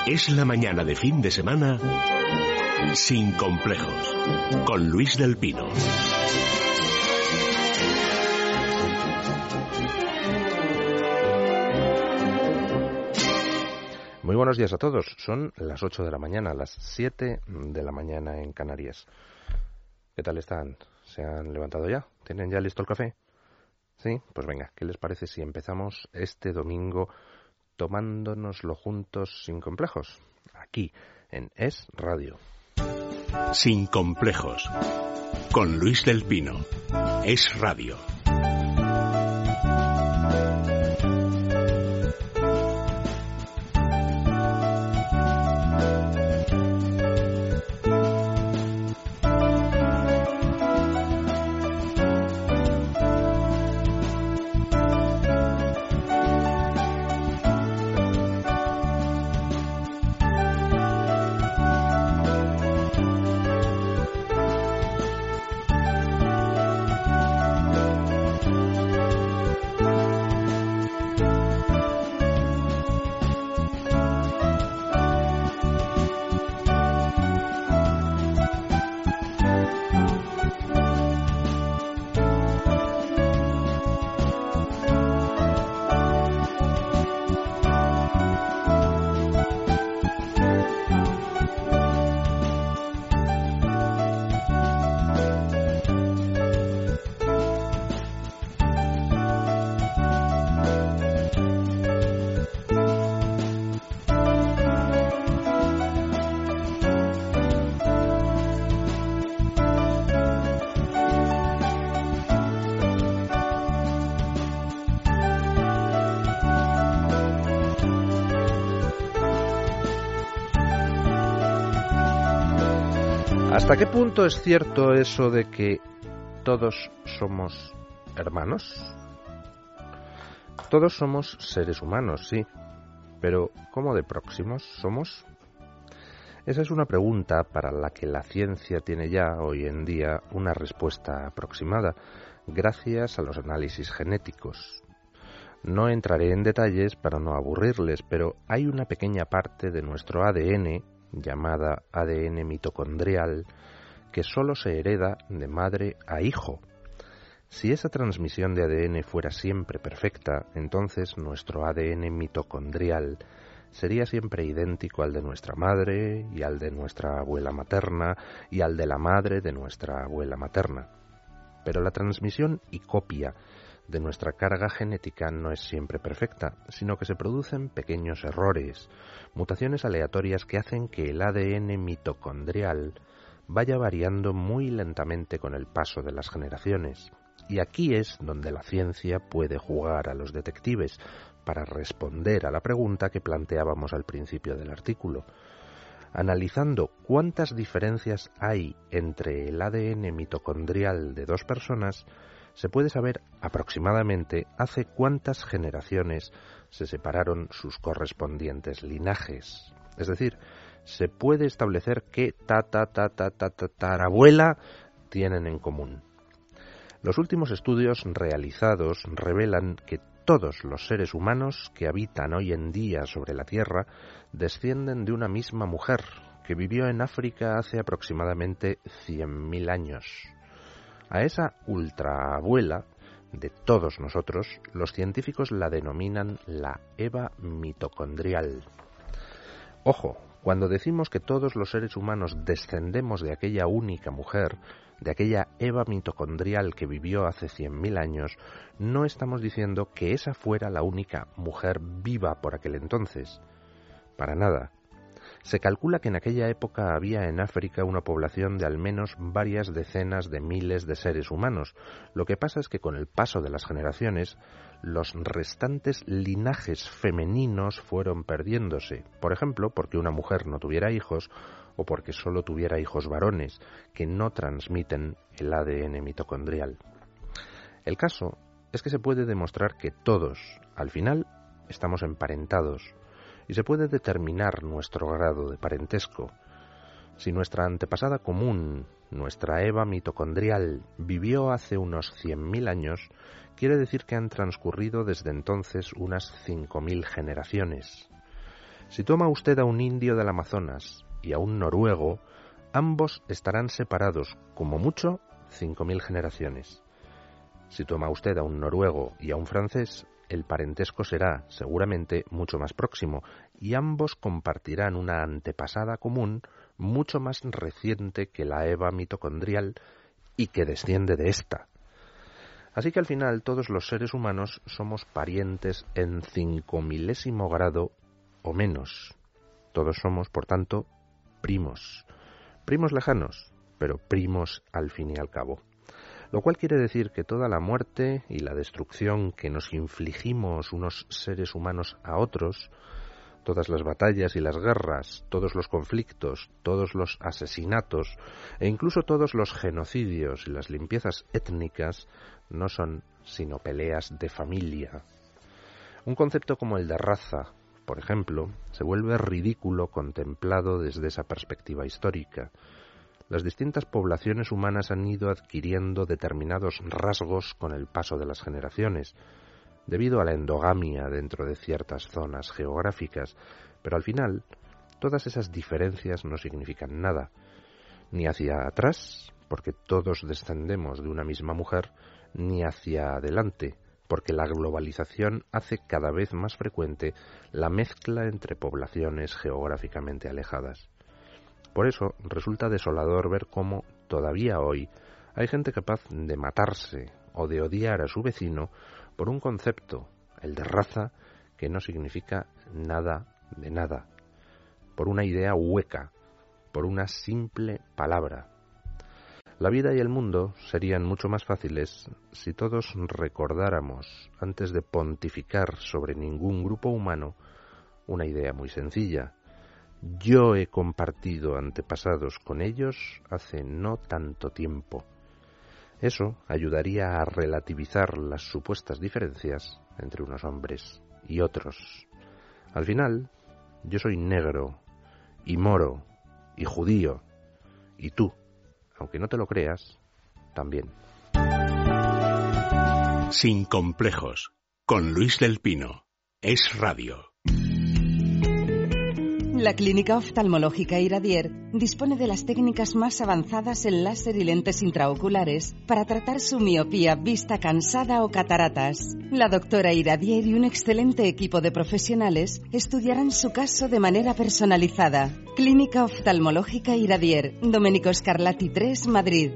Es la mañana de fin de semana sin complejos, con Luis del Pino. Muy buenos días a todos. Son las 8 de la mañana, las 7 de la mañana en Canarias. ¿Qué tal están? ¿Se han levantado ya? ¿Tienen ya listo el café? Sí, pues venga, ¿qué les parece si empezamos este domingo tomándonoslo juntos sin complejos? Aquí, en Es Radio. Sin complejos, con Luis del Pino. Es Radio. ¿Hasta qué punto es cierto eso de que todos somos hermanos? Todos somos seres humanos, sí, pero ¿cómo de próximos somos? Esa es una pregunta para la que la ciencia tiene ya hoy en día una respuesta aproximada, gracias a los análisis genéticos. No entraré en detalles para no aburrirles, pero hay una pequeña parte de nuestro ADN, llamada ADN mitocondrial, que solo se hereda de madre a hijo. Si esa transmisión de ADN fuera siempre perfecta, entonces nuestro ADN mitocondrial sería siempre idéntico al de nuestra madre y al de nuestra abuela materna y al de la madre de nuestra abuela materna. Pero la transmisión y copia de nuestra carga genética no es siempre perfecta, sino que se producen pequeños errores, mutaciones aleatorias que hacen que el ADN mitocondrial vaya variando muy lentamente con el paso de las generaciones. Y aquí es donde la ciencia puede jugar a los detectives para responder a la pregunta que planteábamos al principio del artículo. Analizando cuántas diferencias hay entre el ADN mitocondrial de dos personas, se puede saber aproximadamente hace cuántas generaciones se separaron sus correspondientes linajes. Es decir, se puede establecer qué tatarabuela tienen en común. Los últimos estudios realizados revelan que todos los seres humanos que habitan hoy en día sobre la Tierra descienden de una misma mujer que vivió en África hace aproximadamente 100.000 años. A esa ultraabuela de todos nosotros, los científicos la denominan la Eva mitocondrial. Ojo, cuando decimos que todos los seres humanos descendemos de aquella única mujer, de aquella Eva mitocondrial que vivió hace 100.000 años, no estamos diciendo que esa fuera la única mujer viva por aquel entonces. Para nada. Se calcula que en aquella época había en África una población de al menos varias decenas de miles de seres humanos. Lo que pasa es que con el paso de las generaciones, los restantes linajes femeninos fueron perdiéndose. Por ejemplo, porque una mujer no tuviera hijos o porque solo tuviera hijos varones, que no transmiten el ADN mitocondrial. El caso es que se puede demostrar que todos, al final, estamos emparentados, y se puede determinar nuestro grado de parentesco. Si nuestra antepasada común, nuestra Eva mitocondrial, vivió hace unos 100.000 años, quiere decir que han transcurrido desde entonces unas 5.000 generaciones. Si toma usted a un indio del Amazonas y a un noruego, ambos estarán separados, como mucho, 5.000 generaciones. Si toma usted a un noruego y a un francés, el parentesco será, seguramente, mucho más próximo, y ambos compartirán una antepasada común mucho más reciente que la Eva mitocondrial y que desciende de ésta. Así que al final todos los seres humanos somos parientes en 5.000º grado o menos. Todos somos, por tanto, primos. Primos lejanos, pero primos al fin y al cabo. Lo cual quiere decir que toda la muerte y la destrucción que nos infligimos unos seres humanos a otros, todas las batallas y las guerras, todos los conflictos, todos los asesinatos e incluso todos los genocidios y las limpiezas étnicas no son sino peleas de familia. Un concepto como el de raza, por ejemplo, se vuelve ridículo contemplado desde esa perspectiva histórica. Las distintas poblaciones humanas han ido adquiriendo determinados rasgos con el paso de las generaciones, debido a la endogamia dentro de ciertas zonas geográficas, pero al final todas esas diferencias no significan nada, ni hacia atrás, porque todos descendemos de una misma mujer, ni hacia adelante, porque la globalización hace cada vez más frecuente la mezcla entre poblaciones geográficamente alejadas. Por eso resulta desolador ver cómo, todavía hoy, hay gente capaz de matarse o de odiar a su vecino por un concepto, el de raza, que no significa nada de nada, por una idea hueca, por una simple palabra. La vida y el mundo serían mucho más fáciles si todos recordáramos, antes de pontificar sobre ningún grupo humano, una idea muy sencilla. Yo he compartido antepasados con ellos hace no tanto tiempo. Eso ayudaría a relativizar las supuestas diferencias entre unos hombres y otros. Al final, yo soy negro, y moro, y judío, y tú, aunque no te lo creas, también. Sin complejos, con Luis del Pino. Es Radio. La Clínica Oftalmológica Iradier dispone de las técnicas más avanzadas en láser y lentes intraoculares para tratar su miopía, vista cansada o cataratas. La doctora Iradier y un excelente equipo de profesionales estudiarán su caso de manera personalizada. Clínica Oftalmológica Iradier, Domenico Scarlatti 3, Madrid,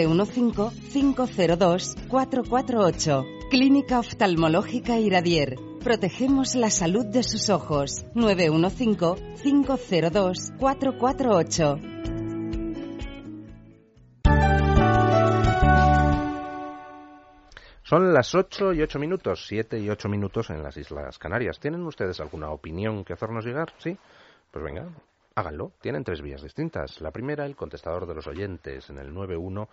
915-502-448. Clínica Oftalmológica Iradier. Protegemos la salud de sus ojos. 915-502-448. Son las 8 y 8 minutos, 7 y 8 minutos en las Islas Canarias. ¿Tienen ustedes alguna opinión que hacernos llegar? ¿Sí? Pues venga, háganlo. Tienen 3 vías distintas. La primera, el contestador de los oyentes en el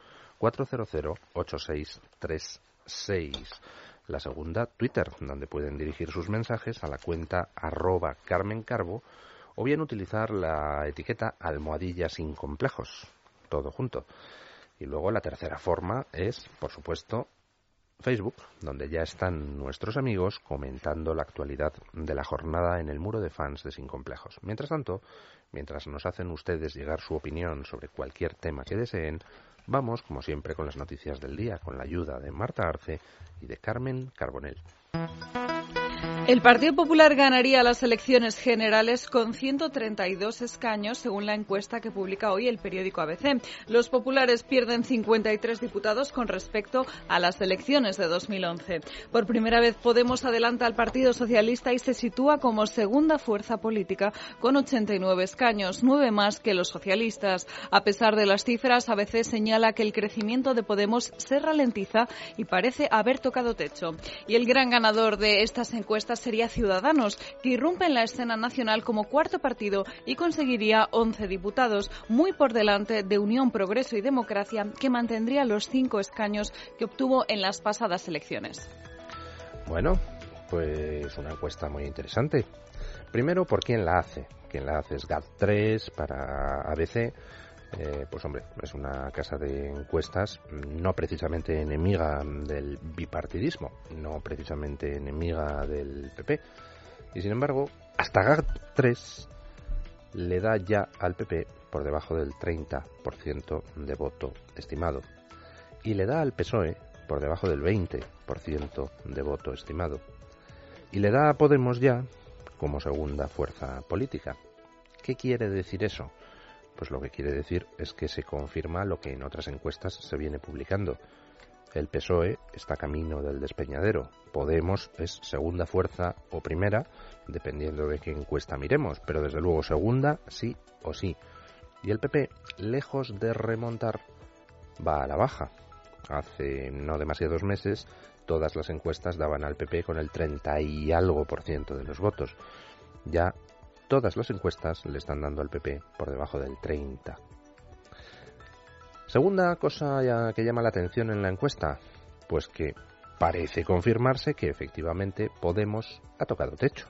91-400-8636. La segunda, Twitter, donde pueden dirigir sus mensajes a la cuenta @CarmenCarbo o bien utilizar la etiqueta almohadilla sin complejos, todo junto. Y luego la tercera forma es, por supuesto, Facebook, donde ya están nuestros amigos comentando la actualidad de la jornada en el muro de fans de Sin Complejos. Mientras tanto, mientras nos hacen ustedes llegar su opinión sobre cualquier tema que deseen, vamos, como siempre, con las noticias del día, con la ayuda de Marta Arce y de Carmen Carbonell. El Partido Popular ganaría las elecciones generales con 132 escaños, según la encuesta que publica hoy el periódico ABC. Los populares pierden 53 diputados con respecto a las elecciones de 2011. Por primera vez, Podemos adelanta al Partido Socialista y se sitúa como segunda fuerza política con 89 escaños, 9 más que los socialistas. A pesar de las cifras, ABC señala que el crecimiento de Podemos se ralentiza y parece haber tocado techo. Y el gran ganador de estas encuestas sería Ciudadanos, que irrumpe en la escena nacional como cuarto partido y conseguiría 11 diputados, muy por delante de Unión, Progreso y Democracia, que mantendría los 5 escaños que obtuvo en las pasadas elecciones. Bueno, pues una encuesta muy interesante. Primero, ¿por quién la hace? Quien la hace es GAT3 para ABC. Pues hombre, es una casa de encuestas no precisamente enemiga del bipartidismo, no precisamente enemiga del PP, y sin embargo hasta GAT3 le da ya al PP por debajo del 30% de voto estimado y le da al PSOE por debajo del 20% de voto estimado y le da a Podemos ya como segunda fuerza política. ¿Qué quiere decir eso? Pues lo que quiere decir es que se confirma lo que en otras encuestas se viene publicando. El PSOE está camino del despeñadero. Podemos es segunda fuerza o primera, dependiendo de qué encuesta miremos, pero desde luego segunda sí o sí. Y el PP, lejos de remontar, va a la baja. Hace no demasiados meses todas las encuestas daban al PP con el 30 y algo % de los votos. Ya todas las encuestas le están dando al PP por debajo del 30. Segunda cosa que llama la atención en la encuesta, pues que parece confirmarse que efectivamente Podemos ha tocado techo.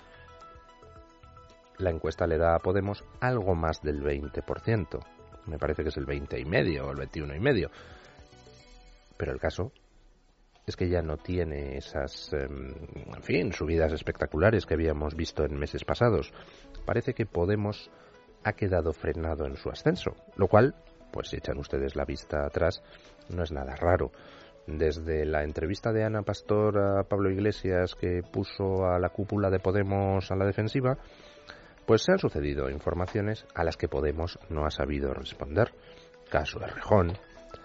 La encuesta le da a Podemos algo más del 20%. Me parece que es el 20,5 o el 21,5. Pero el caso es que ya no tiene esas, subidas espectaculares que habíamos visto en meses pasados. Parece que Podemos ha quedado frenado en su ascenso, lo cual, pues si echan ustedes la vista atrás, no es nada raro. Desde la entrevista de Ana Pastor a Pablo Iglesias, que puso a la cúpula de Podemos a la defensiva, pues se han sucedido informaciones a las que Podemos no ha sabido responder. Caso Errejón,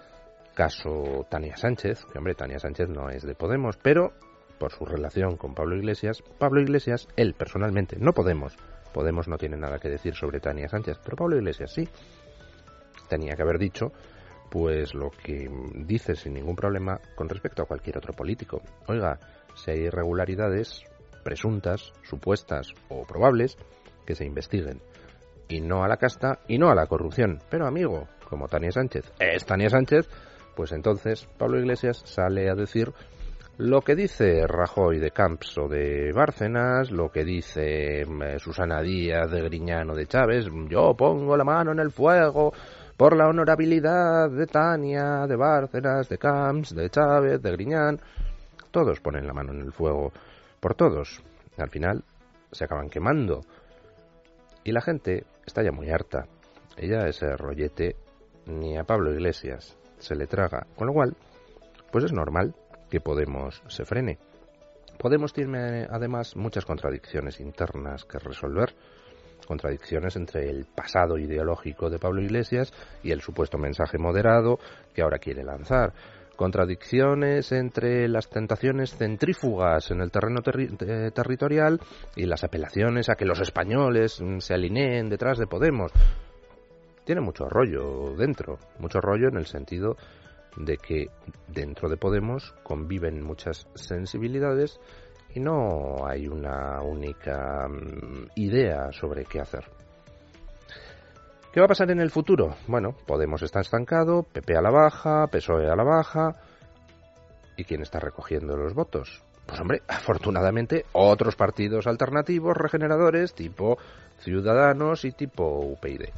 caso Tania Sánchez, que hombre, Tania Sánchez no es de Podemos, pero por su relación con Pablo Iglesias, él personalmente, no Podemos no tiene nada que decir sobre Tania Sánchez, pero Pablo Iglesias sí, tenía que haber dicho pues lo que dice sin ningún problema con respecto a cualquier otro político. Oiga, si hay irregularidades presuntas, supuestas o probables, que se investiguen, y no a la casta y no a la corrupción. Pero amigo, como Tania Sánchez es Tania Sánchez, pues entonces Pablo Iglesias sale a decir lo que dice Rajoy de Camps o de Bárcenas, lo que dice Susana Díaz de Griñán o de Chávez. Yo pongo la mano en el fuego por la honorabilidad de Tania, de Bárcenas, de Camps, de Chávez, de Griñán. Todos ponen la mano en el fuego por todos. Al final se acaban quemando. Y la gente está ya muy harta. Ella ese rollete ni a Pablo Iglesias se le traga. Con lo cual, pues es normal que Podemos se frene. Podemos tiene además muchas contradicciones internas que resolver. Contradicciones entre el pasado ideológico de Pablo Iglesias y el supuesto mensaje moderado que ahora quiere lanzar. Contradicciones entre las tentaciones centrífugas en el terreno territorial y las apelaciones a que los españoles se alineen detrás de Podemos. Tiene mucho rollo dentro, mucho rollo en el sentido de que dentro de Podemos conviven muchas sensibilidades y no hay una única idea sobre qué hacer. ¿Qué va a pasar en el futuro? Bueno, Podemos está estancado, PP a la baja, PSOE a la baja. ¿Y quién está recogiendo los votos? Pues hombre, afortunadamente otros partidos alternativos, regeneradores, tipo Ciudadanos y tipo UPyD.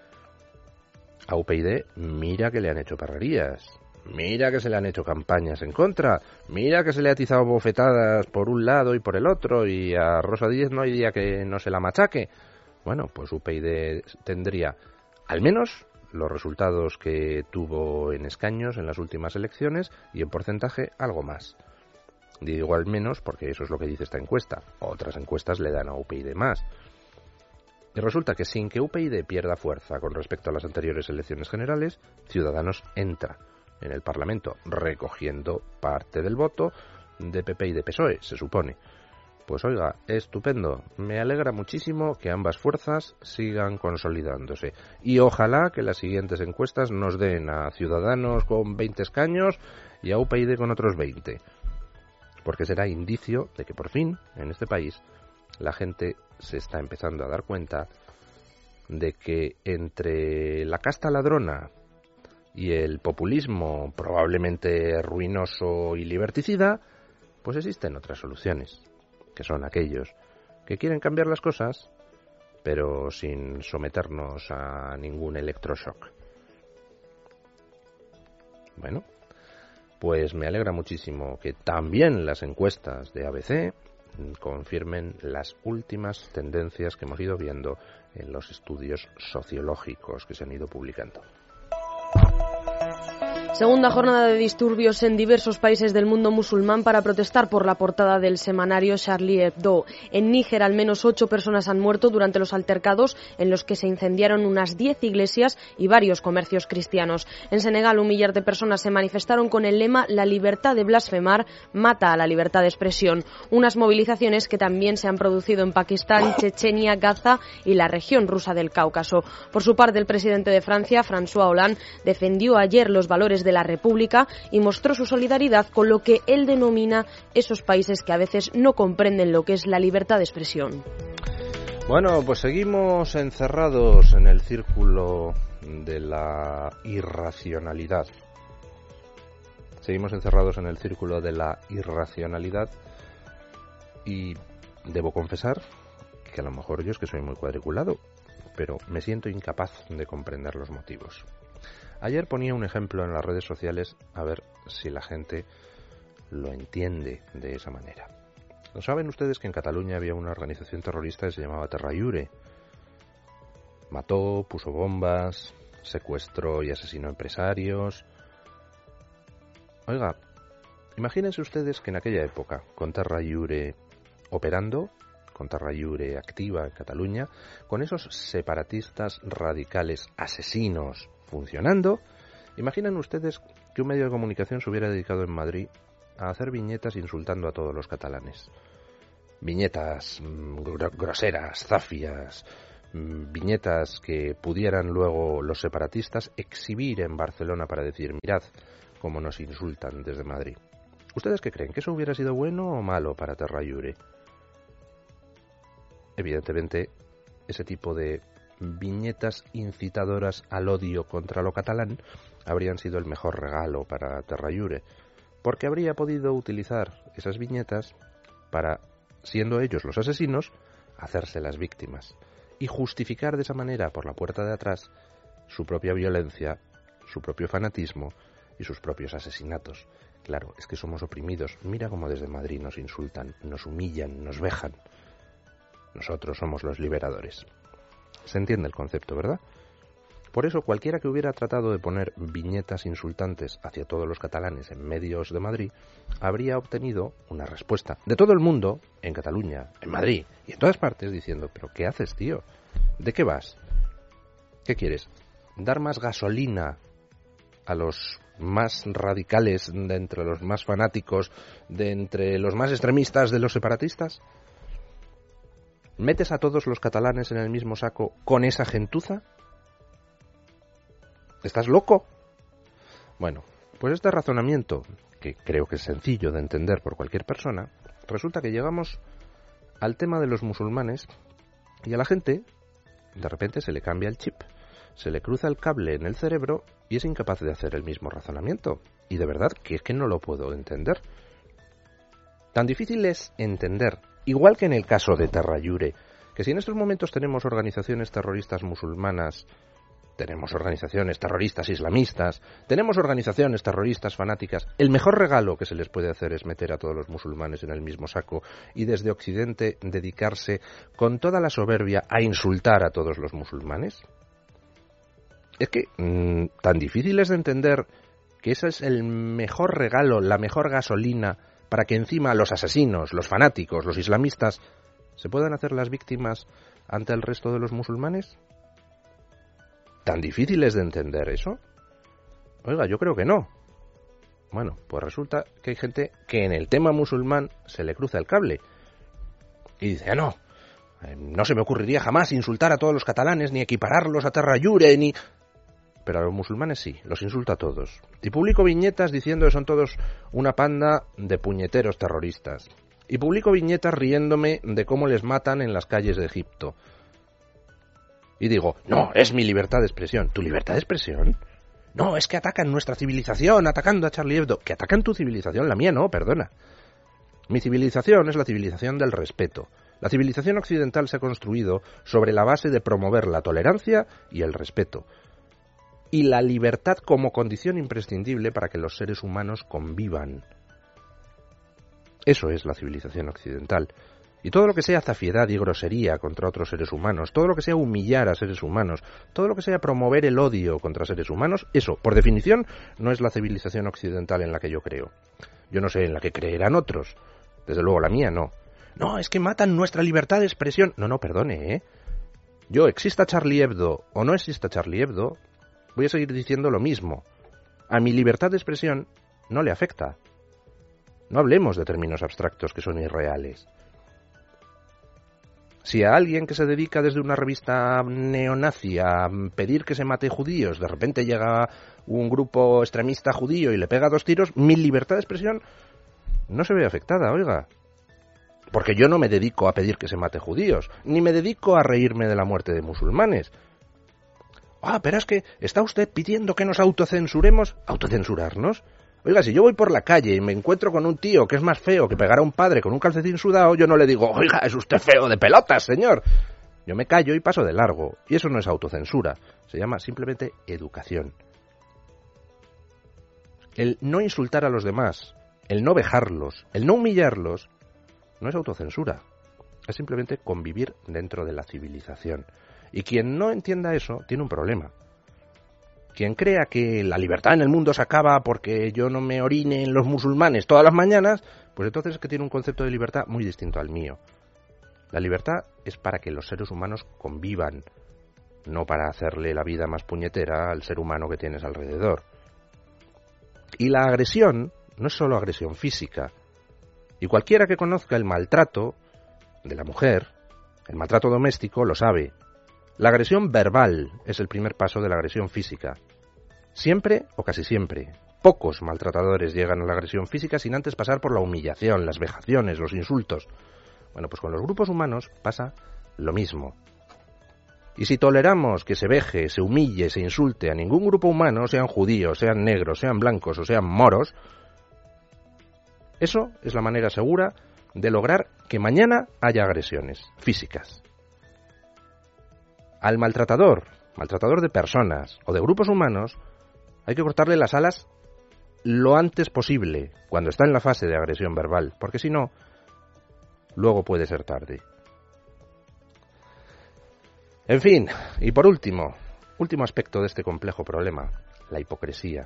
A UPyD mira que le han hecho perrerías. Mira que se le han hecho campañas en contra, mira que se le ha atizado bofetadas por un lado y por el otro, y a Rosa Díez no hay día que no se la machaque. Bueno, pues UPyD tendría al menos los resultados que tuvo en escaños en las últimas elecciones y en porcentaje algo más. Digo al menos porque eso es lo que dice esta encuesta. Otras encuestas le dan a UPyD más. Y resulta que sin que UPyD pierda fuerza con respecto a las anteriores elecciones generales, Ciudadanos entra en el Parlamento recogiendo parte del voto de PP y de PSOE, se supone. Pues oiga, estupendo, me alegra muchísimo que ambas fuerzas sigan consolidándose y ojalá que las siguientes encuestas nos den a Ciudadanos con 20 escaños y a UPyD con otros 20, porque será indicio de que por fin en este país la gente se está empezando a dar cuenta de que entre la casta ladrona y el populismo probablemente ruinoso y liberticida, pues existen otras soluciones, que son aquellos que quieren cambiar las cosas, pero sin someternos a ningún electroshock. Bueno, pues me alegra muchísimo que también las encuestas de ABC confirmen las últimas tendencias que hemos ido viendo en los estudios sociológicos que se han ido publicando. Segunda jornada de disturbios en diversos países del mundo musulmán para protestar por la portada del semanario Charlie Hebdo. En Níger, al menos 8 personas han muerto durante los altercados en los que se incendiaron unas 10 iglesias y varios comercios cristianos. En Senegal, 1 millar de personas se manifestaron con el lema «La libertad de blasfemar mata a la libertad de expresión». Unas movilizaciones que también se han producido en Pakistán, Chechenia, Gaza y la región rusa del Cáucaso. Por su parte, el presidente de Francia, François Hollande, defendió ayer los valores de la República y mostró su solidaridad con lo que él denomina esos países que a veces no comprenden lo que es la libertad de expresión. Bueno, pues seguimos encerrados en el círculo de la irracionalidad. Seguimos encerrados en el círculo de la irracionalidad y debo confesar que a lo mejor yo es que soy muy cuadriculado, pero me siento incapaz de comprender los motivos. Ayer ponía un ejemplo en las redes sociales a ver si la gente lo entiende de esa manera. ¿Saben ustedes que en Cataluña había una organización terrorista que se llamaba Terra Lliure? Mató, puso bombas, secuestró y asesinó empresarios. Oiga, imagínense ustedes que en aquella época, con Terra Lliure operando, con Terra Lliure activa en Cataluña, con esos separatistas radicales asesinos funcionando, imaginen ustedes que un medio de comunicación se hubiera dedicado en Madrid a hacer viñetas insultando a todos los catalanes. Viñetas groseras, zafias, viñetas que pudieran luego los separatistas exhibir en Barcelona para decir, mirad cómo nos insultan desde Madrid. ¿Ustedes qué creen? ¿Que eso hubiera sido bueno o malo para Terra Lliure? Evidentemente, ese tipo de viñetas incitadoras al odio contra lo catalán habrían sido el mejor regalo para Terra Lliure, porque habría podido utilizar esas viñetas para, siendo ellos los asesinos, hacerse las víctimas y justificar de esa manera, por la puerta de atrás, su propia violencia, su propio fanatismo y sus propios asesinatos. Claro, es que somos oprimidos. Mira cómo desde Madrid nos insultan, nos humillan, nos vejan. Nosotros somos los liberadores. Se entiende el concepto, ¿verdad? Por eso, cualquiera que hubiera tratado de poner viñetas insultantes hacia todos los catalanes en medios de Madrid habría obtenido una respuesta de todo el mundo, en Cataluña, en Madrid y en todas partes, diciendo, ¿pero qué haces, tío? ¿De qué vas? ¿Qué quieres? ¿Dar más gasolina a los más radicales, de entre los más fanáticos, de entre los más extremistas de los separatistas? ¿Metes a todos los catalanes en el mismo saco con esa gentuza? ¿Estás loco? Bueno, pues este razonamiento, que creo que es sencillo de entender por cualquier persona, resulta que llegamos al tema de los musulmanes y a la gente de repente se le cambia el chip, se le cruza el cable en el cerebro y es incapaz de hacer el mismo razonamiento. Y de verdad que es que no lo puedo entender. Tan difícil es entender, igual que en el caso de Terra Lliure, que si en estos momentos tenemos organizaciones terroristas musulmanas, tenemos organizaciones terroristas islamistas, tenemos organizaciones terroristas fanáticas, el mejor regalo que se les puede hacer es meter a todos los musulmanes en el mismo saco y desde Occidente dedicarse con toda la soberbia a insultar a todos los musulmanes. Es que tan difícil es de entender que ese es el mejor regalo, la mejor gasolina para que encima los asesinos, los fanáticos, los islamistas se puedan hacer las víctimas ante el resto de los musulmanes. ¿Tan difícil es de entender eso? Oiga, yo creo que no. Bueno, pues resulta que hay gente que en el tema musulmán se le cruza el cable y dice, no se me ocurriría jamás insultar a todos los catalanes, ni equipararlos a Terra Lliure, ni... Pero a los musulmanes sí, los insulta a todos. Y publico viñetas diciendo que son todos una panda de puñeteros terroristas. Y publico viñetas riéndome de cómo les matan en las calles de Egipto. Y digo, no, es mi libertad de expresión. ¿Tu libertad de expresión? No, es que atacan nuestra civilización, atacando a Charlie Hebdo. ¿Que atacan tu civilización? La mía no, perdona. Mi civilización es la civilización del respeto. La civilización occidental se ha construido sobre la base de promover la tolerancia y el respeto. Y la libertad como condición imprescindible para que los seres humanos convivan. Eso es la civilización occidental. Y todo lo que sea zafiedad y grosería contra otros seres humanos, todo lo que sea humillar a seres humanos, todo lo que sea promover el odio contra seres humanos, eso, por definición, no es la civilización occidental en la que yo creo. Yo no sé en la que creerán otros. Desde luego la mía no. No, es que matan nuestra libertad de expresión. No, perdone, ¿eh? Yo, exista Charlie Hebdo o no exista Charlie Hebdo, voy a seguir diciendo lo mismo. A mi libertad de expresión no le afecta. No hablemos de términos abstractos que son irreales. Si a alguien que se dedica desde una revista neonazi a pedir que se mate judíos, de repente llega un grupo extremista judío y le pega 2 tiros, mi libertad de expresión no se ve afectada, oiga. Porque yo no me dedico a pedir que se mate judíos, ni me dedico a reírme de la muerte de musulmanes. Pero es que está usted pidiendo que nos autocensuremos. ¿Autocensurarnos? Oiga, si yo voy por la calle y me encuentro con un tío que es más feo que pegar a un padre con un calcetín sudado, yo no le digo, oiga, es usted feo de pelotas, señor. Yo me callo y paso de largo. Y eso no es autocensura. Se llama simplemente educación. El no insultar a los demás, el no vejarlos, el no humillarlos, no es autocensura. Es simplemente convivir dentro de la civilización. Y quien no entienda eso tiene un problema. Quien crea que la libertad en el mundo se acaba porque yo no me orine en los musulmanes todas las mañanas, pues entonces es que tiene un concepto de libertad muy distinto al mío. La libertad es para que los seres humanos convivan, no para hacerle la vida más puñetera al ser humano que tienes alrededor. Y la agresión no es solo agresión física. Y cualquiera que conozca el maltrato de la mujer, el maltrato doméstico, lo sabe. La agresión verbal es el primer paso de la agresión física. Siempre o casi siempre. Pocos maltratadores llegan a la agresión física sin antes pasar por la humillación, las vejaciones, los insultos. Bueno, pues con los grupos humanos pasa lo mismo. Y si toleramos que se veje, se humille, se insulte a ningún grupo humano, sean judíos, sean negros, sean blancos o sean moros, eso es la manera segura de lograr que mañana haya agresiones físicas. Al maltratador de personas o de grupos humanos, hay que cortarle las alas lo antes posible, cuando está en la fase de agresión verbal, porque si no, luego puede ser tarde. En fin, y por último aspecto de este complejo problema, la hipocresía.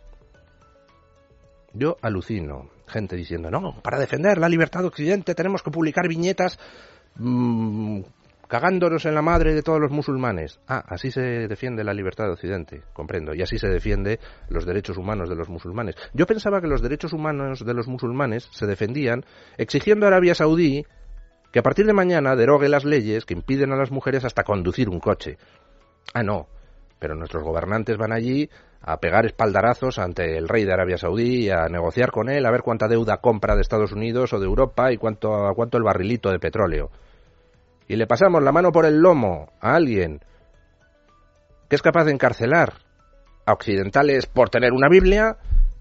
Yo alucino, gente diciendo, no, para defender la libertad de Occidente tenemos que publicar viñetas cagándonos en la madre de todos los musulmanes. Así se defiende la libertad de Occidente, comprendo, y así se defiende los derechos humanos de los musulmanes. Yo pensaba que los derechos humanos de los musulmanes se defendían exigiendo a Arabia Saudí que a partir de mañana derogue las leyes que impiden a las mujeres hasta conducir un coche. No, pero nuestros gobernantes van allí a pegar espaldarazos ante el rey de Arabia Saudí, a negociar con él, a ver cuánta deuda compra de Estados Unidos o de Europa y cuánto el barrilito de petróleo. Y le pasamos la mano por el lomo a alguien que es capaz de encarcelar a occidentales por tener una Biblia,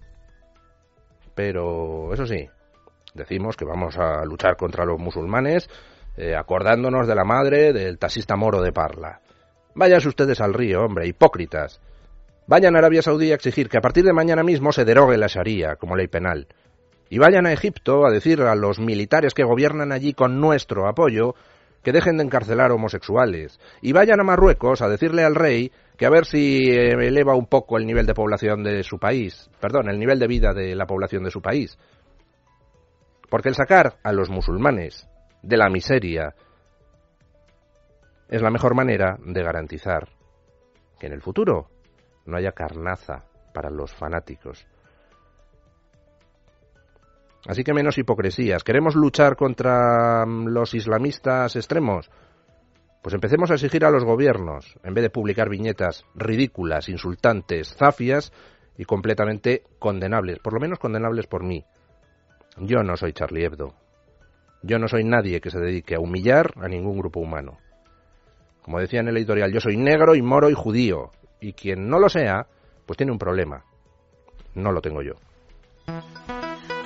pero eso sí, decimos que vamos a luchar contra los musulmanes acordándonos de la madre del taxista moro de Parla. Váyanse ustedes al río, hombre, hipócritas. Vayan a Arabia Saudí a exigir que a partir de mañana mismo se derogue la Sharia como ley penal. Y vayan a Egipto a decir a los militares que gobiernan allí con nuestro apoyo que dejen de encarcelar homosexuales. Y vayan a Marruecos a decirle al rey que a ver si eleva un poco el nivel de población de su país. Perdón, el nivel de vida de la población de su país. Porque el sacar a los musulmanes de la miseria es la mejor manera de garantizar que en el futuro no haya carnaza para los fanáticos. Así que menos hipocresías. ¿Queremos luchar contra los islamistas extremos? Pues empecemos a exigir a los gobiernos, en vez de publicar viñetas ridículas, insultantes, zafias y completamente condenables, por lo menos condenables por mí. Yo no soy Charlie Hebdo. Yo no soy nadie que se dedique a humillar a ningún grupo humano. Como decía en el editorial, yo soy negro y moro y judío. Y quien no lo sea, pues tiene un problema. No lo tengo yo.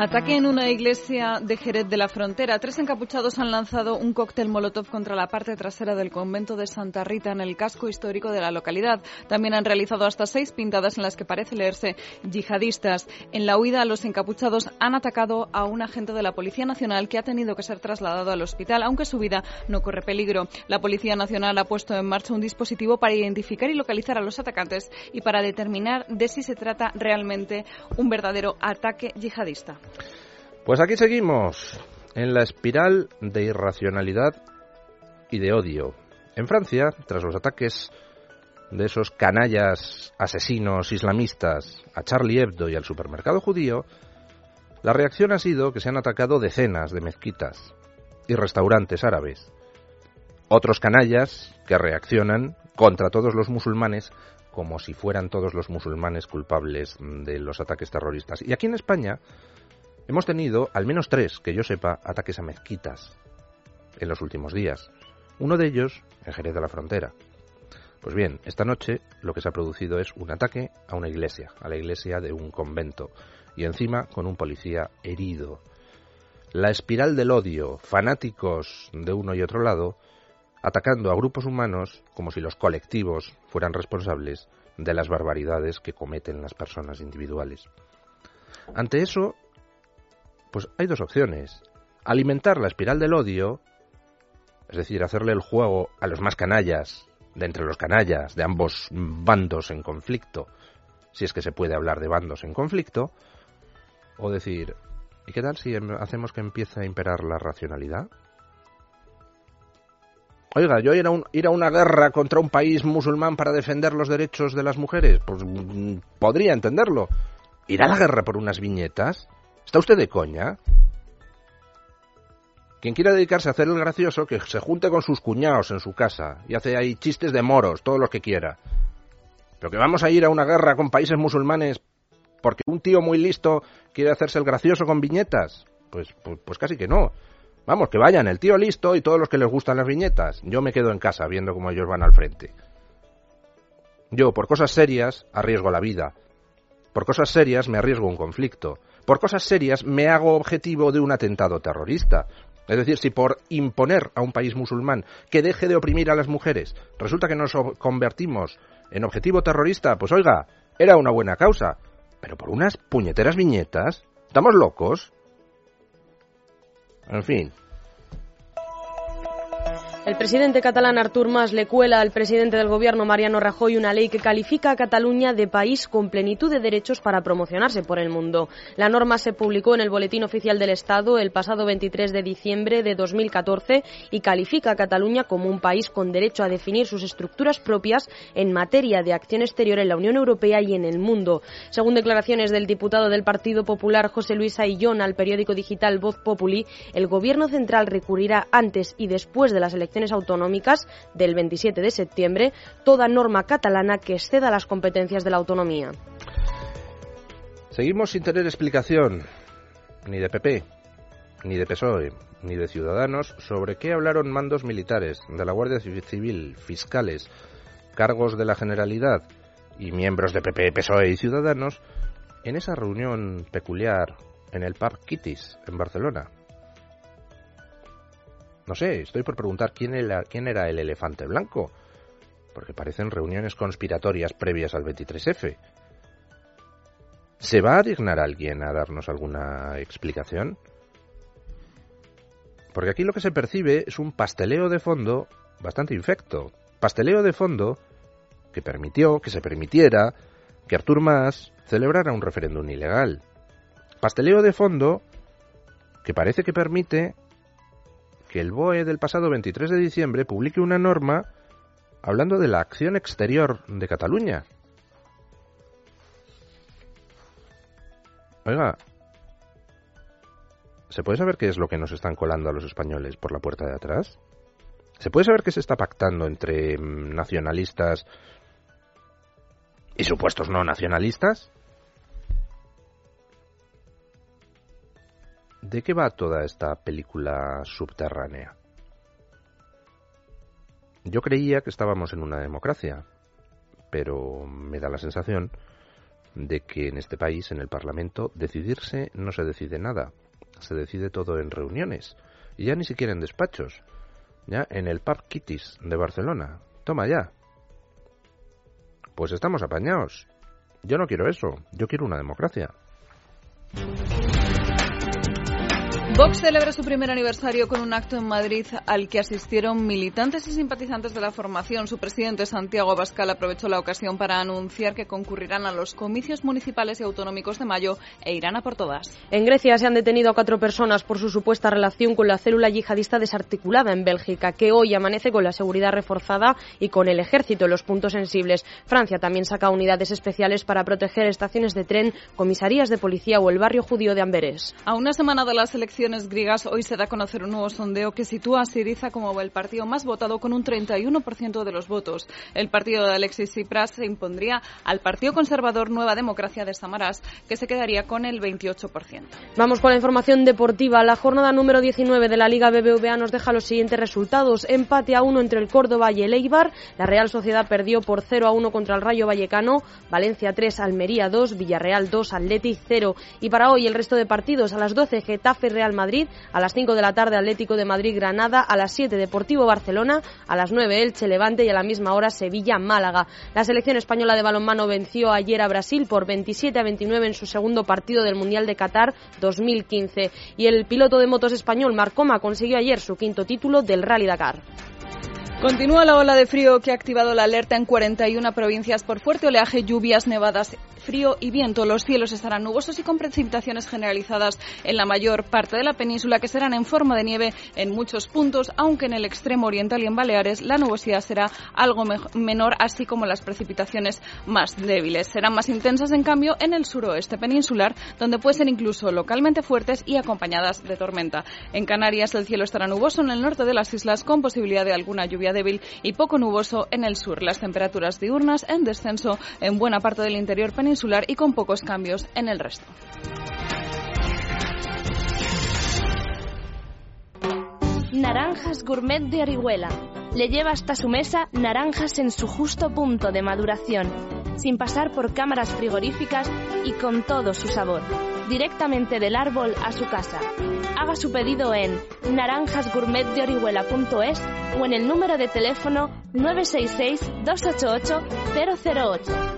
Ataque en una iglesia de Jerez de la Frontera. 3 encapuchados han lanzado un cóctel molotov contra la parte trasera del convento de Santa Rita en el casco histórico de la localidad. También han realizado hasta 6 pintadas en las que parece leerse yihadistas. En la huida, los encapuchados han atacado a un agente de la Policía Nacional que ha tenido que ser trasladado al hospital, aunque su vida no corre peligro. La Policía Nacional ha puesto en marcha un dispositivo para identificar y localizar a los atacantes y para determinar de si se trata realmente un verdadero ataque yihadista. Pues aquí seguimos, en la espiral de irracionalidad y de odio. En Francia, tras los ataques de esos canallas asesinos islamistas a Charlie Hebdo y al supermercado judío, la reacción ha sido que se han atacado decenas de mezquitas y restaurantes árabes. Otros canallas que reaccionan contra todos los musulmanes como si fueran todos los musulmanes culpables de los ataques terroristas. Y aquí en España hemos tenido al menos 3, que yo sepa, ataques a mezquitas en los últimos días. Uno de ellos en Jerez de la Frontera. Pues bien, esta noche lo que se ha producido es un ataque a una iglesia, a la iglesia de un convento, y encima con un policía herido. La espiral del odio, fanáticos de uno y otro lado, atacando a grupos humanos como si los colectivos fueran responsables de las barbaridades que cometen las personas individuales. Ante eso, pues hay 2 opciones. Alimentar la espiral del odio, es decir, hacerle el juego a los más canallas, de entre los canallas, de ambos bandos en conflicto, si es que se puede hablar de bandos en conflicto, o decir, ¿y qué tal si hacemos que empiece a imperar la racionalidad? Oiga, yo ir a una guerra contra un país musulmán para defender los derechos de las mujeres, pues podría entenderlo. ¿Ir a la guerra por unas viñetas? ¿Está usted de coña? Quien quiera dedicarse a hacer el gracioso, que se junte con sus cuñados en su casa y hace ahí chistes de moros, todos los que quiera. Pero que vamos a ir a una guerra con países musulmanes porque un tío muy listo quiere hacerse el gracioso con viñetas, pues casi que no. Vamos, que vayan el tío listo y todos los que les gustan las viñetas. Yo me quedo en casa viendo cómo ellos van al frente. Yo, por cosas serias, arriesgo la vida. Por cosas serias me arriesgo un conflicto. Por cosas serias me hago objetivo de un atentado terrorista. Es decir, si por imponer a un país musulmán que deje de oprimir a las mujeres resulta que nos convertimos en objetivo terrorista, pues oiga, era una buena causa. Pero por unas puñeteras viñetas, ¿estamos locos? En fin. El presidente catalán Artur Mas le cuela al presidente del gobierno Mariano Rajoy una ley que califica a Cataluña de país con plenitud de derechos para promocionarse por el mundo. La norma se publicó en el Boletín Oficial del Estado el pasado 23 de diciembre de 2014 y califica a Cataluña como un país con derecho a definir sus estructuras propias en materia de acción exterior en la Unión Europea y en el mundo. Según declaraciones del diputado del Partido Popular José Luis Aillón al periódico digital Voz Populi, el gobierno central recurrirá antes y después de las elecciones autonómicas del 27 de septiembre toda norma catalana que exceda las competencias de la autonomía. Seguimos sin tener explicación ni de PP, ni de PSOE, ni de Ciudadanos sobre qué hablaron mandos militares de la Guardia Civil, fiscales, cargos de la Generalidad y miembros de PP, PSOE y Ciudadanos en esa reunión peculiar en el pub Kitty's en Barcelona. No sé, estoy por preguntar quién era el elefante blanco, porque parecen reuniones conspiratorias previas al 23F. ¿Se va a dignar alguien a darnos alguna explicación? Porque aquí lo que se percibe es un pasteleo de fondo bastante infecto. Pasteleo de fondo que permitió que se permitiera que Artur Mas celebrara un referéndum ilegal. Pasteleo de fondo que parece que permite que el BOE del pasado 23 de diciembre publique una norma hablando de la acción exterior de Cataluña. Oiga, ¿se puede saber qué es lo que nos están colando a los españoles por la puerta de atrás? ¿Se puede saber qué se está pactando entre nacionalistas y supuestos no nacionalistas? ¿De qué va toda esta película subterránea? Yo creía que estábamos en una democracia, pero me da la sensación de que en este país, en el Parlamento, decidirse no se decide nada, se decide todo en reuniones, y ya ni siquiera en despachos, ya en el Pub Kitties de Barcelona. Toma ya. Pues estamos apañados. Yo no quiero eso, yo quiero una democracia. Vox celebra su primer aniversario con un acto en Madrid al que asistieron militantes y simpatizantes de la formación. Su presidente, Santiago Abascal, aprovechó la ocasión para anunciar que concurrirán a los comicios municipales y autonómicos de mayo e irán a por todas. En Grecia se han detenido a 4 personas por su supuesta relación con la célula yihadista desarticulada en Bélgica, que hoy amanece con la seguridad reforzada y con el ejército en los puntos sensibles. Francia también saca unidades especiales para proteger estaciones de tren, comisarías de policía o el barrio judío de Amberes. A una semana de las elecciones griegas, hoy se da a conocer un nuevo sondeo que sitúa a Syriza como el partido más votado con un 31% de los votos. El partido de Alexis Tsipras se impondría al Partido Conservador Nueva Democracia de Samaras, que se quedaría con el 28%. Vamos con la información deportiva. La jornada número 19 de la Liga BBVA nos deja los siguientes resultados. Empate a 1 entre el Córdoba y el Eibar. La Real Sociedad perdió por 0-1 contra el Rayo Vallecano. Valencia 3, Almería 2, Villarreal 2, Athletic 0. Y para hoy el resto de partidos: a las 12 Getafe Real Madrid, a las 5 de la tarde Atlético de Madrid Granada, a las 7 Deportivo Barcelona, a las 9 Elche Levante y a la misma hora Sevilla Málaga. La selección española de balonmano venció ayer a Brasil por 27-29 en su segundo partido del Mundial de Qatar 2015 y el piloto de motos español Marc Coma consiguió ayer su 5º título del Rally Dakar. Continúa la ola de frío que ha activado la alerta en 41 provincias por fuerte oleaje, lluvias, nevadas, frío y viento. Los cielos estarán nubosos y con precipitaciones generalizadas en la mayor parte de la península, que serán en forma de nieve en muchos puntos, aunque en el extremo oriental y en Baleares la nubosidad será algo menor, así como las precipitaciones más débiles. Serán más intensas, en cambio, en el suroeste peninsular, donde pueden ser incluso localmente fuertes y acompañadas de tormenta. En Canarias el cielo estará nuboso en el norte de las islas, con posibilidad de alguna lluvia débil, y poco nuboso en el sur. Las temperaturas diurnas en descenso en buena parte del interior peninsular y con pocos cambios en el resto. Naranjas Gourmet de Orihuela. Le lleva hasta su mesa naranjas en su justo punto de maduración, sin pasar por cámaras frigoríficas y con todo su sabor, directamente del árbol a su casa. Haga su pedido en naranjasgourmetdeorihuela.es o en el número de teléfono 966-288-008.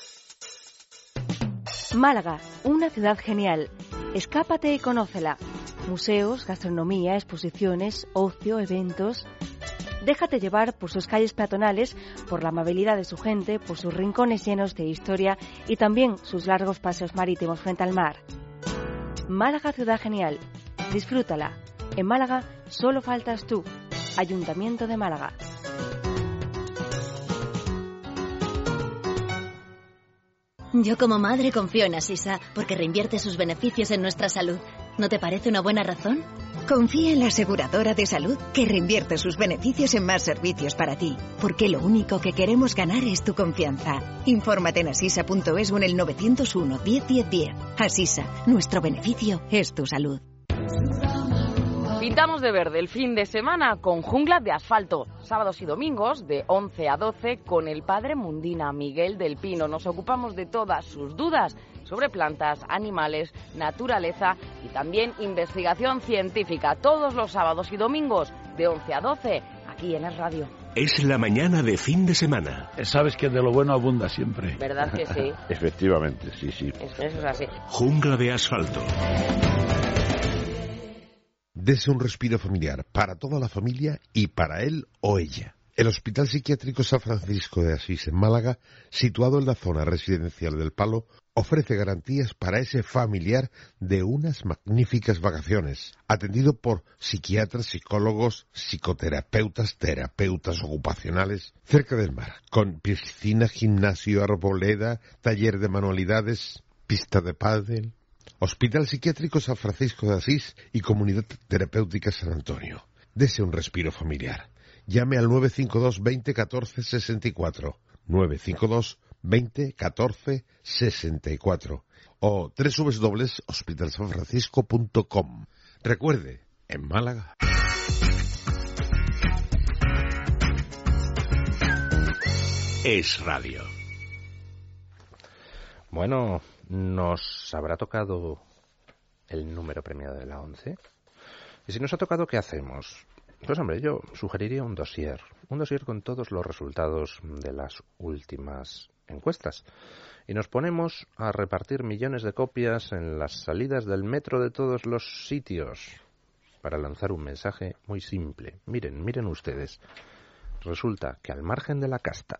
Málaga, una ciudad genial. Escápate y conócela. Museos, gastronomía, exposiciones, ocio, eventos. Déjate llevar por sus calles peatonales, por la amabilidad de su gente, por sus rincones llenos de historia y también sus largos paseos marítimos frente al mar. Málaga, ciudad genial. Disfrútala. En Málaga solo faltas tú. Ayuntamiento de Málaga. Yo como madre confío en Asisa porque reinvierte sus beneficios en nuestra salud. ¿No te parece una buena razón? Confía en la aseguradora de salud que reinvierte sus beneficios en más servicios para ti, porque lo único que queremos ganar es tu confianza. Infórmate en asisa.es o en el 901 10 10 10. Asisa, nuestro beneficio es tu salud. Pintamos de verde el fin de semana con Jungla de Asfalto, sábados y domingos de 11 a 12 con el padre Mundina, Miguel del Pino. Nos ocupamos de todas sus dudas sobre plantas, animales, naturaleza y también investigación científica, todos los sábados y domingos de 11 a 12 aquí en Es Radio. Es la mañana de fin de semana. Sabes que de lo bueno abunda siempre. ¿Verdad que sí? Efectivamente, sí. Eso es así. Jungla de Asfalto. Dese un respiro familiar para toda la familia y para él o ella. El Hospital Psiquiátrico San Francisco de Asís en Málaga, situado en la zona residencial del Palo, ofrece garantías para ese familiar de unas magníficas vacaciones, atendido por psiquiatras, psicólogos, psicoterapeutas, terapeutas ocupacionales, cerca del mar, con piscina, gimnasio, arboleda, taller de manualidades, pista de pádel. Hospital Psiquiátrico San Francisco de Asís y Comunidad Terapéutica San Antonio. Dese un respiro familiar. Llame al 952 20 14 64, 952 20 14 64 o www.hospitalsanfrancisco.com. Recuerde, en Málaga. Es Radio. Bueno, ¿nos habrá tocado el número premiado de la 11? Y si nos ha tocado, ¿qué hacemos? Pues hombre, yo sugeriría un dossier con todos los resultados de las últimas encuestas. Y nos ponemos a repartir millones de copias en las salidas del metro de todos los sitios para lanzar un mensaje muy simple. Miren ustedes. Resulta que al margen de la casta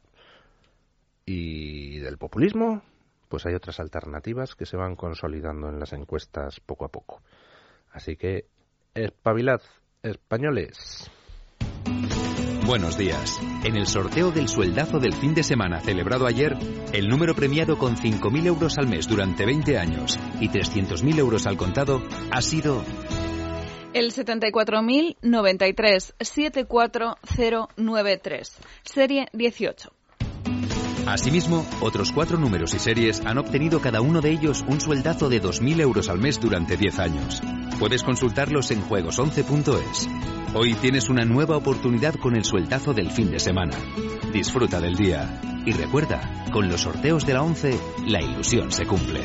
y del populismo, pues hay otras alternativas que se van consolidando en las encuestas poco a poco. Así que, espabilad, españoles. Buenos días. En el sorteo del sueldazo del fin de semana celebrado ayer, el número premiado con 5.000 euros al mes durante 20 años y 300.000 euros al contado ha sido... El 74.093, 74093, serie 18. Asimismo, otros 4 números y series han obtenido cada uno de ellos un sueldazo de 2.000 euros al mes durante 10 años. Puedes consultarlos en juegos11.es. Hoy tienes una nueva oportunidad con el sueldazo del fin de semana. Disfruta del día. Y recuerda, con los sorteos de la 11, la ilusión se cumple.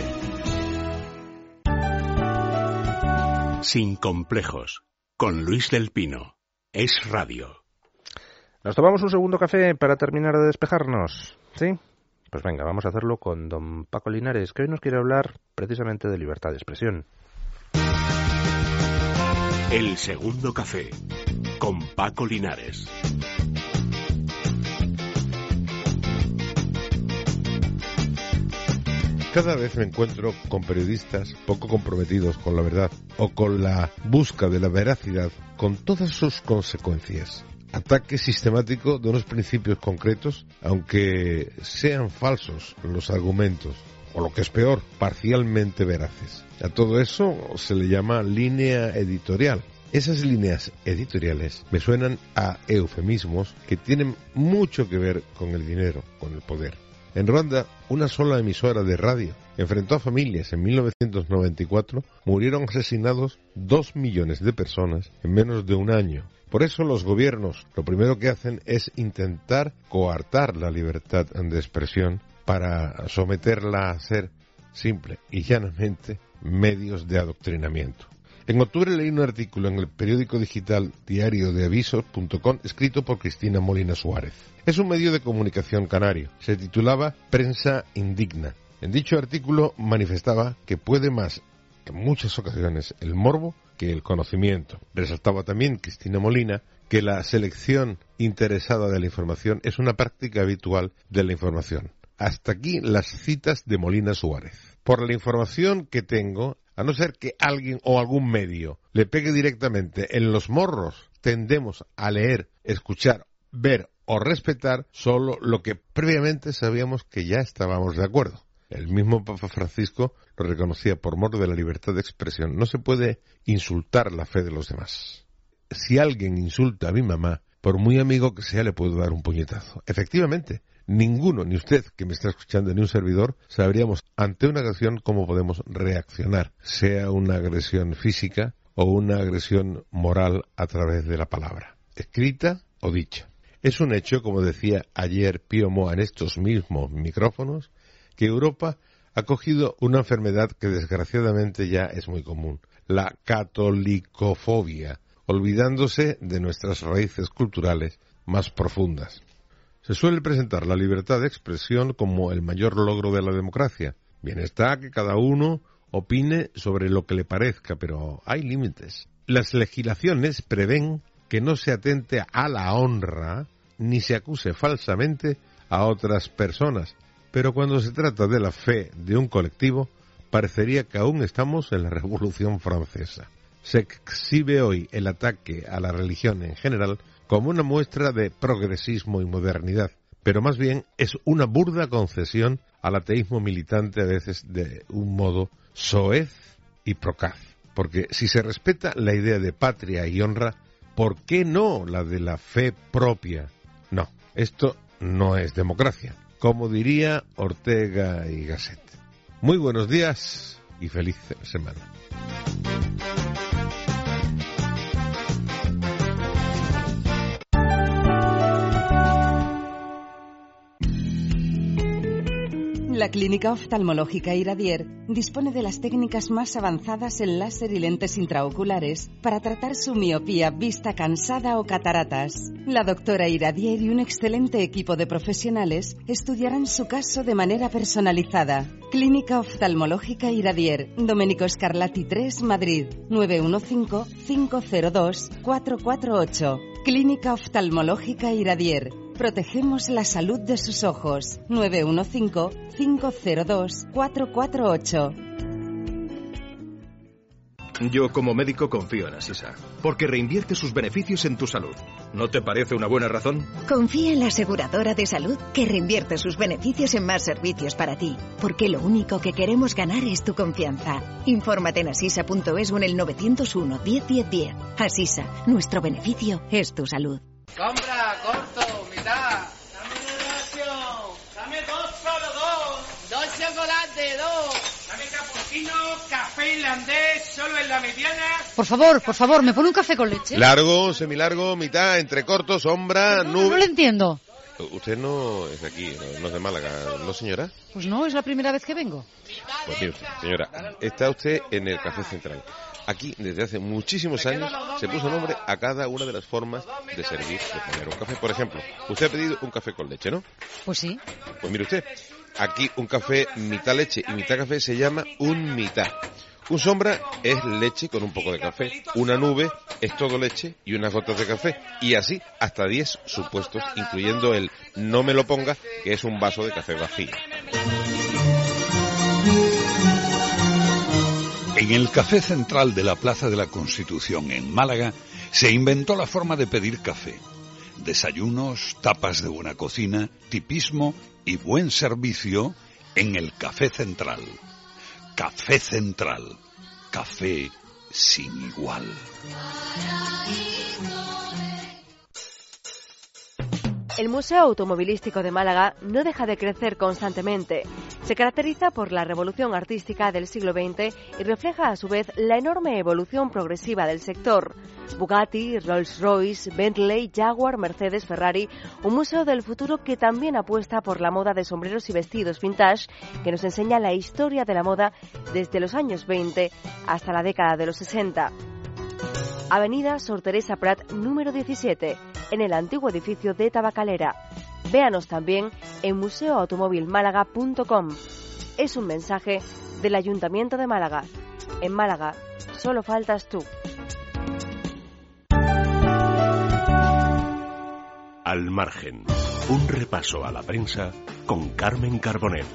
Sin complejos, con Luis del Pino. Es radio. ¿Nos tomamos un segundo café para terminar de despejarnos? ¿Sí? Pues venga, vamos a hacerlo con don Paco Linares, que hoy nos quiere hablar precisamente de libertad de expresión. El segundo café, con Paco Linares. Cada vez me encuentro con periodistas poco comprometidos con la verdad o con la busca de la veracidad, con todas sus consecuencias. Ataque sistemático de unos principios concretos, aunque sean falsos los argumentos, o lo que es peor, parcialmente veraces. A todo eso se le llama línea editorial. Esas líneas editoriales me suenan a eufemismos que tienen mucho que ver con el dinero, con el poder. En Ruanda, una sola emisora de radio enfrentó a familias. En 1994 murieron asesinados 2 millones de personas en menos de un año. Por eso los gobiernos lo primero que hacen es intentar coartar la libertad de expresión para someterla a ser simple y llanamente medios de adoctrinamiento. En octubre leí un artículo en el periódico digital diariodeavisos.com escrito por Cristina Molina Suárez. Es un medio de comunicación canario. Se titulaba Prensa Indigna. En dicho artículo manifestaba que puede más, en muchas ocasiones, el morbo que el conocimiento. Resaltaba también Cristina Molina que la selección interesada de la información es una práctica habitual de la información. Hasta aquí las citas de Molina Suárez. Por la información que tengo, a no ser que alguien o algún medio le pegue directamente en los morros, tendemos a leer, escuchar, ver o respetar solo lo que previamente sabíamos que ya estábamos de acuerdo. El mismo Papa Francisco lo reconocía por mor de la libertad de expresión. No se puede insultar la fe de los demás. Si alguien insulta a mi mamá, por muy amigo que sea, le puedo dar un puñetazo. Efectivamente, ninguno, ni usted que me está escuchando, ni un servidor, sabríamos ante una agresión cómo podemos reaccionar, sea una agresión física o una agresión moral a través de la palabra, escrita o dicha. Es un hecho, como decía ayer Pío Moa en estos mismos micrófonos, que Europa ha cogido una enfermedad que desgraciadamente ya es muy común, la catolicofobia, olvidándose de nuestras raíces culturales más profundas. Se suele presentar la libertad de expresión como el mayor logro de la democracia. Bien está que cada uno opine sobre lo que le parezca, pero hay límites. Las legislaciones prevén que no se atente a la honra ni se acuse falsamente a otras personas, pero cuando se trata de la fe de un colectivo, parecería que aún estamos en la Revolución Francesa. Se exhibe hoy el ataque a la religión en general como una muestra de progresismo y modernidad, pero más bien es una burda concesión al ateísmo militante, a veces de un modo soez y procaz. Porque si se respeta la idea de patria y honra, ¿por qué no la de la fe propia? No, esto no es democracia, como diría Ortega y Gasset. Muy buenos días y feliz semana. La Clínica Oftalmológica Iradier dispone de las técnicas más avanzadas en láser y lentes intraoculares para tratar su miopía, vista cansada o cataratas. La doctora Iradier y un excelente equipo de profesionales estudiarán su caso de manera personalizada. Clínica Oftalmológica Iradier, Domenico Scarlatti 3, Madrid, 915-502-448. Clínica Oftalmológica Iradier. Protegemos la salud de sus ojos. 915-502-448. Yo como médico confío en Asisa, porque reinvierte sus beneficios en tu salud. ¿No te parece una buena razón? Confía en la aseguradora de salud que reinvierte sus beneficios en más servicios para ti, porque lo único que queremos ganar es tu confianza. Infórmate en asisa.es o en el 901 10 10 10. Asisa, nuestro beneficio es tu salud. Compra, corto, mitad. Dame una ración. Dame 2 solo 2. 2 chocolates, 2. Dame cappuccino, café irlandés, solo en la mediana. Por favor, ¿me pone un café con leche? Largo, semilargo, mitad, entrecorto, sombra, nube... No lo entiendo. Usted no es de aquí, no es de Málaga, ¿no, señora? Pues no, es la primera vez que vengo. Pues mire usted, señora, está usted en el Café Central. Aquí, desde hace muchísimos años, se puso nombre a cada una de las formas de servir, de poner un café. Por ejemplo, usted ha pedido un café con leche, ¿no? Pues sí. Pues mire usted, aquí un café mitad leche y mitad café se llama un mitad. Un sombra es leche con un poco de café. Una nube es todo leche y unas gotas de café. Y así hasta 10 supuestos, incluyendo el no me lo ponga, que es un vaso de café vacío. En el Café Central de la Plaza de la Constitución, en Málaga, se inventó la forma de pedir café. Desayunos, tapas de buena cocina, tipismo y buen servicio en el Café Central. Café Central. Café sin igual. El Museo Automovilístico de Málaga no deja de crecer constantemente. Se caracteriza por la revolución artística del siglo XX y refleja a su vez la enorme evolución progresiva del sector. Bugatti, Rolls-Royce, Bentley, Jaguar, Mercedes, Ferrari, un museo del futuro que también apuesta por la moda de sombreros y vestidos vintage, que nos enseña la historia de la moda desde los años 20 hasta la década de los 60. Avenida Sor Teresa Prat, número 17, en el antiguo edificio de Tabacalera. Véanos también en museoautomovilmálaga.com. Es un mensaje del Ayuntamiento de Málaga. En Málaga, solo faltas tú. Al margen, un repaso a la prensa con Carmen Carbonell.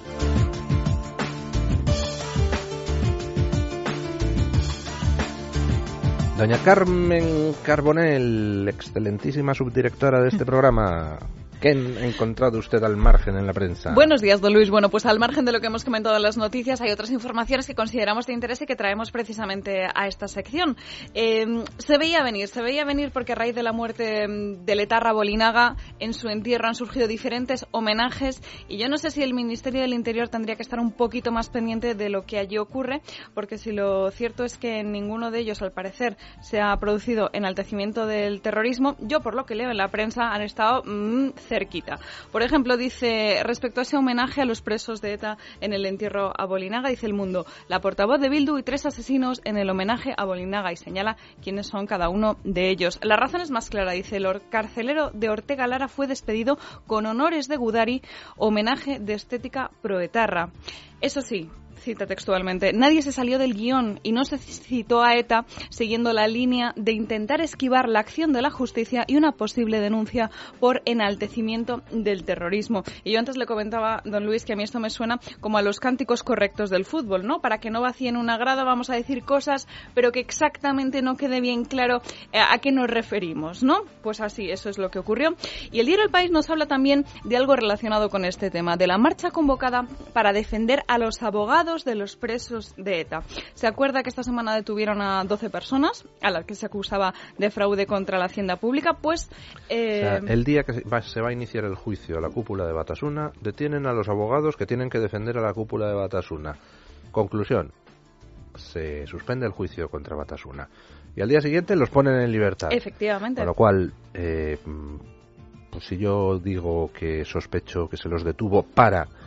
Doña Carmen Carbonell, excelentísima subdirectora de este programa. ¿Qué ha encontrado usted al margen en la prensa? Buenos días, don Luis. Bueno, pues al margen de lo que hemos comentado en las noticias, hay otras informaciones que consideramos de interés y que traemos precisamente a esta sección. Se veía venir porque a raíz de la muerte del etarra Bolinaga, en su entierro han surgido diferentes homenajes y yo no sé si el Ministerio del Interior tendría que estar un poquito más pendiente de lo que allí ocurre, porque si lo cierto es que en ninguno de ellos, al parecer, se ha producido enaltecimiento del terrorismo, yo por lo que leo en la prensa han estado cerquita. Por ejemplo, dice, respecto a ese homenaje a los presos de ETA en el entierro a Bolinaga, dice El Mundo, la portavoz de Bildu y 3 asesinos en el homenaje a Bolinaga, y señala quiénes son cada uno de ellos. La razón es más clara, dice, el carcelero de Ortega Lara fue despedido con honores de Gudari, homenaje de estética proetarra. Eso sí, cita textualmente, nadie se salió del guión y no se citó a ETA siguiendo la línea de intentar esquivar la acción de la justicia y una posible denuncia por enaltecimiento del terrorismo. Y yo antes le comentaba, don Luis, que a mí esto me suena como a los cánticos correctos del fútbol, ¿no? Para que no vacíen una grada vamos a decir cosas, pero que exactamente no quede bien claro a qué nos referimos, ¿no? Pues así, eso es lo que ocurrió. Y el diario El País nos habla también de algo relacionado con este tema, de la marcha convocada para defender a los abogados de los presos de ETA. ¿Se acuerda que esta semana detuvieron a 12 personas a las que se acusaba de fraude contra la hacienda pública? Pues o sea, el día que se va a iniciar el juicio a la cúpula de Batasuna, detienen a los abogados que tienen que defender a la cúpula de Batasuna. Conclusión, se suspende el juicio contra Batasuna y al día siguiente los ponen en libertad. Efectivamente. Con lo cual, pues si yo digo que sospecho que se los detuvo para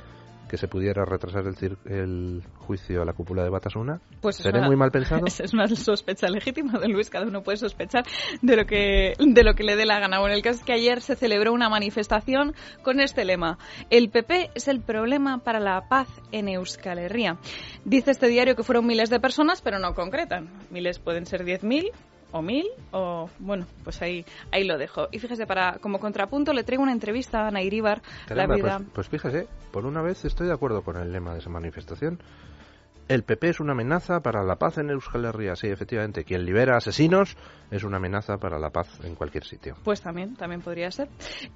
que se pudiera retrasar el juicio a la cúpula de Batasuna? Pues ¿Seré muy mal pensado? Es una sospecha legítima de Luis, cada uno puede sospechar de lo que le dé la gana. Bueno, el caso es que ayer se celebró una manifestación con este lema: el PP es el problema para la paz en Euskal Herria. Dice este diario que fueron miles de personas, pero no concretan. Miles pueden ser 10.000 o 1.000, o bueno, pues ahí lo dejo. Y fíjese, como contrapunto le traigo una entrevista a Ana Iríbar. Pues fíjese, por una vez estoy de acuerdo con el lema de esa manifestación. El PP es una amenaza para la paz en Euskal Herria. Sí, efectivamente, quien libera asesinos es una amenaza para la paz en cualquier sitio. Pues también podría ser.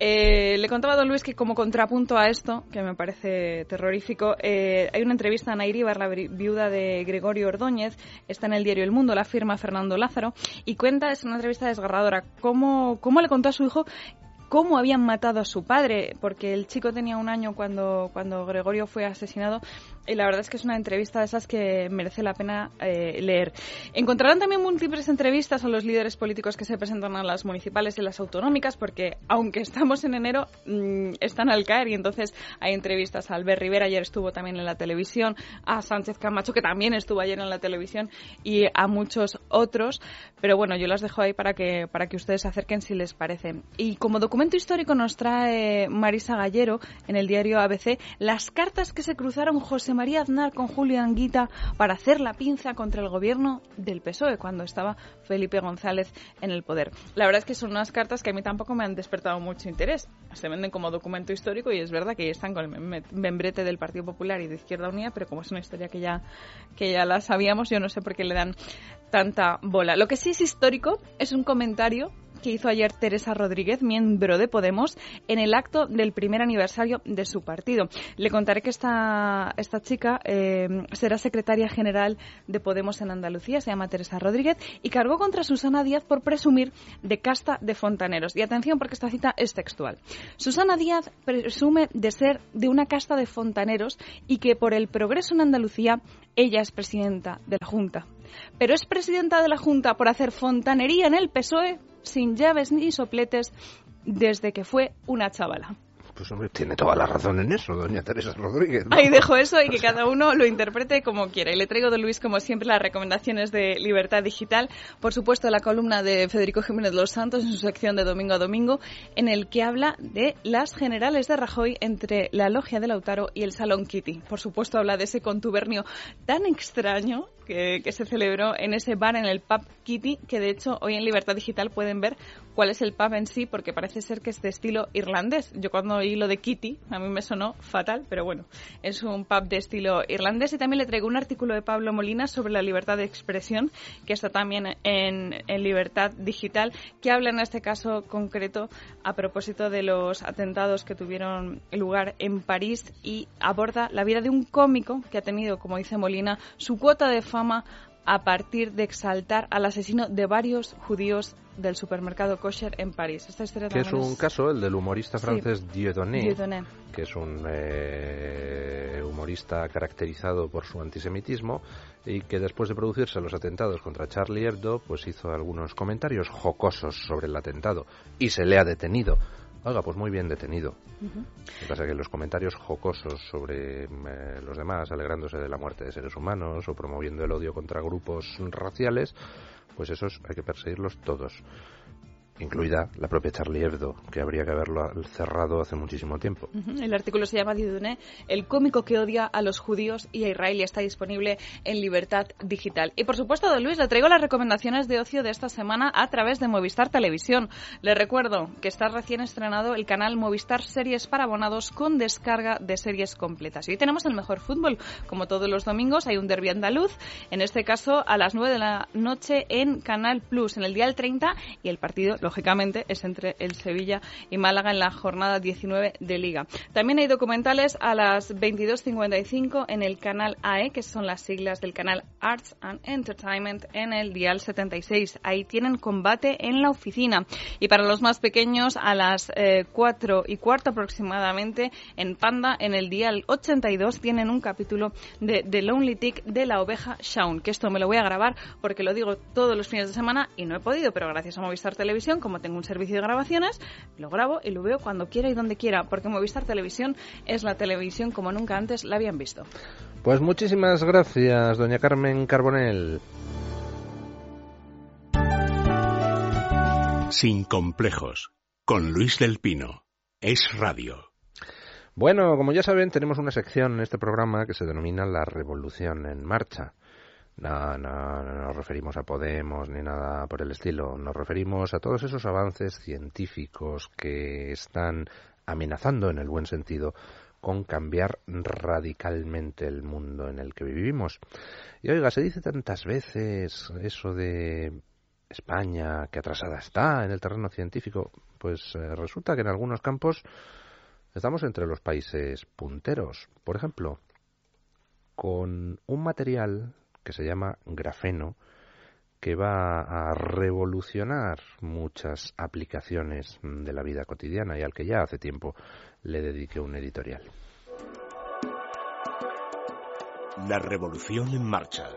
Le contaba a don Luis que como contrapunto a esto, que me parece terrorífico, hay una entrevista a Ana Iríbar, la viuda de Gregorio Ordóñez, está en el diario El Mundo, la firma Fernando Lázaro, y cuenta, es una entrevista desgarradora, cómo le contó a su hijo cómo habían matado a su padre, porque el chico tenía 1 año cuando Gregorio fue asesinado, y la verdad es que es una entrevista de esas que merece la pena leer. Encontrarán también múltiples entrevistas a los líderes políticos que se presentan a las municipales y las autonómicas, porque aunque estamos en enero, están al caer, y entonces hay entrevistas a Albert Rivera, ayer estuvo también en la televisión, a Sánchez Camacho, que también estuvo ayer en la televisión, y a muchos otros, pero bueno, yo las dejo ahí para que ustedes se acerquen si les parece. Y como documento histórico nos trae Marisa Gallero en el diario ABC las cartas que se cruzaron José María Aznar con Julio Anguita para hacer la pinza contra el gobierno del PSOE cuando estaba Felipe González en el poder. La verdad es que son unas cartas que a mí tampoco me han despertado mucho interés. Se venden como documento histórico y es verdad que están con el membrete del Partido Popular y de Izquierda Unida, pero como es una historia que ya la sabíamos, yo no sé por qué le dan tanta bola. Lo que sí es histórico es un comentario que hizo ayer Teresa Rodríguez, miembro de Podemos, en el acto del primer aniversario de su partido. Le contaré que esta chica será secretaria general de Podemos en Andalucía, se llama Teresa Rodríguez, y cargó contra Susana Díaz por presumir de casta de fontaneros. Y atención, porque esta cita es textual. Susana Díaz presume de ser de una casta de fontaneros y que por el progreso en Andalucía ella es presidenta de la Junta. Pero es presidenta de la Junta por hacer fontanería en el PSOE sin llaves ni sopletes desde que fue una chavala. Pues hombre, tiene toda la razón en eso, doña Teresa Rodríguez, ¿no? Ahí dejo eso y que cada uno lo interprete como quiera. Y le traigo, don Luis, como siempre, las recomendaciones de Libertad Digital. Por supuesto, la columna de Federico Jiménez Los Santos en su sección de Domingo a Domingo, en el que habla de las generales de Rajoy entre la logia de Lautaro y el Salón Kitty. Por supuesto, habla de ese contubernio tan extraño que se celebró en ese bar, en el pub Kitty, que de hecho hoy en Libertad Digital pueden ver cuál es el pub en sí, porque parece ser que es de estilo irlandés. Yo cuando oí lo de Kitty, a mí me sonó fatal, pero bueno, es un pub de estilo irlandés. Y también le traigo un artículo de Pablo Molina sobre la libertad de expresión, que está también en Libertad Digital, que habla en este caso concreto a propósito de los atentados que tuvieron lugar en París, y aborda la vida de un cómico que ha tenido, como dice Molina, su cuota de fama a partir de exaltar al asesino de varios judíos del supermercado kosher en París. Esta historia que es un caso, el del humorista francés Dieudonné, que es un humorista caracterizado por su antisemitismo y que después de producirse los atentados contra Charlie Hebdo, pues hizo algunos comentarios jocosos sobre el atentado y se le ha detenido. Oiga, pues muy bien detenido. Lo que pasa es que los comentarios jocosos sobre los demás, alegrándose de la muerte de seres humanos o promoviendo el odio contra grupos raciales, pues esos hay que perseguirlos todos. Incluida la propia Charlie Hebdo, que habría que haberlo cerrado hace muchísimo tiempo. El artículo se llama Dieudonné, el cómico que odia a los judíos y a Israel, y está disponible en Libertad Digital. Y por supuesto, don Luis, le traigo las recomendaciones de ocio de esta semana a través de Movistar Televisión. Le recuerdo que está recién estrenado el canal Movistar Series para abonados con descarga de series completas. Y hoy tenemos el mejor fútbol. Como todos los domingos hay un derbi andaluz, en este caso a las 9 de la noche en Canal Plus, en el dial 30, y el partido lógicamente es entre el Sevilla y Málaga en la jornada 19 de Liga. También hay documentales a las 22:55 en el canal AE, que son las siglas del canal Arts and Entertainment, en el dial 76. Ahí tienen Combate en la oficina. Y para los más pequeños, a las 4:15 aproximadamente en Panda, en el dial 82, tienen un capítulo de The Lonely Tick de la oveja Shaun, que esto me lo voy a grabar porque lo digo todos los fines de semana y no he podido, pero gracias a Movistar Televisión televisión, como tengo un servicio de grabaciones, lo grabo y lo veo cuando quiera y donde quiera, porque Movistar Televisión es la televisión como nunca antes la habían visto. Pues muchísimas gracias, doña Carmen Carbonell. Sin complejos, con Luis del Pino. Es radio. Bueno, como ya saben, tenemos una sección en este programa que se denomina La Revolución en Marcha. No nos referimos a Podemos ni nada por el estilo. Nos referimos a todos esos avances científicos que están amenazando, en el buen sentido, con cambiar radicalmente el mundo en el que vivimos. Y oiga, se dice tantas veces eso de España, que atrasada está en el terreno científico. Pues resulta que en algunos campos estamos entre los países punteros. Por ejemplo, con un material que se llama grafeno, que va a revolucionar muchas aplicaciones de la vida cotidiana y al que ya hace tiempo le dediqué un editorial. La revolución en marcha.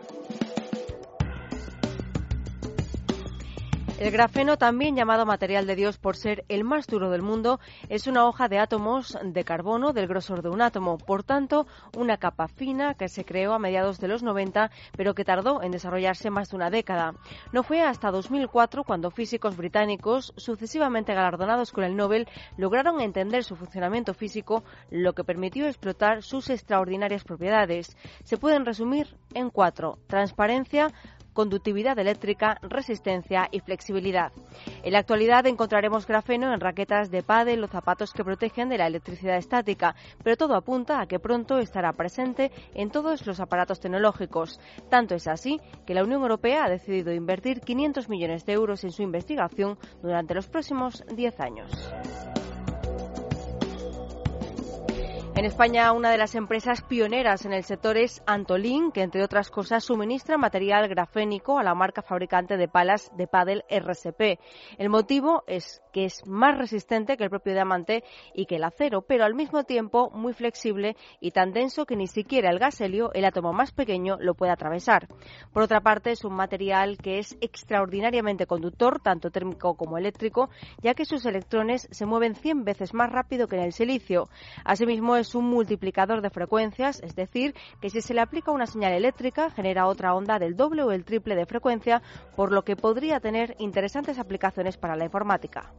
El grafeno, también llamado material de Dios por ser el más duro del mundo, es una hoja de átomos de carbono del grosor de un átomo. Por tanto, una capa fina que se creó a mediados de los 90, pero que tardó en desarrollarse más de una década. No fue hasta 2004 cuando físicos británicos, sucesivamente galardonados con el Nobel, lograron entender su funcionamiento físico, lo que permitió explotar sus extraordinarias propiedades. Se pueden resumir en 4: transparencia, conductividad eléctrica, resistencia y flexibilidad. En la actualidad encontraremos grafeno en raquetas de pádel o zapatos que protegen de la electricidad estática, pero todo apunta a que pronto estará presente en todos los aparatos tecnológicos. Tanto es así que la Unión Europea ha decidido invertir 500 millones de euros en su investigación durante los próximos 10 años. En España, una de las empresas pioneras en el sector es Antolin, que entre otras cosas suministra material grafénico a la marca fabricante de palas de pádel RSP. El motivo es que es más resistente que el propio diamante y que el acero, pero al mismo tiempo muy flexible y tan denso que ni siquiera el gas helio, el átomo más pequeño, lo puede atravesar. Por otra parte, es un material que es extraordinariamente conductor, tanto térmico como eléctrico, ya que sus electrones se mueven 100 veces más rápido que en el silicio. Asimismo, es un multiplicador de frecuencias, es decir, que si se le aplica una señal eléctrica, genera otra onda del doble o el triple de frecuencia, por lo que podría tener interesantes aplicaciones para la informática.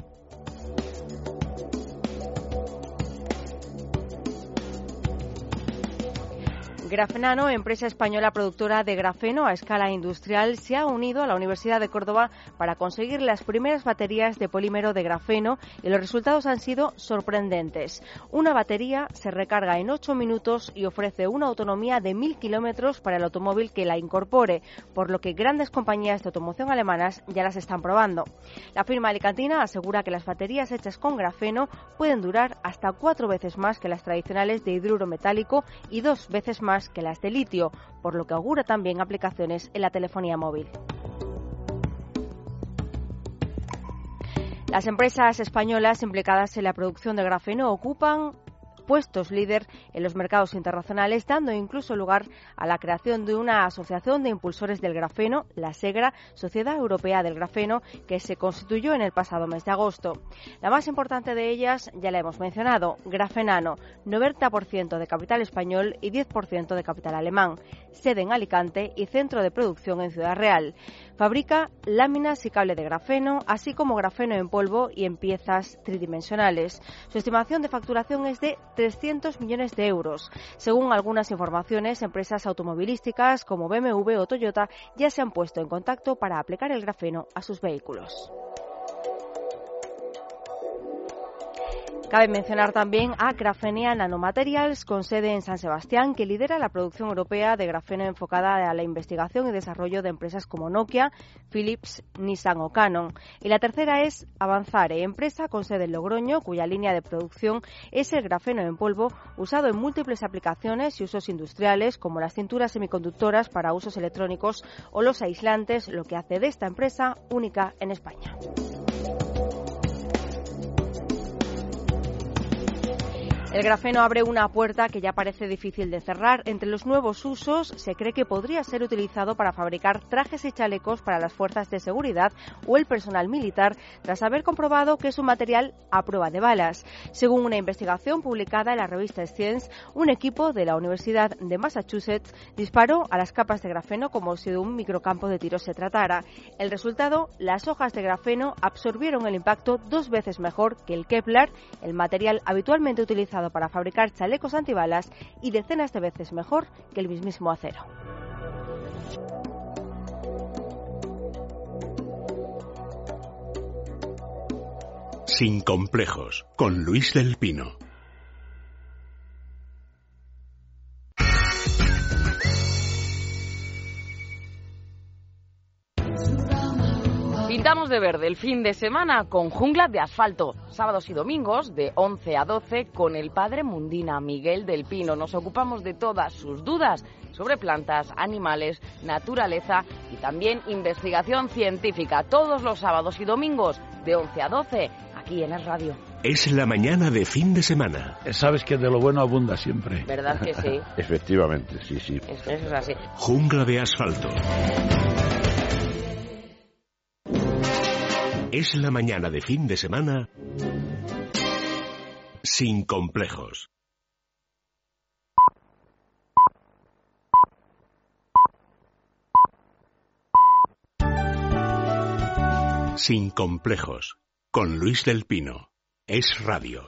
Grafenano, empresa española productora de grafeno a escala industrial, se ha unido a la Universidad de Córdoba para conseguir las primeras baterías de polímero de grafeno y los resultados han sido sorprendentes. Una batería se recarga en 8 minutos y ofrece una autonomía de 1000 kilómetros para el automóvil que la incorpore, por lo que grandes compañías de automoción alemanas ya las están probando. La firma alicantina asegura que las baterías hechas con grafeno pueden durar hasta 4 veces más que las tradicionales de hidruro metálico y 2 veces más que las de litio, por lo que augura también aplicaciones en la telefonía móvil. Las empresas españolas implicadas en la producción de grafeno ocupan puestos líder en los mercados internacionales, dando incluso lugar a la creación de una asociación de impulsores del grafeno, la SEGRA, Sociedad Europea del Grafeno, que se constituyó en el pasado mes de agosto. La más importante de ellas ya la hemos mencionado, Grafenano, 90% de capital español y 10% de capital alemán, sede en Alicante y centro de producción en Ciudad Real. Fabrica láminas y cable de grafeno, así como grafeno en polvo y en piezas tridimensionales. Su estimación de facturación es de 300 millones de euros. Según algunas informaciones, empresas automovilísticas como BMW o Toyota ya se han puesto en contacto para aplicar el grafeno a sus vehículos. Cabe mencionar también a Grafenia Nanomaterials, con sede en San Sebastián, que lidera la producción europea de grafeno enfocada a la investigación y desarrollo de empresas como Nokia, Philips, Nissan o Canon. Y la tercera es Avanzare, empresa con sede en Logroño, cuya línea de producción es el grafeno en polvo, usado en múltiples aplicaciones y usos industriales, como las cinturas semiconductoras para usos electrónicos o los aislantes, lo que hace de esta empresa única en España. El grafeno abre una puerta que ya parece difícil de cerrar. Entre los nuevos usos se cree que podría ser utilizado para fabricar trajes y chalecos para las fuerzas de seguridad o el personal militar, tras haber comprobado que es un material a prueba de balas. Según una investigación publicada en la revista Science, un equipo de la Universidad de Massachusetts disparó a las capas de grafeno como si de un microcampo de tiro se tratara. El resultado, las hojas de grafeno absorbieron el impacto 2 veces mejor que el Kevlar, el material habitualmente utilizado para fabricar chalecos antibalas, y decenas de veces mejor que el mismísimo acero. Sin complejos, con Luis del Pino. Pintamos de verde el fin de semana con Jungla de Asfalto, sábados y domingos de 11 a 12 con el padre Mundina, Miguel del Pino. Nos ocupamos de todas sus dudas sobre plantas, animales, naturaleza y también investigación científica, todos los sábados y domingos de 11 a 12 aquí en Es Radio. Es la mañana de fin de semana. Sabes que de lo bueno abunda siempre. ¿Verdad que sí? Efectivamente, sí, sí. Eso es así. Jungla de Asfalto. Es la mañana de fin de semana sin complejos. Sin complejos, con Luis del Pino. Es Radio.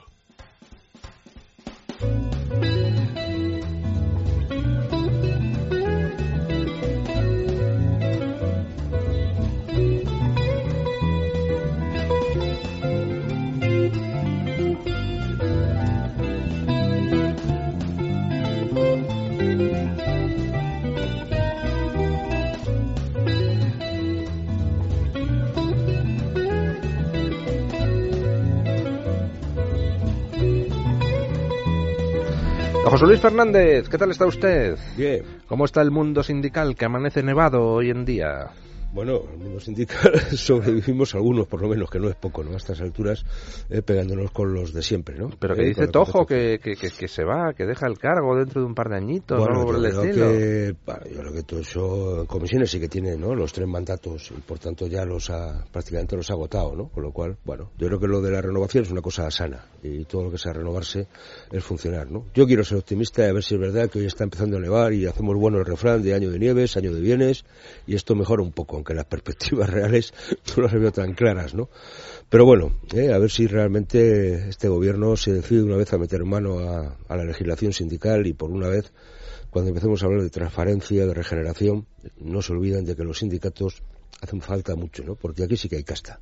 José Luis Fernández, ¿qué tal está usted? Bien. ¿Cómo está el mundo sindical que amanece nevado hoy en día? Bueno, el mundo sindical sobrevivimos algunos, por lo menos, que no es poco, ¿no? A estas alturas, pegándonos con los de siempre, ¿no? Pero que dice Tojo que se va, que deja el cargo dentro de un par de añitos, bueno, ¿no? Por el estilo. Yo creo que todo eso, en comisiones sí que tiene, ¿no? Los 3 mandatos, y por tanto ya prácticamente los ha agotado, ¿no? Con lo cual, bueno, yo creo que lo de la renovación es una cosa sana, y todo lo que sea renovarse es funcionar, ¿no? Yo quiero ser optimista y a ver si es verdad que hoy está empezando a nevar y hacemos bueno el refrán de año de nieves, año de bienes, y esto mejora un poco, aunque las perspectivas reales no las veo tan claras, ¿no? Pero bueno, a ver si realmente este gobierno se decide una vez a meter mano a la legislación sindical y por una vez, cuando empecemos a hablar de transparencia, de regeneración, no se olviden de que los sindicatos hacen falta mucho, ¿no? Porque aquí sí que hay casta.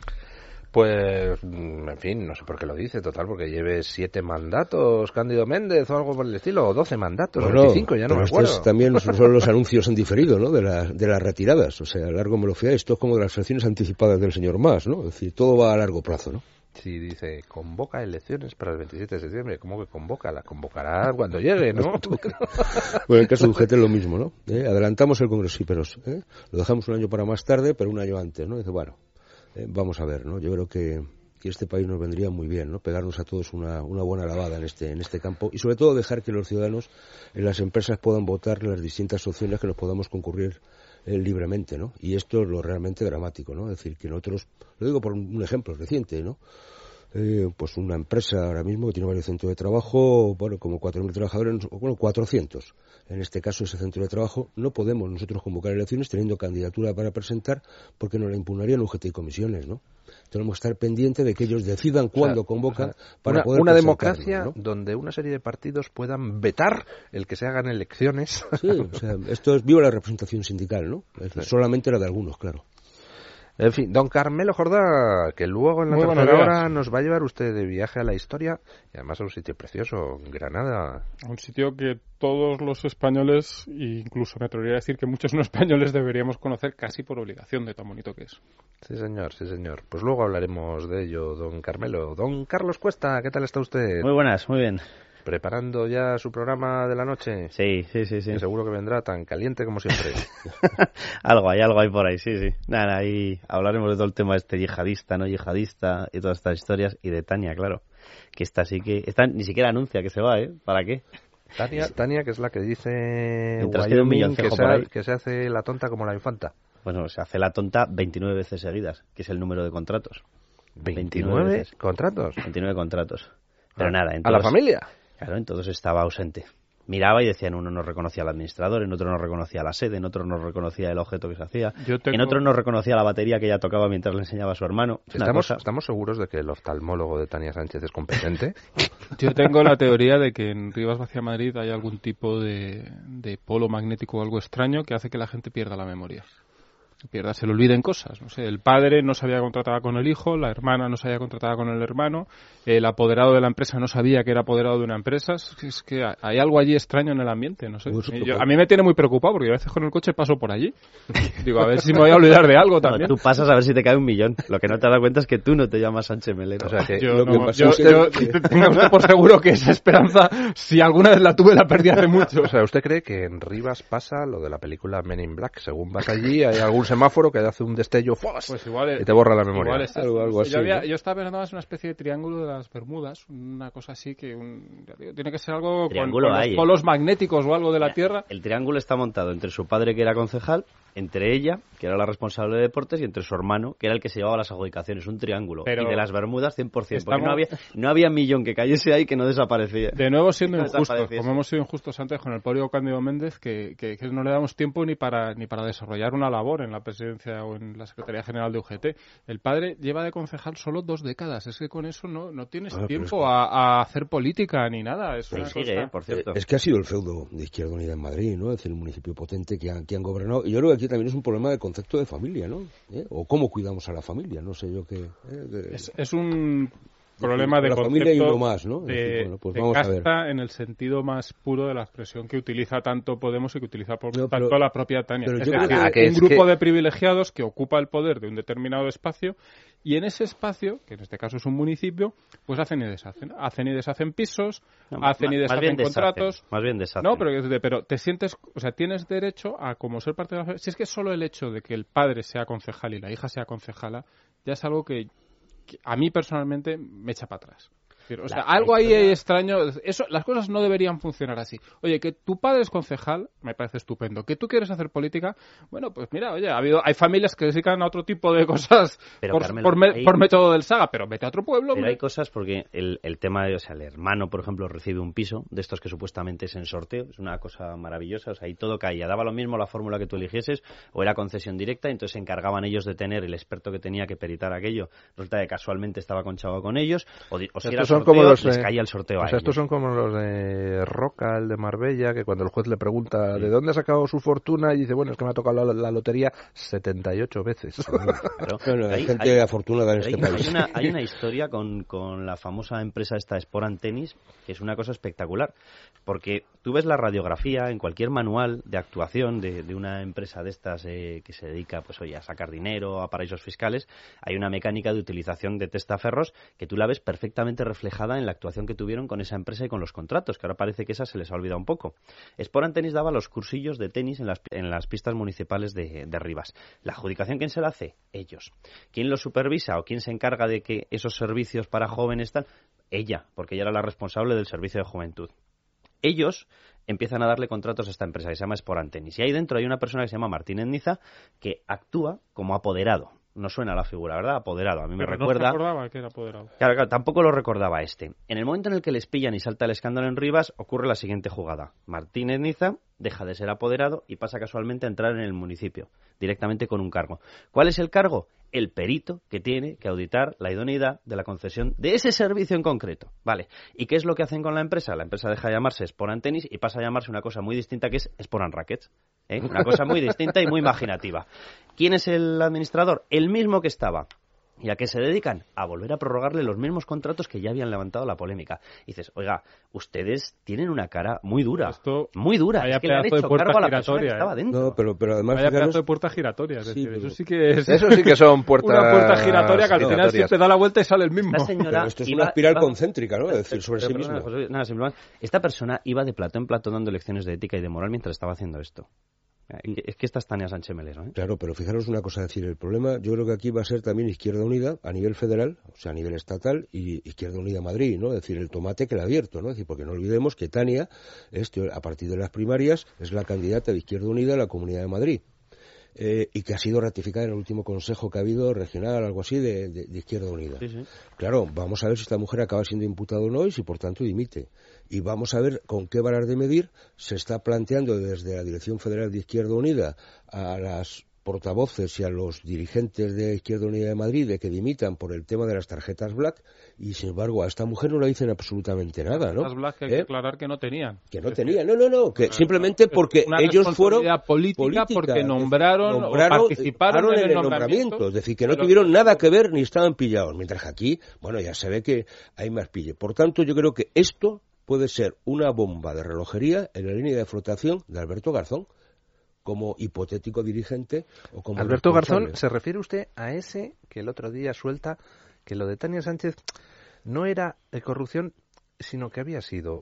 Pues, en fin, no sé por qué lo dice, total, porque lleve 7 mandatos, Cándido Méndez o algo por el estilo, o 12 mandatos, o 25, ya no me acuerdo. Estos también son los anuncios en diferido, ¿no? De las retiradas, o sea, a largo me lo fiáis, esto es como de las elecciones anticipadas del señor Mas, ¿no? Es decir, todo va a largo plazo, ¿no? Sí, dice, convoca elecciones para el 27 de septiembre. ¿Cómo que convoca? Las convocará cuando llegue, ¿no? Bueno, en el caso de UGT es lo mismo, ¿no? Adelantamos el Congreso, sí, pero lo dejamos un año para más tarde, pero un año antes, ¿no? Dice, bueno, vamos a ver, ¿no? Yo creo que este país nos vendría muy bien, ¿no? Pegarnos a todos una buena lavada en este campo y sobre todo dejar que los ciudadanos en las empresas puedan votar las distintas opciones que nos podamos concurrir libremente, ¿no? Y esto es lo realmente dramático, ¿no? Es decir, que nosotros, lo digo por un ejemplo reciente, ¿no? Pues una empresa ahora mismo que tiene varios centros de trabajo, bueno, como 4.000 trabajadores, bueno, 400. En este caso, ese centro de trabajo, no podemos nosotros convocar elecciones teniendo candidatura para presentar porque nos la impugnarían UGT y comisiones, ¿no? Tenemos que estar pendientes de que ellos decidan cuándo convocan para poder una democracia, ¿no? Donde una serie de partidos puedan vetar el que se hagan elecciones. Sí, o sea, esto es viva la representación sindical, ¿no? Solamente la de algunos, claro. En fin, don Carmelo Jordá, que luego en la tercera hora nos va a llevar usted de viaje a la historia y además a un sitio precioso, Granada. Un sitio que todos los españoles, e incluso me atrevería a decir que muchos no españoles deberíamos conocer casi por obligación de tan bonito que es. Sí, señor, sí, señor. Pues luego hablaremos de ello, don Carmelo. Don Carlos Cuesta, ¿qué tal está usted? Muy buenas, muy bien. ¿Preparando ya su programa de la noche? Sí. Y seguro que vendrá tan caliente como siempre. algo hay por ahí, sí. Nada, ahí hablaremos de todo el tema yihadista, no yihadista y todas estas historias, y de Tania, claro. que esta sí que... Esta ni siquiera anuncia que se va, ¿eh? ¿Para qué? Tania, que es la que dice Wyoming que se hace la tonta como la infanta. Bueno, se hace la tonta 29 veces seguidas, que es el número de contratos. 29 contratos. 29 contratos. Pero nada, ¿a la familia? Claro, en todos estaba ausente. Miraba y decían, uno no reconocía al administrador, en otro no reconocía la sede, en otro no reconocía el objeto que se hacía, en otro no reconocía la batería que ella tocaba mientras le enseñaba a su hermano. ¿Estamos seguros de que el oftalmólogo de Tania Sánchez es competente? Yo tengo la teoría de que en Rivas Vacía Madrid hay algún tipo de polo magnético o algo extraño que hace que la gente pierda la memoria. Se le olviden cosas, no sé, el padre no sabía que contrataba con el hijo, la hermana no sabía que contrataba con el hermano, el apoderado de la empresa no sabía que era apoderado de una empresa. Es que hay algo allí extraño en el ambiente, no sé. A mí me tiene muy preocupado porque a veces con el coche paso por allí. Digo, a ver si me voy a olvidar de algo también. No, tú pasas a ver si te cae 1.000.000. Lo que no te das cuenta es que tú no te llamas Sánchez Melero. O sea, que tenga usted por seguro que esa esperanza, si alguna vez la tuve, la perdí hace mucho. O sea, ¿usted cree que en Rivas pasa lo de la película Men in Black? Según vas allí, hay algún semáforo que hace un destello pues igual y te borra la memoria. Algo así. Yo estaba pensando más en una especie de triángulo de las Bermudas, una cosa así que tiene que ser algo con los polos magnéticos o algo de la Tierra. El triángulo está montado entre su padre, que era concejal, entre ella, que era la responsable de deportes, y entre su hermano, que era el que se llevaba las adjudicaciones. Un triángulo. Y de las Bermudas, 100%. Porque no había millón que cayese ahí que no desaparecía. De nuevo siendo injustos, como hemos sido injustos antes con el pobre Cándido Méndez, que no le damos tiempo ni para desarrollar una labor en la presidencia o en la Secretaría General de UGT. El padre lleva de concejal solo 2 décadas. Es que con eso no tienes tiempo a hacer política ni nada. Es por cierto. Es que ha sido el feudo de Izquierda Unida en Madrid, ¿no? Es decir, el municipio potente que han gobernado. Y yo creo que aquí también es un problema de concepto de familia, ¿no? O cómo cuidamos a la familia, no sé yo qué. Es un problema de la concepto familia y uno más, ¿no? de casta en el sentido más puro de la expresión que utiliza tanto Podemos y que utiliza tanto la propia Tania. Es decir, un grupo de privilegiados que ocupa el poder de un determinado espacio, y en ese espacio, que en este caso es un municipio, pues hacen y deshacen pisos, hacen y deshacen contratos. Más bien deshacen. No, pero te sientes, o sea, tienes derecho a como ser parte de la familia. Si es que solo el hecho de que el padre sea concejal y la hija sea concejala, ya es algo que a mí personalmente me echa para atrás. O sea, algo ahí extraño. Las cosas no deberían funcionar así. Oye, que tu padre es concejal, me parece estupendo. Que tú quieres hacer política, bueno, pues mira, oye, hay familias que se dedican a otro tipo de cosas por método del Saga, pero vete a otro pueblo. Pero hay cosas porque el tema de, o sea, el hermano, por ejemplo, recibe un piso de estos que supuestamente es en sorteo, es una cosa maravillosa, o sea, ahí todo caía, daba lo mismo la fórmula que tú eligieses, o era concesión directa, entonces se encargaban ellos de tener el experto que tenía que peritar aquello, resulta que casualmente estaba conchado con ellos, o si era les caía el sorteo a ellos. Estos son como los de Roca, el de Marbella, que cuando el juez le pregunta ¿de dónde ha sacado su fortuna? Y dice, bueno, es que me ha tocado la lotería 78 veces. Hay gente afortunada en este país. Hay una historia con la famosa empresa esta Sport and Tennis, que es una cosa espectacular, porque tú ves la radiografía en cualquier manual de actuación de una empresa de estas que se dedica pues oye a sacar dinero, a paraísos fiscales, hay una mecánica de utilización de testaferros que tú la ves perfectamente reflejada en la actuación que tuvieron con esa empresa y con los contratos, que ahora parece que esa se les ha olvidado un poco. Sport and Tennis daba los cursillos de tenis en las pistas municipales de Rivas. ¿La adjudicación quién se la hace? Ellos. ¿Quién lo supervisa o quién se encarga de que esos servicios para jóvenes están? Ella, porque ella era la responsable del servicio de juventud. Ellos empiezan a darle contratos a esta empresa que se llama Sport and Tennis. Y ahí dentro hay una persona que se llama Martínez Niza que actúa como apoderado. No suena la figura, ¿verdad? Apoderado. A mí me recuerda... No recordaba que era apoderado. Claro, tampoco lo recordaba este. En el momento en el que les pillan y salta el escándalo en Rivas, ocurre la siguiente jugada. Martínez Niza deja de ser apoderado y pasa casualmente a entrar en el municipio, directamente con un cargo. ¿Cuál es el cargo? El perito que tiene que auditar la idoneidad de la concesión de ese servicio en concreto. Vale. ¿Y qué es lo que hacen con la empresa? La empresa deja de llamarse Sport and Tennis y pasa a llamarse una cosa muy distinta que es Sport and Rackets. Una cosa muy distinta y muy imaginativa. ¿Quién es el administrador? El mismo que estaba. ¿Y a qué se dedican? A volver a prorrogarle los mismos contratos que ya habían levantado la polémica. Y dices, oiga, ustedes tienen una cara muy dura. Muy dura. Vaya es que le han hecho cargo a la persona que estaba dentro. No, pero además... Vaya pedazo de puerta giratoria. Es decir, pero... eso sí que es... Eso sí que son puertas... Una puerta giratoria que al final siempre da la vuelta y sale el mismo. Señora esto es una espiral concéntrica, ¿no? Es decir, sobre sí mismo. Nada, simplemente, esta persona iba de plato en plato dando lecciones de ética y de moral mientras estaba haciendo esto. Es que esta es Tania Sánchez Melero, ¿eh? Claro, pero fijaros una cosa, decir, el problema yo creo que aquí va a ser también Izquierda Unida a nivel federal, o sea, a nivel estatal, y Izquierda Unida Madrid, ¿no? Es decir, el tomate que le ha abierto, ¿no? Es decir, porque no olvidemos que Tania, a partir de las primarias, es la candidata de Izquierda Unida a la Comunidad de Madrid. Y que ha sido ratificada en el último consejo que ha habido regional, algo así, de Izquierda Unida. Sí, sí. Claro, vamos a ver si esta mujer acaba siendo imputada o no y si por tanto dimite. Y vamos a ver con qué varas de medir se está planteando desde la Dirección Federal de Izquierda Unida a las portavoces y a los dirigentes de Izquierda Unida de Madrid de que dimitan por el tema de las tarjetas Black, y sin embargo a esta mujer no le dicen absolutamente nada, ¿no? Las Black que hay que aclarar que no tenían. Que no tenían, no, que simplemente porque ellos fueron política porque nombraron o participaron en el nombramiento. Es decir, que no tuvieron nada que ver ni estaban pillados, mientras que aquí, bueno, ya se ve que hay más pille. Por tanto, yo creo que esto puede ser una bomba de relojería en la línea de flotación de Alberto Garzón, como hipotético dirigente o como Alberto Garzón, ¿se refiere usted a ese que el otro día suelta que lo de Tania Sánchez no era corrupción, sino que había sido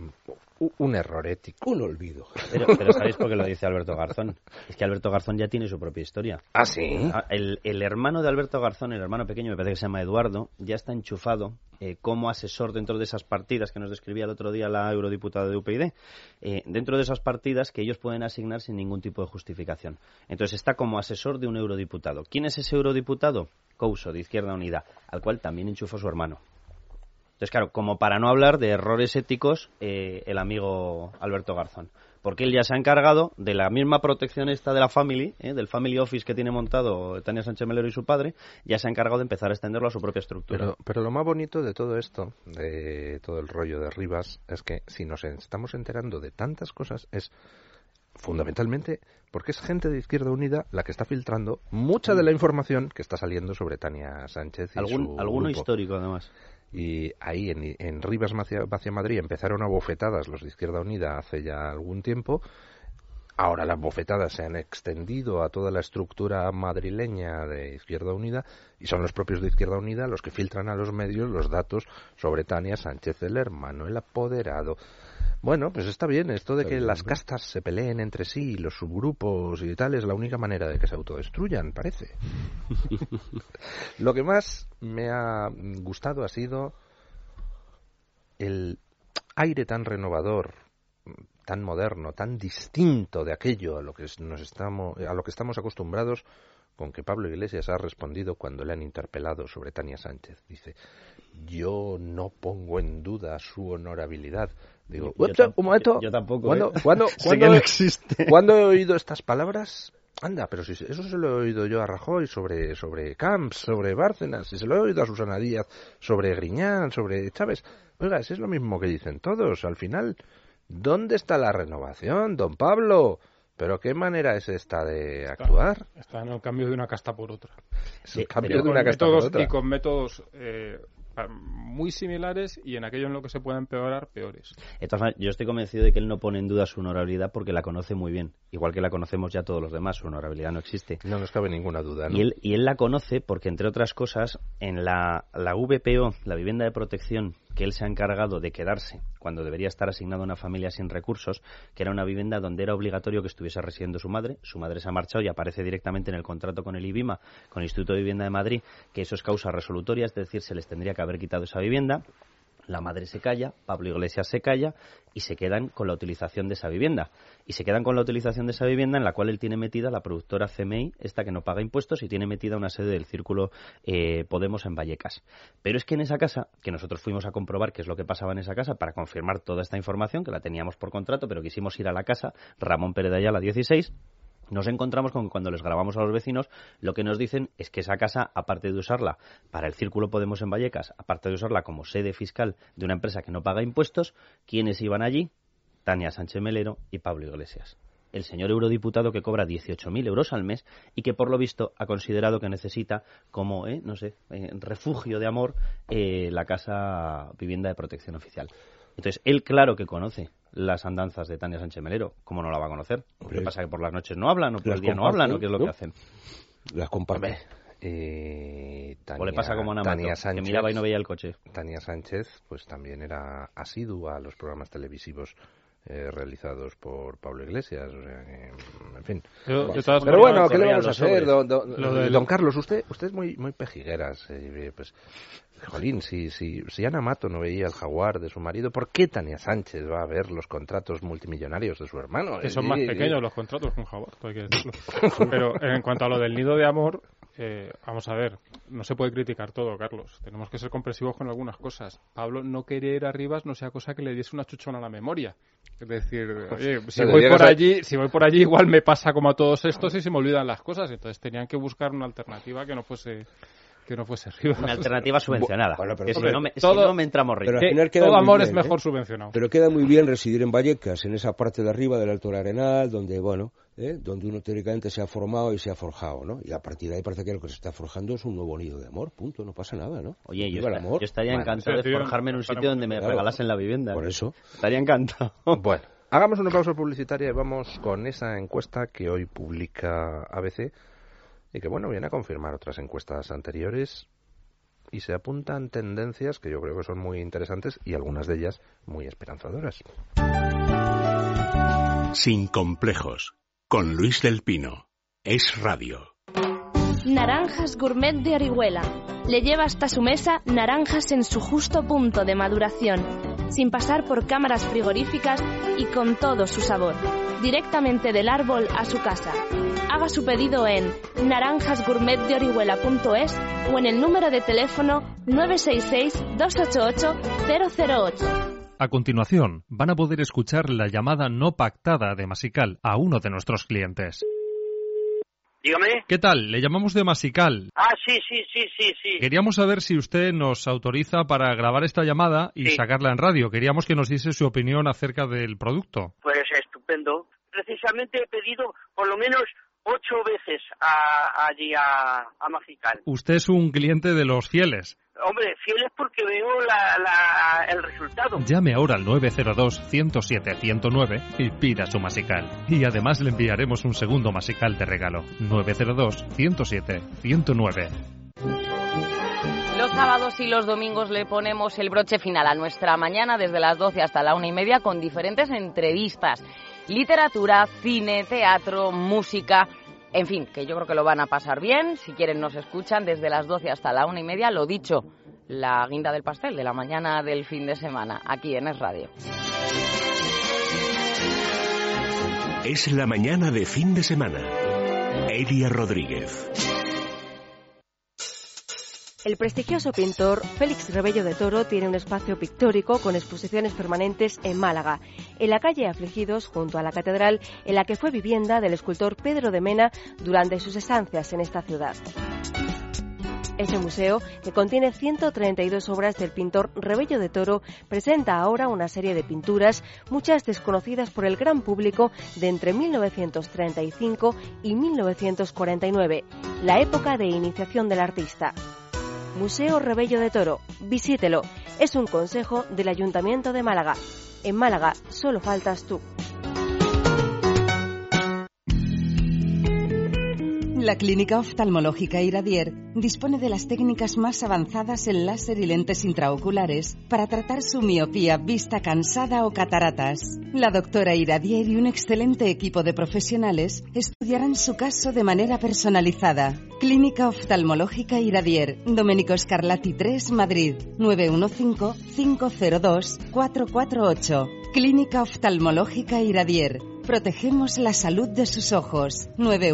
un error ético? Un olvido. Pero ¿sabéis por qué lo dice Alberto Garzón? Es que Alberto Garzón ya tiene su propia historia. ¿Ah, sí? El hermano de Alberto Garzón, el hermano pequeño, me parece que se llama Eduardo, ya está enchufado como asesor dentro de esas partidas que nos describía el otro día la eurodiputada de UPyD. Dentro de esas partidas que ellos pueden asignar sin ningún tipo de justificación. Entonces está como asesor de un eurodiputado. ¿Quién es ese eurodiputado? Couso, de Izquierda Unida, al cual también enchufó su hermano. Entonces, claro, como para no hablar de errores éticos, el amigo Alberto Garzón. Porque él ya se ha encargado de la misma protección esta de la Family, del Family Office que tiene montado Tania Sánchez Melero y su padre, ya se ha encargado de empezar a extenderlo a su propia estructura. Pero lo más bonito de todo esto, de todo el rollo de Rivas, es que si nos estamos enterando de tantas cosas es fundamentalmente porque es gente de Izquierda Unida la que está filtrando mucha de la información que está saliendo sobre Tania Sánchez y su alguno grupo. Histórico, además. Y ahí en Rivas hacia Madrid empezaron a bofetadas los de Izquierda Unida hace ya algún tiempo. Ahora las bofetadas se han extendido a toda la estructura madrileña de Izquierda Unida y son los propios de Izquierda Unida los que filtran a los medios los datos sobre Tania Sánchez, el hermano, el apoderado. Bueno, pues está bien, esto de que las castas se peleen entre sí, los subgrupos y tal, es la única manera de que se autodestruyan, parece. Lo que más me ha gustado ha sido el aire tan renovador, tan moderno, tan distinto de aquello a lo que estamos acostumbrados, con que Pablo Iglesias ha respondido cuando le han interpelado sobre Tania Sánchez. Dice, yo no pongo en duda su honorabilidad. Digo, un momento. Yo tampoco. ¿Cuándo he oído estas palabras? Anda, pero si eso se lo he oído yo a Rajoy sobre Camps, sobre Bárcenas, si se lo he oído a Susana Díaz sobre Griñán, sobre Chávez. Oiga, es lo mismo que dicen todos. Al final, ¿dónde está la renovación, don Pablo? ¿Pero qué manera es esta de actuar? Está en el cambio de una casta por otra. Es el cambio de una casta por otra. Y con métodos muy similares y en aquello en lo que se pueda empeorar, peores. Entonces, yo estoy convencido de que él no pone en duda su honorabilidad porque la conoce muy bien. Igual que la conocemos ya todos los demás, su honorabilidad no existe. No nos cabe ninguna duda, ¿no? Y él la conoce porque, entre otras cosas, en la VPO, la vivienda de protección que él se ha encargado de quedarse cuando debería estar asignado a una familia sin recursos, que era una vivienda donde era obligatorio que estuviese residiendo su madre se ha marchado y aparece directamente en el contrato con el IBIMA, con el Instituto de Vivienda de Madrid, que eso es causa resolutoria, es decir, se les tendría que haber quitado esa vivienda. La madre se calla, Pablo Iglesias se calla y se quedan con la utilización de esa vivienda. Y se quedan con la utilización de esa vivienda en la cual él tiene metida la productora CMI, esta que no paga impuestos, y tiene metida una sede del Círculo Podemos en Vallecas. Pero es que en esa casa, que nosotros fuimos a comprobar qué es lo que pasaba en esa casa para confirmar toda esta información, que la teníamos por contrato, pero quisimos ir a la casa, Ramón Pérez de Ayala 16, nos encontramos con que cuando les grabamos a los vecinos, lo que nos dicen es que esa casa, aparte de usarla para el Círculo Podemos en Vallecas, aparte de usarla como sede fiscal de una empresa que no paga impuestos, ¿quiénes iban allí? Tania Sánchez Melero y Pablo Iglesias. El señor eurodiputado que cobra 18.000 euros al mes y que por lo visto ha considerado que necesita como, refugio de amor la casa vivienda de protección oficial. Entonces, él claro que conoce las andanzas de Tania Sánchez Melero. ¿Cómo no la va a conocer? ¿Qué le pasa? ¿Que por las noches no hablan o por el día no hablan? ¿O qué es lo que hacen? Las comparten. O le pasa como a Namato, que miraba y no veía el coche. Tania Sánchez pues también era asidua a los programas televisivos realizados por Pablo Iglesias, o sea, en fin. Pero bueno, ¿qué le vamos a hacer? Don Carlos, usted es muy pejigueras. Pues, jolín, si Ana Mato no veía el jaguar de su marido, ¿por qué Tania Sánchez va a ver los contratos multimillonarios de su hermano? Que son más pequeños los contratos con jaguar, hay que decirlo. Pero en cuanto a lo del nido de amor, vamos a ver, no se puede criticar todo, Carlos. Tenemos que ser comprensivos con algunas cosas. Pablo no quería ir a Rivas, no sea cosa que le diese una chuchona a la memoria. Es decir, oye, si voy por allí igual me pasa como a todos estos y se me olvidan las cosas. Entonces tenían que buscar una alternativa que no fuese Rivas. Una alternativa subvencionada. Bueno, pero si no me entramos ricos. Todo amor es mejor subvencionado. Pero queda muy bien residir en Vallecas, en esa parte de arriba del Alto del Arenal, donde, donde uno teóricamente se ha formado y se ha forjado, ¿no? Y a partir de ahí parece que lo que se está forjando es un nuevo nido de amor, punto, no pasa nada, ¿no? Oye, yo estaría encantado de forjarme en un sitio donde me regalasen la vivienda. Por eso. Estaría encantado. Bueno, hagamos una pausa publicitaria y vamos con esa encuesta que hoy publica ABC y que, viene a confirmar otras encuestas anteriores y se apuntan tendencias que yo creo que son muy interesantes y algunas de ellas muy esperanzadoras. Sin complejos, con Luis del Pino. Es Radio. Naranjas Gourmet de Orihuela. Le lleva hasta su mesa naranjas en su justo punto de maduración, sin pasar por cámaras frigoríficas y con todo su sabor, directamente del árbol a su casa. Haga su pedido en naranjasgourmetdeorihuela.es o en el número de teléfono 966-288-008. A continuación, van a poder escuchar la llamada no pactada de Masical a uno de nuestros clientes. Dígame. ¿Qué tal? Le llamamos de Masical. Ah, sí. Queríamos saber si usted nos autoriza para grabar esta llamada y sacarla en radio. Queríamos que nos diese su opinión acerca del producto. Pues estupendo. Precisamente he pedido por lo menos 8 veces allí a Masical. Usted es un cliente de los fieles. Hombre, fieles porque veo el resultado. Llame ahora al 902-107-109 y pida su Masical. Y además le enviaremos un segundo Masical de regalo. 902-107-109. Los sábados y los domingos le ponemos el broche final a nuestra mañana desde las 12 hasta la 1:30 con diferentes entrevistas. Literatura, cine, teatro, música... En fin, que yo creo que lo van a pasar bien. Si quieren nos escuchan desde las 12 hasta la 1:30. Lo dicho, la guinda del pastel de la mañana del fin de semana, aquí en Es Radio. Es la mañana de fin de semana. Elia Rodríguez. El prestigioso pintor Félix Rebello de Toro tiene un espacio pictórico con exposiciones permanentes en Málaga, en la calle Afligidos, junto a la catedral, en la que fue vivienda del escultor Pedro de Mena durante sus estancias en esta ciudad. Este museo, que contiene 132 obras del pintor Rebello de Toro, presenta ahora una serie de pinturas, muchas desconocidas por el gran público, de entre 1935 y 1949, la época de iniciación del artista. Museo Rebello de Toro, visítelo. Es un consejo del Ayuntamiento de Málaga. En Málaga solo faltas tú. La Clínica Oftalmológica Iradier dispone de las técnicas más avanzadas en láser y lentes intraoculares para tratar su miopía, vista cansada o cataratas. La doctora Iradier y un excelente equipo de profesionales estudiarán su caso de manera personalizada. Clínica Oftalmológica Iradier, Domenico Scarlatti 3, Madrid, 915-502-448. Clínica Oftalmológica Iradier. Protegemos la salud de sus ojos.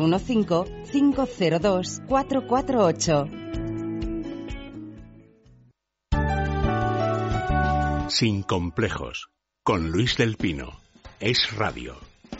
915-502-448. Sin complejos, con Luis del Pino. Es Radio.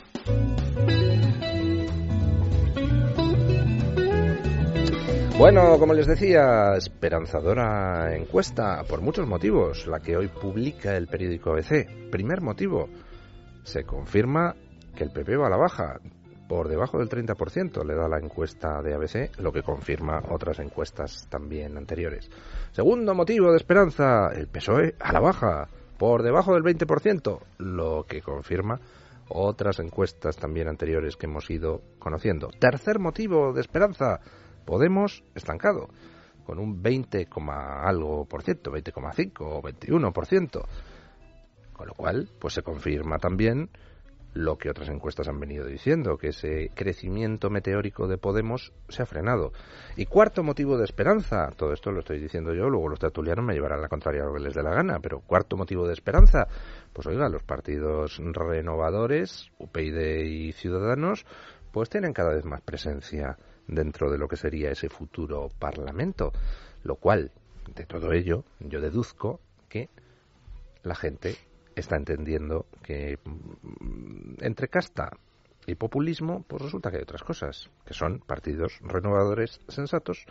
Bueno, como les decía, esperanzadora encuesta por muchos motivos, la que hoy publica el periódico ABC. Primer motivo, se confirma que el PP va a la baja, por debajo del 30%, le da la encuesta de ABC, lo que confirma otras encuestas también anteriores. Segundo motivo de esperanza, el PSOE a la baja, por debajo del 20%, lo que confirma otras encuestas también anteriores que hemos ido conociendo. Tercer motivo de esperanza, Podemos estancado, con un 20, algo por ciento, 20,5 o 21%. Con lo cual, pues se confirma también lo que otras encuestas han venido diciendo, que ese crecimiento meteórico de Podemos se ha frenado. Y cuarto motivo de esperanza, todo esto lo estoy diciendo yo, luego los tertulianos me llevarán la contraria a lo que les dé la gana, pero cuarto motivo de esperanza, pues oiga, los partidos renovadores, UPyD y Ciudadanos, pues tienen cada vez más presencia dentro de lo que sería ese futuro Parlamento, lo cual, de todo ello, yo deduzco que la gente está entendiendo que entre casta y populismo, pues resulta que hay otras cosas, que son partidos renovadores sensatos,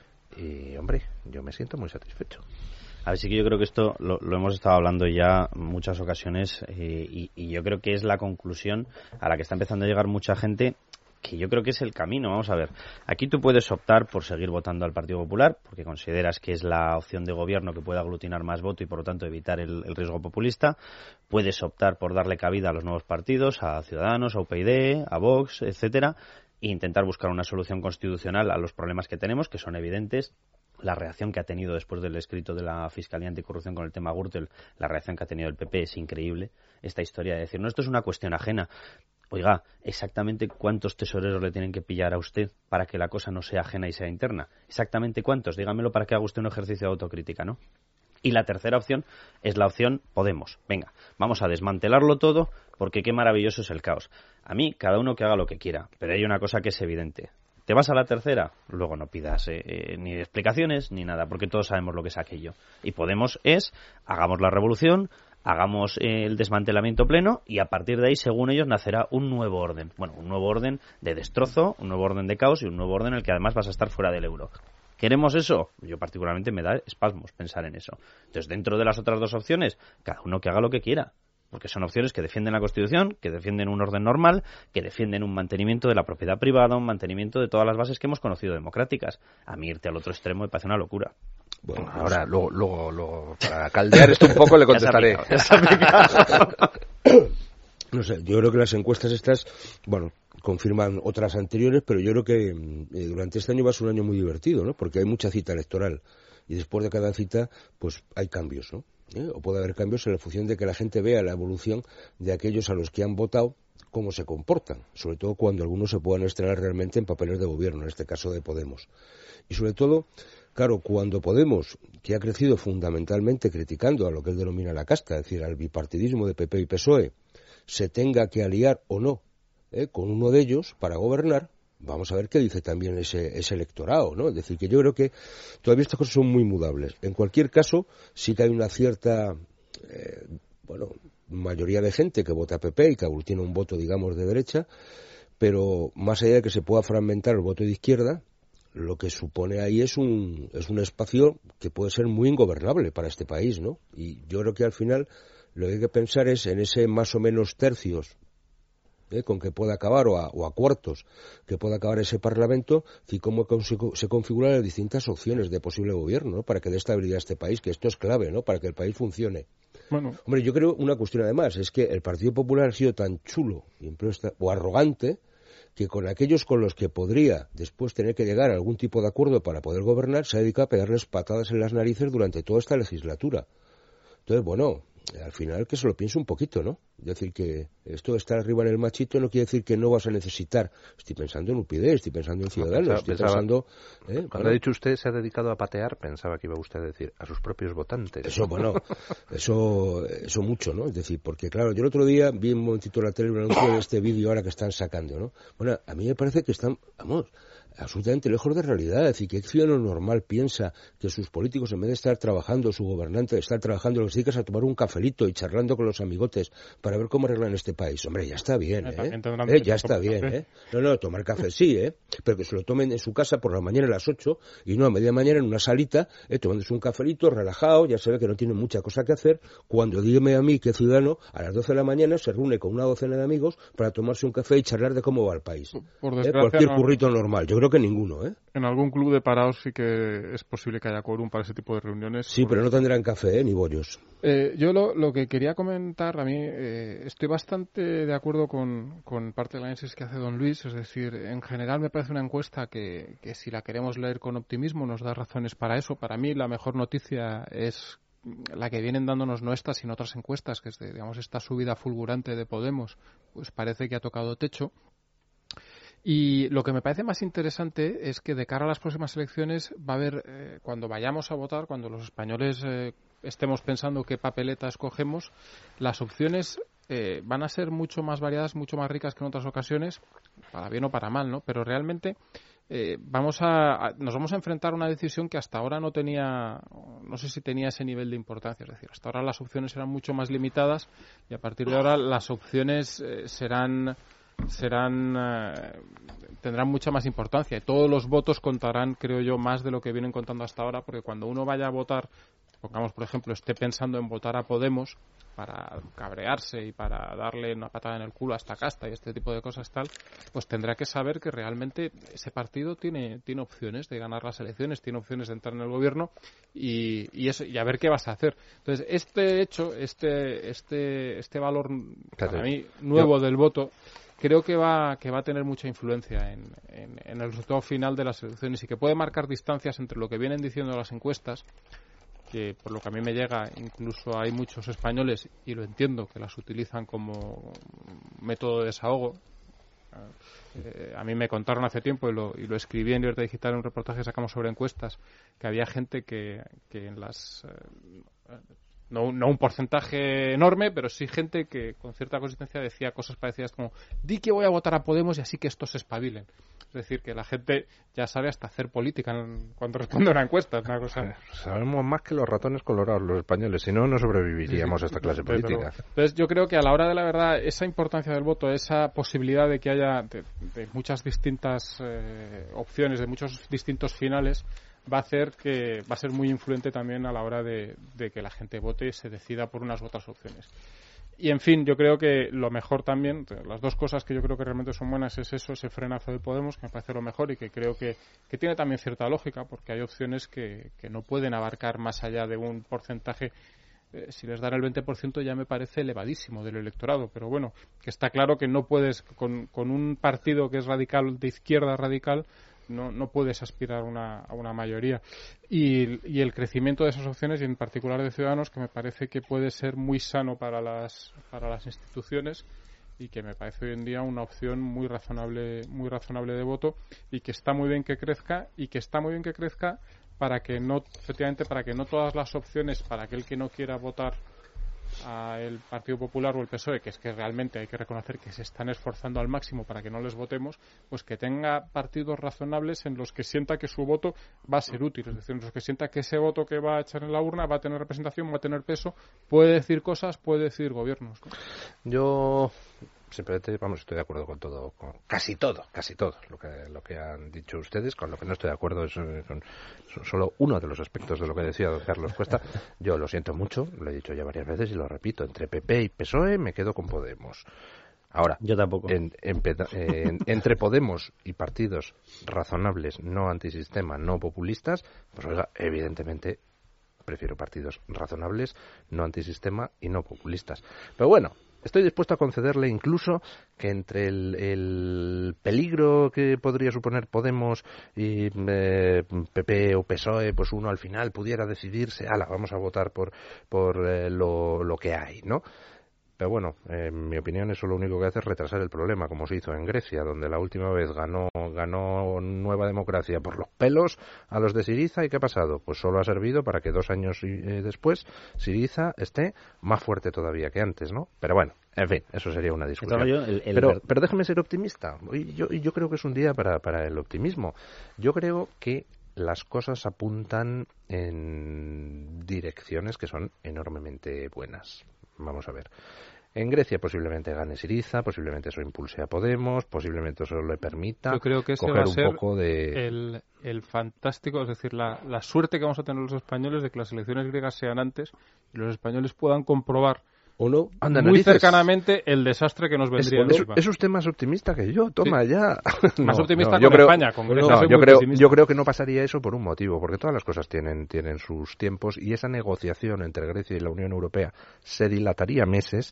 y hombre, yo me siento muy satisfecho. A ver, sí que yo creo que esto lo hemos estado hablando ya en muchas ocasiones, y yo creo que es la conclusión a la que está empezando a llegar mucha gente, que yo creo que es el camino. Vamos a ver, aquí tú puedes optar por seguir votando al Partido Popular porque consideras que es la opción de gobierno que puede aglutinar más voto y por lo tanto evitar el riesgo populista. Puedes optar por darle cabida a los nuevos partidos, a Ciudadanos, a UPyD, a Vox, etcétera, e intentar buscar una solución constitucional a los problemas que tenemos, que son evidentes. La reacción que ha tenido después del escrito de la Fiscalía Anticorrupción con el tema Gürtel, la reacción que ha tenido el PP es increíble. Esta historia de decir, no, esto es una cuestión ajena. Oiga, exactamente cuántos tesoreros le tienen que pillar a usted para que la cosa no sea ajena y sea interna. Exactamente cuántos, dígamelo para que haga usted un ejercicio de autocrítica, ¿no? Y la tercera opción es la opción Podemos. Venga, vamos a desmantelarlo todo porque qué maravilloso es el caos. A mí, cada uno que haga lo que quiera, pero hay una cosa que es evidente. ¿Te vas a la tercera? Luego no pidas ni explicaciones ni nada, porque todos sabemos lo que es aquello. Y Podemos es, hagamos la revolución, hagamos el desmantelamiento pleno y a partir de ahí, según ellos, nacerá un nuevo orden. Bueno, un nuevo orden de destrozo, un nuevo orden de caos y un nuevo orden en el que además vas a estar fuera del euro. ¿Queremos eso? Yo particularmente me da espasmos pensar en eso. Entonces, dentro de las otras dos opciones, cada uno que haga lo que quiera. Porque son opciones que defienden la Constitución, que defienden un orden normal, que defienden un mantenimiento de la propiedad privada, un mantenimiento de todas las bases que hemos conocido democráticas. A mí irte al otro extremo me parece una locura. Bueno, ahora, luego, para caldear esto un poco le contestaré. No sé, yo creo que las encuestas estas, bueno, confirman otras anteriores, pero yo creo que durante este año va a ser un año muy divertido, ¿no? Porque hay mucha cita electoral y después de cada cita, pues hay cambios, ¿no? O puede haber cambios en la función de que la gente vea la evolución de aquellos a los que han votado, cómo se comportan, sobre todo cuando algunos se puedan estrenar realmente en papeles de gobierno, en este caso de Podemos. Y sobre todo, claro, cuando Podemos, que ha crecido fundamentalmente criticando a lo que él denomina la casta, es decir, al bipartidismo de PP y PSOE, se tenga que aliar o no con uno de ellos para gobernar, vamos a ver qué dice también ese electorado, ¿no? Es decir, que yo creo que todavía estas cosas son muy mudables. En cualquier caso, sí que hay una cierta, mayoría de gente que vota PP y que aglutina un voto, digamos, de derecha, pero más allá de que se pueda fragmentar el voto de izquierda, lo que supone ahí es un espacio que puede ser muy ingobernable para este país, ¿no? Y yo creo que al final lo que hay que pensar es en ese más o menos tercios con que pueda acabar, o a cuartos que pueda acabar ese Parlamento, y cómo se configuran las distintas opciones de posible gobierno, ¿no? Para que dé estabilidad a este país, que esto es clave, ¿no? Para que el país funcione. Bueno. Hombre, yo creo una cuestión además, es que el Partido Popular ha sido tan chulo o arrogante, que con aquellos con los que podría después tener que llegar a algún tipo de acuerdo para poder gobernar, se ha dedicado a pegarles patadas en las narices durante toda esta legislatura. Entonces, bueno, al final que se lo piense un poquito, ¿no? Es decir, que esto de estar arriba en el machito no quiere decir que no vas a necesitar. Estoy pensando en UPyD, estoy pensando en Ciudadanos, estoy pensando... Cuando ha dicho usted se ha dedicado a patear, pensaba que iba usted a decir a sus propios votantes. Eso, bueno, eso mucho, ¿no? Es decir, porque claro, yo el otro día vi un momentito en la tele un anuncio de este vídeo ahora que están sacando, ¿no? Bueno, a mí me parece que están, absolutamente lejos de realidad. Es decir, que el ciudadano normal piensa que sus políticos, en vez de estar trabajando, su gobernante, estar trabajando, los dedicas a tomar un cafelito y charlando con los amigotes para ver cómo arreglan este país. Hombre, ya está bien, ya está bien, No, tomar café sí, pero que se lo tomen en su casa por la mañana a las 8 y no a media mañana en una salita, tomándose un cafelito, relajado, ya se ve que no tiene mucha cosa que hacer, cuando dígame a mí que ciudadano a las 12 de la mañana se reúne con una docena de amigos para tomarse un café y charlar de cómo va el país. Por desgracia, cualquier currito normal. Yo creo que ninguno, En algún club de parados sí que es posible que haya quórum para ese tipo de reuniones. Sí, pero no tendrán café, ni bollos. Yo lo que quería comentar, a mí estoy bastante de acuerdo con parte del análisis que hace don Luis, es decir, en general me parece una encuesta que si la queremos leer con optimismo nos da razones para eso. Para mí la mejor noticia es la que vienen dándonos no esta, sino otras encuestas, que es digamos, esta subida fulgurante de Podemos, pues parece que ha tocado techo. Y lo que me parece más interesante es que de cara a las próximas elecciones va a haber, cuando vayamos a votar, cuando los españoles estemos pensando qué papeleta escogemos, las opciones van a ser mucho más variadas, mucho más ricas que en otras ocasiones, para bien o para mal, ¿no? Pero realmente nos vamos a enfrentar a una decisión que hasta ahora no sé si tenía ese nivel de importancia. Es decir, hasta ahora las opciones eran mucho más limitadas y a partir de ahora las opciones tendrán mucha más importancia y todos los votos contarán, creo yo, más de lo que vienen contando hasta ahora, porque cuando uno vaya a votar, pongamos por ejemplo, esté pensando en votar a Podemos para cabrearse y para darle una patada en el culo a esta casta y este tipo de cosas tal, pues tendrá que saber que realmente ese partido tiene opciones de ganar las elecciones, tiene opciones de entrar en el gobierno y a ver qué vas a hacer. Entonces, este hecho, este valor para mí nuevo del voto, creo que va a tener mucha influencia en el resultado final de las elecciones y que puede marcar distancias entre lo que vienen diciendo las encuestas, que por lo que a mí me llega, incluso hay muchos españoles, y lo entiendo, que las utilizan como método de desahogo. A mí me contaron hace tiempo, y lo escribí en Libertad Digital en un reportaje que sacamos sobre encuestas, que había gente que en las... No un porcentaje enorme, pero sí gente que con cierta consistencia decía cosas parecidas como di que voy a votar a Podemos y así que estos se espabilen. Es decir, que la gente ya sabe hasta hacer política cuando responde a una encuesta. Una cosa. Sabemos más que los ratones colorados los españoles, si no, no sobreviviríamos a esta clase política. Entonces yo creo que a la hora de la verdad, esa importancia del voto, esa posibilidad de que haya de muchas distintas opciones, de muchos distintos finales, va a ser muy influente también a la hora de que la gente vote y se decida por unas u otras opciones. Y en fin, yo creo que lo mejor también, las dos cosas que yo creo que realmente son buenas es eso, ese frenazo de Podemos, que me parece lo mejor y que creo que tiene también cierta lógica, porque hay opciones que no pueden abarcar más allá de un porcentaje. Si les dan el 20% ya me parece elevadísimo del electorado, pero bueno, que está claro que no puedes, con un partido que es radical, de izquierda radical, no puedes aspirar a una mayoría. Y el crecimiento de esas opciones, y en particular de Ciudadanos, que me parece que puede ser muy sano para las instituciones y que me parece hoy en día una opción muy razonable de voto, y que está muy bien que crezca, para que no todas las opciones, para aquel que no quiera votar a el Partido Popular o el PSOE, que es que realmente hay que reconocer que se están esforzando al máximo para que no les votemos, pues que tenga partidos razonables en los que sienta que su voto va a ser útil, es decir, en los que sienta que ese voto que va a echar en la urna va a tener representación, va a tener peso, puede decir cosas, puede decir gobiernos, ¿no? Yo simplemente, estoy de acuerdo con todo, con casi todo lo que han dicho ustedes. Con lo que no estoy de acuerdo es con solo uno de los aspectos de lo que decía don Carlos Cuesta. Yo lo siento mucho, lo he dicho ya varias veces y lo repito, entre PP y PSOE me quedo con Podemos. Ahora, yo tampoco. Entre Podemos y partidos razonables, no antisistema, no populistas, pues oiga, evidentemente prefiero partidos razonables, no antisistema y no populistas. Pero bueno, estoy dispuesto a concederle incluso que entre el peligro que podría suponer Podemos y PP o PSOE, pues uno al final pudiera decidirse, vamos a votar por lo que hay, ¿no? Pero bueno, en mi opinión eso lo único que hace es retrasar el problema, como se hizo en Grecia, donde la última vez ganó Nueva Democracia por los pelos a los de Syriza. ¿Y qué ha pasado? Pues solo ha servido para que 2 años después Syriza esté más fuerte todavía que antes, ¿no? Pero bueno, en fin, eso sería una discusión. Pero déjeme ser optimista. Yo creo que es un día para el optimismo. Yo creo que las cosas apuntan en direcciones que son enormemente buenas. Vamos a ver. En Grecia posiblemente gane Syriza, posiblemente eso impulse a Podemos, posiblemente eso le permita. Yo creo que ese coger va a ser un poco de el fantástico, es decir, la suerte que vamos a tener los españoles de que las elecciones griegas sean antes y los españoles puedan comprobar muy cercanamente el desastre que nos vendría encima. Es usted más optimista que yo, toma ya. Más optimista con España, con Grecia. Yo creo que no pasaría eso por un motivo, porque todas las cosas tienen sus tiempos y esa negociación entre Grecia y la Unión Europea se dilataría meses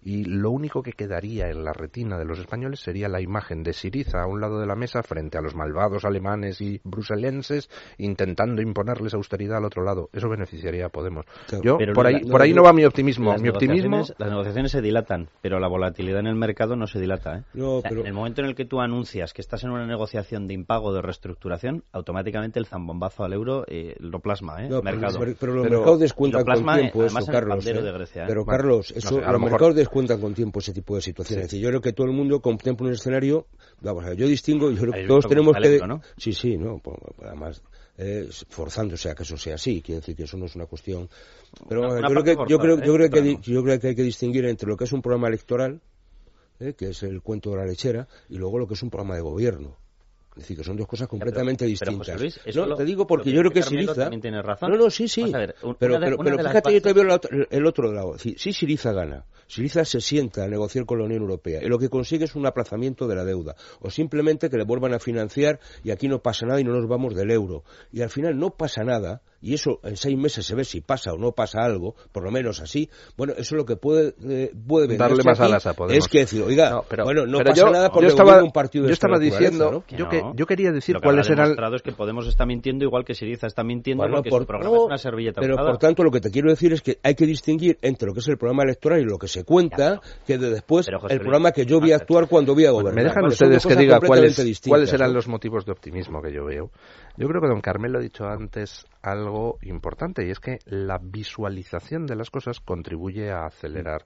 y lo único que quedaría en la retina de los españoles sería la imagen de Syriza a un lado de la mesa frente a los malvados alemanes y bruselenses intentando imponerles austeridad al otro lado. Eso beneficiaría a Podemos. Claro, Yo por ahí no va mi optimismo. Las negociaciones se dilatan, pero la volatilidad en el mercado no se dilata, ¿eh? No, pero... En el momento en el que tú anuncias que estás en una negociación de impago de reestructuración, automáticamente el zambombazo al euro lo plasma, ¿eh? No, el mercado. Pero los mercados descuentan con tiempo eso, Carlos. De Grecia, ¿eh? Pero Carlos, eso, los mercados descuentan con tiempo ese tipo de situaciones. Es decir, yo creo que todo el mundo contempla un escenario. Vamos a ver, yo distingo, yo creo que todos tenemos que... ¿no? Sí, no, pues, además... forzándose a que eso sea así, quiere decir que eso no es una cuestión. Pero yo creo que hay que distinguir entre lo que es un programa electoral, que es el cuento de la lechera, y luego lo que es un programa de gobierno. Es decir, que son dos cosas completamente distintas. Pero, José Luis, no, te digo porque yo creo que Syriza... también tiene razón. No, sí. Pero fíjate, yo te veo el otro lado. Si Syriza gana, Syriza se sienta a negociar con la Unión Europea y lo que consigue es un aplazamiento de la deuda o simplemente que le vuelvan a financiar y aquí no pasa nada y no nos vamos del euro. Y al final no pasa nada y eso en 6 meses se ve si pasa o no pasa algo, por lo menos así. Bueno, eso es lo que puede darle más alas a Podemos. Es que decir, oiga, no pasa yo, nada porque un partido de estaba diciendo, ¿no? yo quería decir lo que cuáles eran... Lo demostrado es que Podemos está mintiendo igual que Syriza está mintiendo porque su programa es una servilleta pero usada. Por tanto lo que te quiero decir es que hay que distinguir entre lo que es el programa electoral y lo que se cuenta que de después el programa que yo vi actuar cuando vi a gobernar. Me dejan ustedes que diga cuáles eran los motivos de optimismo que yo veo. Yo creo que don Carmelo ha dicho antes algo importante y es que la visualización de las cosas contribuye a acelerar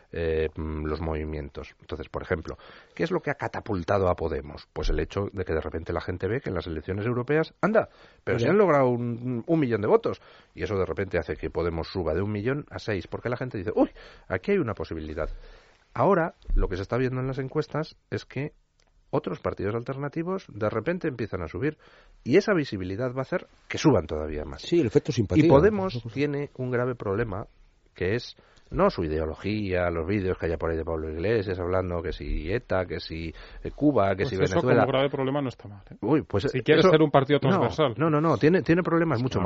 los movimientos. Entonces, por ejemplo, ¿qué es lo que ha catapultado a Podemos? Pues el hecho de que de repente la gente ve que en las elecciones europeas, pero se han logrado un millón de votos y eso de repente hace que Podemos suba de 1 millón a 6 porque la gente dice, uy, aquí hay una posibilidad. Ahora, lo que se está viendo en las encuestas es que otros partidos alternativos de repente empiezan a subir y esa visibilidad va a hacer que suban todavía más. Sí, el efecto simpatía. Y Podemos tiene un grave problema que es no su ideología, los vídeos que haya por ahí de Pablo Iglesias hablando que si ETA, que si Cuba, que pues si eso Venezuela. Como grave problema no está mal, ¿eh? Uy, pues si quieres ser un partido transversal. No, tiene problemas mucho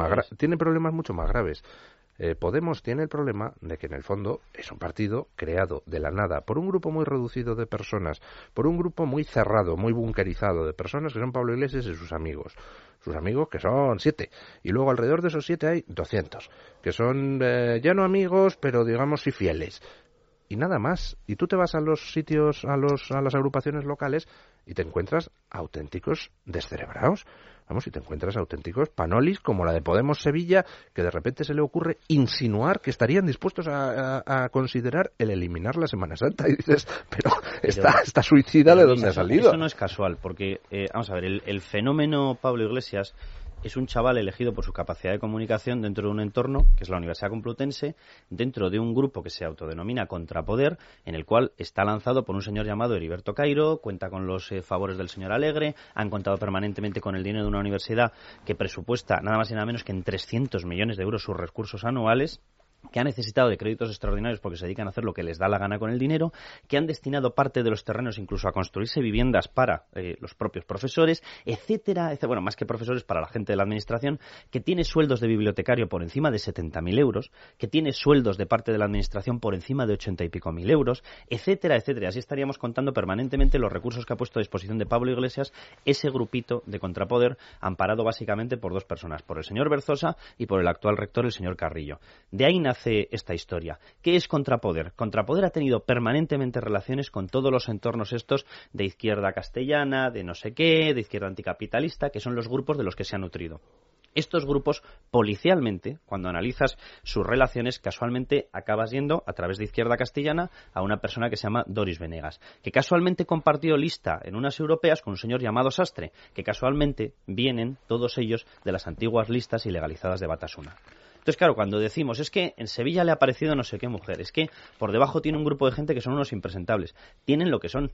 más graves. Podemos tiene el problema de que en el fondo es un partido creado de la nada por un grupo muy reducido de personas, por un grupo muy cerrado, muy bunkerizado de personas que son Pablo Iglesias y sus amigos que son 7, y luego alrededor de esos 7 hay 200, que son ya no amigos, pero digamos sí fieles, y nada más. Y tú te vas a los sitios, a las agrupaciones locales y te encuentras auténticos descerebrados. Vamos, y te encuentras auténticos panolis como la de Podemos Sevilla, que de repente se le ocurre insinuar que estarían dispuestos a considerar el eliminar la Semana Santa. Y dices, pero esta suicida ¿de dónde ha salido? Eso no es casual, porque, vamos a ver, el fenómeno Pablo Iglesias es un chaval elegido por su capacidad de comunicación dentro de un entorno, que es la Universidad Complutense, dentro de un grupo que se autodenomina Contrapoder, en el cual está lanzado por un señor llamado Heriberto Cairo, cuenta con los favores del señor Alegre, han contado permanentemente con el dinero de una universidad que presupuesta nada más y nada menos que en 300 millones de euros sus recursos anuales, que han necesitado de créditos extraordinarios porque se dedican a hacer lo que les da la gana con el dinero, que han destinado parte de los terrenos incluso a construirse viviendas para los propios profesores, etcétera, bueno, más que profesores, para la gente de la administración, que tiene sueldos de bibliotecario por encima de 70.000 euros, que tiene sueldos de parte de la administración por encima de 80 y pico mil euros, etcétera, etcétera. Así estaríamos contando permanentemente los recursos que ha puesto a disposición de Pablo Iglesias ese grupito de Contrapoder, amparado básicamente por 2 personas, por el señor Berzosa y por el actual rector, el señor Carrillo. De ahí nace esta historia. ¿Qué es Contrapoder? Contrapoder ha tenido permanentemente relaciones con todos los entornos estos de izquierda castellana, de no sé qué, de izquierda anticapitalista, que son los grupos de los que se ha nutrido. Estos grupos, policialmente, cuando analizas sus relaciones, casualmente acabas yendo, a través de Izquierda Castellana, a una persona que se llama Doris Venegas, que casualmente compartió lista en unas europeas con un señor llamado Sastre, que casualmente vienen todos ellos de las antiguas listas ilegalizadas de Batasuna. Entonces, claro, cuando decimos, es que en Sevilla le ha aparecido no sé qué mujer, es que por debajo tiene un grupo de gente que son unos impresentables, tienen lo que son.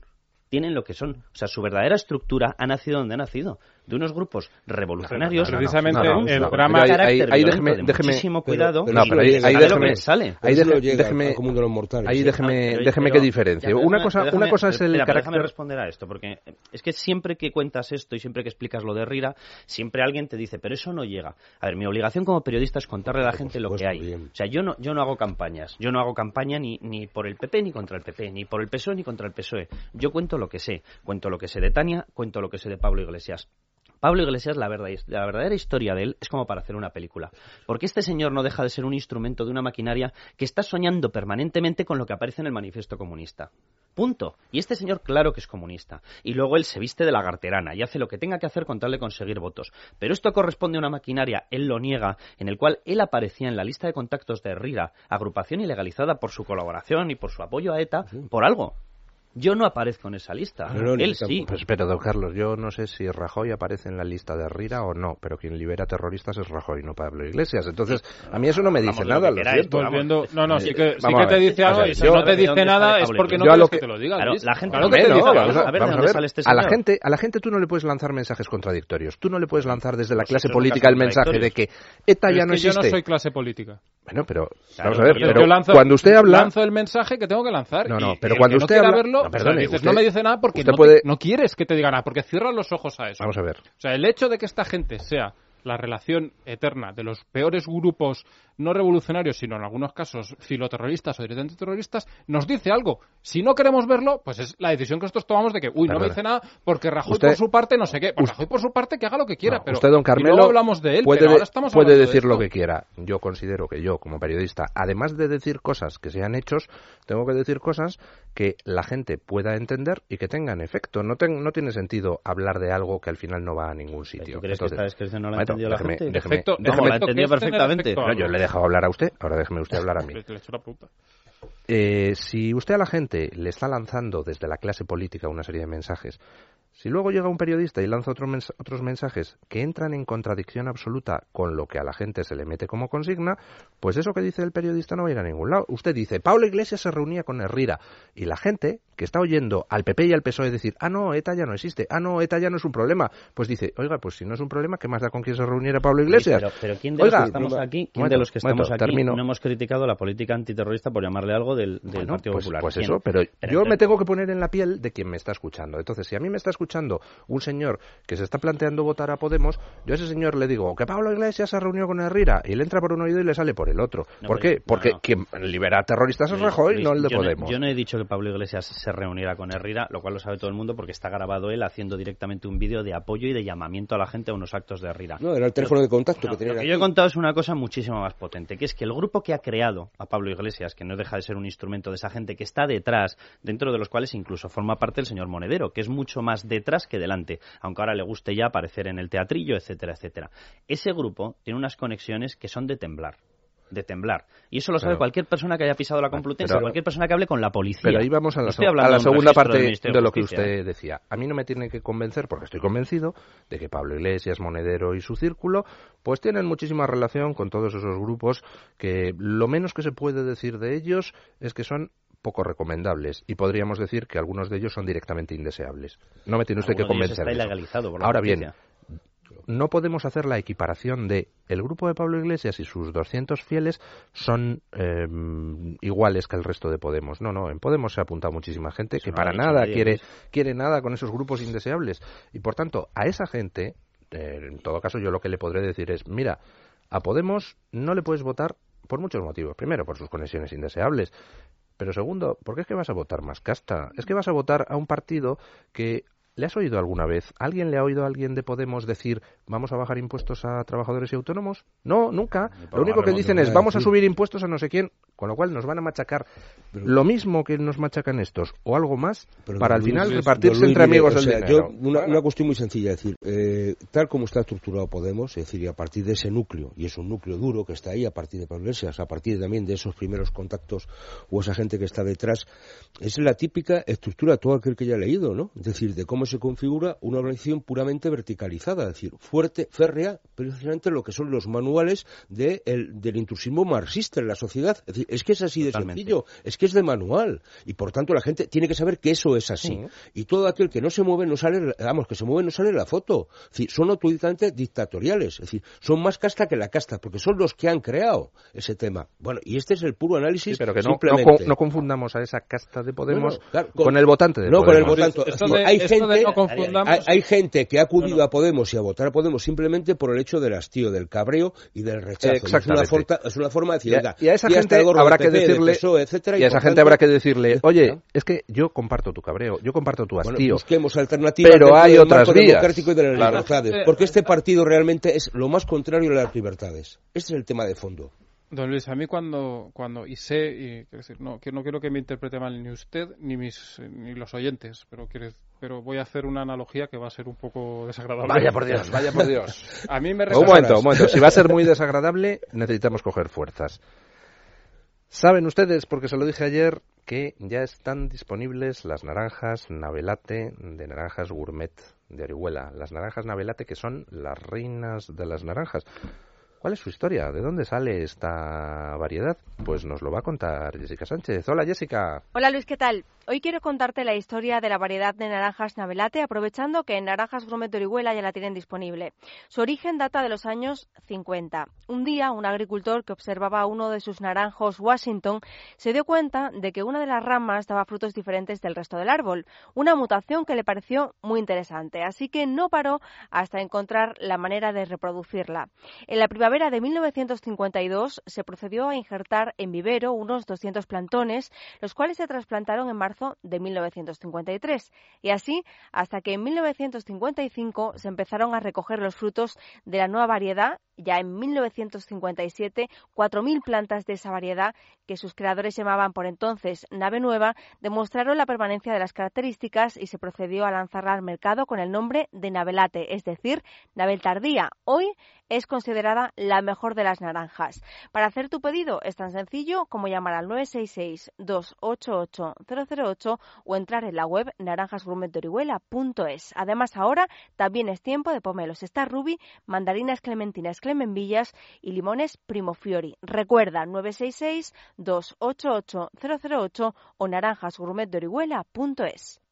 tienen lo que son. O sea, su verdadera estructura ha nacido donde ha nacido, de unos grupos revolucionarios. Precisamente el programa ahí déjeme muchísimo cuidado. Déjeme que diferencie. Una cosa es el carácter. Déjame responder a esto, porque es que siempre que cuentas esto y siempre que explicas lo de Rira, siempre alguien te dice, pero eso no llega. A ver, mi obligación como periodista es contarle a la gente lo que hay. O sea, yo no hago campañas. Yo no hago campaña ni por el PP ni contra el PP, ni por el PSOE ni contra el PSOE. Yo cuento lo que sé. Cuento lo que sé de Tania, cuento lo que sé de Pablo Iglesias. Pablo Iglesias, la verdadera historia de él es como para hacer una película. Porque este señor no deja de ser un instrumento de una maquinaria que está soñando permanentemente con lo que aparece en el Manifiesto Comunista. Punto. Y este señor, claro que es comunista. Y luego él se viste de lagarterana y hace lo que tenga que hacer con tal de conseguir votos. Pero esto corresponde a una maquinaria, él lo niega, en el cual él aparecía en la lista de contactos de Rira, agrupación ilegalizada por su colaboración y por su apoyo a ETA, por algo. Yo no aparezco en esa lista. Él sí. Pues, pero, don Carlos, yo no sé si Rajoy aparece en la lista de Rira o no, pero quien libera terroristas es Rajoy, no Pablo Iglesias. Entonces, a mí eso no me dice nada, lo siento. Sí que te dice algo, y si no te dice nada es porque no quieres que te lo diga. Claro, la gente claro que te dice algo. A la gente tú no le puedes lanzar mensajes contradictorios. Tú no le puedes lanzar desde la clase política el mensaje de que ETA ya no existe. Yo no soy clase política. Bueno, pero vamos a ver, pero cuando usted habla... lanzo el mensaje que tengo que lanzar. No, pero cuando usted habla... no me dice nada porque no quieres que te diga nada, porque cierras los ojos a eso. Vamos a ver. O sea, el hecho de que esta gente sea la relación eterna de los peores grupos no revolucionarios, sino en algunos casos filoterroristas o directamente terroristas, nos dice algo. Si no queremos verlo, pues es la decisión que nosotros tomamos de que, no me dice nada porque Rajoy por su parte no sé qué. Pues Rajoy por su parte que haga lo que quiera, pero usted, don Carmelo, y luego hablamos de él, pero ahora estamos puede decir lo que quiera. Yo considero que yo, como periodista, además de decir cosas que sean hechos, tengo que decir cosas que la gente pueda entender y que tengan efecto. No tiene sentido hablar de algo que al final no va a ningún sitio. ¿Tú crees que esta descripción no la ha entendido la gente? Déjeme, la entendió perfectamente. No, yo le he dejado hablar a usted, ahora déjeme usted hablar a mí. Si usted a la gente le está lanzando desde la clase política una serie de mensajes, si luego llega un periodista y lanza otros mensajes que entran en contradicción absoluta con lo que a la gente se le mete como consigna, pues eso que dice el periodista no va a ir a ningún lado. Usted dice, Pablo Iglesias se reunía con Herrera, y la gente que está oyendo al PP y al PSOE decir, no, ETA ya no existe, no, ETA ya no es un problema, pues dice, oiga, pues si no es un problema, ¿qué más da con quién se reuniera Pablo Iglesias? Pero ¿quién de los que estamos aquí, no hemos criticado la política antiterrorista, por llamarle algo, del Partido Popular? Pues eso, pero yo me tengo que poner en la piel de quien me está escuchando. Entonces, si a mí me está escuchando un señor que se está planteando votar a Podemos, yo a ese señor le digo que Pablo Iglesias se reunió con Herrera y le entra por un oído y le sale por el otro. ¿Por qué? Porque quien libera terroristas es Rajoy, no el de Podemos. Yo no he dicho que Pablo Iglesias se reuniera con Herrera, lo cual lo sabe todo el mundo porque está grabado él haciendo directamente un vídeo de apoyo y de llamamiento a la gente a unos actos de Herrera. No, era el teléfono de contacto que tenía. Lo que yo he contado es una cosa muchísimo más potente, que es que el grupo que ha creado a Pablo Iglesias, que no deja de ser un instrumento de esa gente que está detrás, dentro de los cuales incluso forma parte el señor Monedero, que es mucho más detrás que delante, aunque ahora le guste ya aparecer en el teatrillo, etcétera, etcétera. Ese grupo tiene unas conexiones que son de temblar. Y eso lo sabe cualquier persona que haya pisado la Complutense, cualquier persona que hable con la policía. Pero ahí vamos a la segunda parte de lo que usted decía. A mí no me tiene que convencer, porque estoy convencido de que Pablo Iglesias, Monedero y su círculo pues tienen muchísima relación con todos esos grupos que lo menos que se puede decir de ellos es que son poco recomendables y podríamos decir que algunos de ellos son directamente indeseables. No me tiene usted que convencer de eso. Ahora bien, no podemos hacer la equiparación de el grupo de Pablo Iglesias y sus 200 fieles son iguales que el resto de Podemos. No, en Podemos se ha apuntado muchísima gente que para nada quiere nada con esos grupos indeseables. Y por tanto, a esa gente, en todo caso yo lo que le podré decir es, mira, a Podemos no le puedes votar por muchos motivos. Primero, por sus conexiones indeseables. Pero segundo, ¿por qué es que vas a votar más casta? Es que vas a votar a un partido que... ¿Le has oído alguna vez? ¿Alguien le ha oído a alguien de Podemos decir vamos a bajar impuestos a trabajadores y autónomos? No, nunca. Lo único que dicen es vamos a subir impuestos a no sé quién, con lo cual nos van a machacar lo mismo que nos machacan estos, o algo más, para al final repartirse entre amigos el dinero. Una cuestión muy sencilla, es decir, tal como está estructurado Podemos, es decir, y a partir de ese núcleo, y es un núcleo duro que está ahí, a partir de Pablo Iglesias, a partir también de esos primeros contactos o esa gente que está detrás, es la típica estructura, todo aquel que ya ha leído, ¿no? Es decir, de cómo se configura una organización puramente verticalizada, es decir, fuerte, férrea, precisamente lo que son los manuales del intrusismo marxista en la sociedad. Es decir, es que es así de sencillo, es que es de manual, y por tanto la gente tiene que saber que eso es así. Y todo aquel que no se mueve no sale, que se mueve no sale en la foto. Es decir, son autoritariamente dictatoriales, es decir, son más casta que la casta, porque son los que han creado ese tema. Bueno, y este es el puro análisis. Sí, pero que simplemente. No confundamos a esa casta de Podemos claro, con el votante de Podemos. Con el votante. Hay gente que ha acudido a Podemos y a votar a Podemos simplemente por el hecho del hastío, del cabreo y del rechazo. Es una forma de decir, y a esa gente habrá que decirle, PSOE, etcétera, y a esa gente habrá que decirle, oye, es que yo comparto tu cabreo, yo comparto tu hastío. Busquemos alternativas, pero hay otras vías democrático y de las libertades, porque este partido realmente es lo más contrario a las libertades. Este es el tema de fondo. Don Luis, a mí cuando no quiero que me interprete mal ni usted ni los oyentes, pero voy a hacer una analogía que va a ser un poco desagradable. Vaya por Dios. A mí me un momento, si va a ser muy desagradable, necesitamos coger fuerzas. ¿Saben ustedes, porque se lo dije ayer, que ya están disponibles las naranjas Navelate de Naranjas Gourmet de Orihuela? Las naranjas Navelate, que son las reinas de las naranjas. ¿Cuál es su historia? ¿De dónde sale esta variedad? Pues nos lo va a contar Jessica Sánchez. Hola, Jessica. Hola, Luis, ¿qué tal? Hoy quiero contarte la historia de la variedad de naranjas Navelate, aprovechando que en Naranjas Gourmet de Orihuela ya la tienen disponible. Su origen data de los años 50. Un día, un agricultor que observaba uno de sus naranjos Washington se dio cuenta de que una de las ramas daba frutos diferentes del resto del árbol, una mutación que le pareció muy interesante, así que no paró hasta encontrar la manera de reproducirla. En la primavera de 1952 se procedió a injertar en vivero unos 200 plantones, los cuales se trasplantaron en marzo de 1953, y así hasta que en 1955 se empezaron a recoger los frutos de la nueva variedad. Ya en 1957, 4.000 plantas de esa variedad, que sus creadores llamaban por entonces Nave Nueva, demostraron la permanencia de las características y se procedió a lanzarla al mercado con el nombre de Navelate, es decir, Navel tardía. Hoy es considerada la mejor de las naranjas. Para hacer tu pedido es tan sencillo como llamar al 966-288-008 o entrar en la web naranjasgourmetdorihuela.es. Además, ahora también es tiempo de pomelos Star Ruby, mandarinas clementinas Clemenvillas y limones Primo Fiori. Recuerda, 966-288-008 o naranjasgourmetdorihuela.es.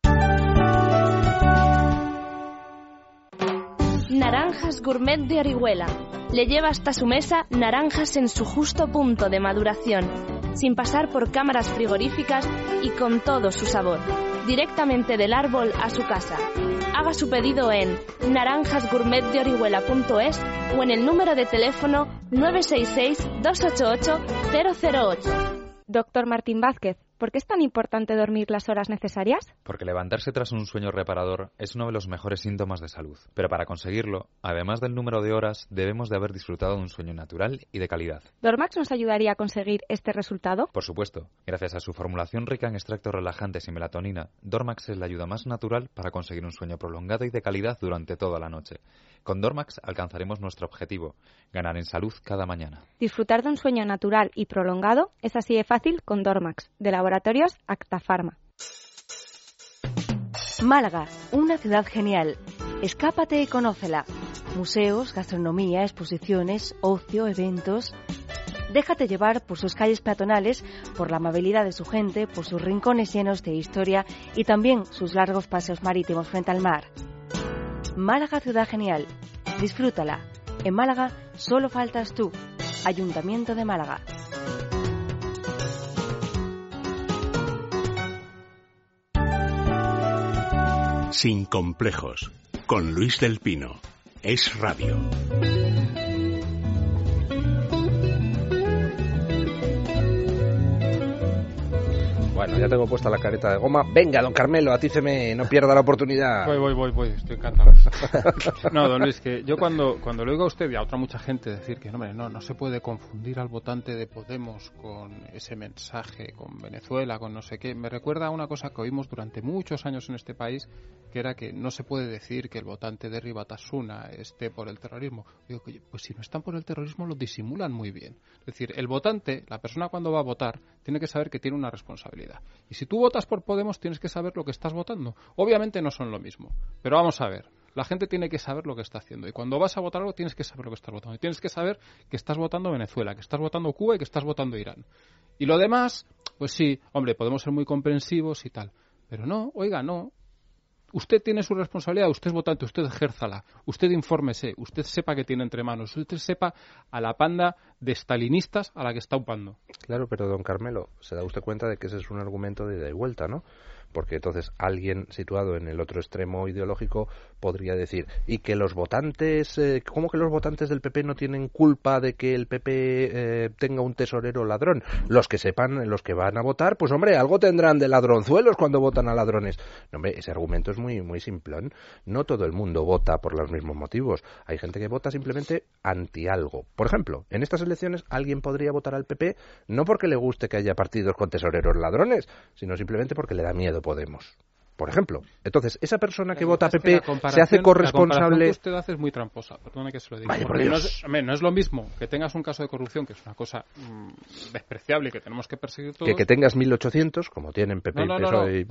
Naranjas Gourmet de Orihuela. Le lleva hasta su mesa naranjas en su justo punto de maduración, sin pasar por cámaras frigoríficas y con todo su sabor, directamente del árbol a su casa. Haga su pedido en naranjasgourmetdeorihuela.es o en el número de teléfono 966-288-008. Doctor Martín Vázquez, ¿por qué es tan importante dormir las horas necesarias? Porque levantarse tras un sueño reparador es uno de los mejores síntomas de salud. Pero para conseguirlo, además del número de horas, debemos de haber disfrutado de un sueño natural y de calidad. ¿Dormax nos ayudaría a conseguir este resultado? Por supuesto. Gracias a su formulación rica en extractos relajantes y melatonina, Dormax es la ayuda más natural para conseguir un sueño prolongado y de calidad durante toda la noche. Con Dormax alcanzaremos nuestro objetivo, ganar en salud cada mañana. Disfrutar de un sueño natural y prolongado es así de fácil con Dormax, de Laboratorios Acta Pharma. Málaga, una ciudad genial. Escápate y conócela. Museos, gastronomía, exposiciones, ocio, eventos. Déjate llevar por sus calles peatonales, por la amabilidad de su gente, por sus rincones llenos de historia y también sus largos paseos marítimos frente al mar. Málaga, ciudad genial. Disfrútala. En Málaga solo faltas tú. Ayuntamiento de Málaga. Sin complejos, con Luis del Pino. Es radio. Bueno, ya tengo puesta la careta de goma. Venga, don Carmelo, atíceme, no pierda la oportunidad. Voy, estoy encantado. No, don Luis, que yo cuando le oigo a usted y a otra mucha gente decir que no se puede confundir al votante de Podemos con ese mensaje, con Venezuela, con no sé qué, me recuerda a una cosa que oímos durante muchos años en este país, que era que no se puede decir que el votante de Ribatasuna esté por el terrorismo. Digo, pues si no están por el terrorismo lo disimulan muy bien. Es decir, el votante, la persona cuando va a votar, tiene que saber que tiene una responsabilidad. vida. Y si tú votas por Podemos, tienes que saber lo que estás votando. Obviamente no son lo mismo, pero vamos a ver. La gente tiene que saber lo que está haciendo. Y cuando vas a votar algo, tienes que saber lo que estás votando. Y tienes que saber que estás votando Venezuela, que estás votando Cuba y que estás votando Irán. Y lo demás, pues sí, hombre, podemos ser muy comprensivos y tal. Pero no, oiga, no. Usted tiene su responsabilidad, usted es votante, usted ejérzala, usted infórmese, usted sepa que tiene entre manos, usted sepa a la panda de stalinistas a la que está upando. Claro, pero don Carmelo, se da usted cuenta de que ese es un argumento de ida y vuelta, ¿no? Porque entonces alguien situado en el otro extremo ideológico podría decir, y que los votantes, ¿cómo que los votantes del PP no tienen culpa de que el PP tenga un tesorero ladrón? Los que sepan, los que van a votar, pues hombre, algo tendrán de ladronzuelos cuando votan a ladrones. No, hombre, ese argumento es muy, muy simplón. No todo el mundo vota por los mismos motivos. Hay gente que vota simplemente anti algo. Por ejemplo, en estas elecciones alguien podría votar al PP no porque le guste que haya partidos con tesoreros ladrones, sino simplemente porque le da miedo Podemos, por ejemplo. Entonces, esa persona que vota PP se hace corresponsable... La comparación que usted hace es muy tramposa, perdone que se lo diga. Vaya, por Dios. No es lo mismo que tengas un caso de corrupción, que es una cosa despreciable y que tenemos que perseguir todos... Que tengas 1.800, como tienen PP y PSOE...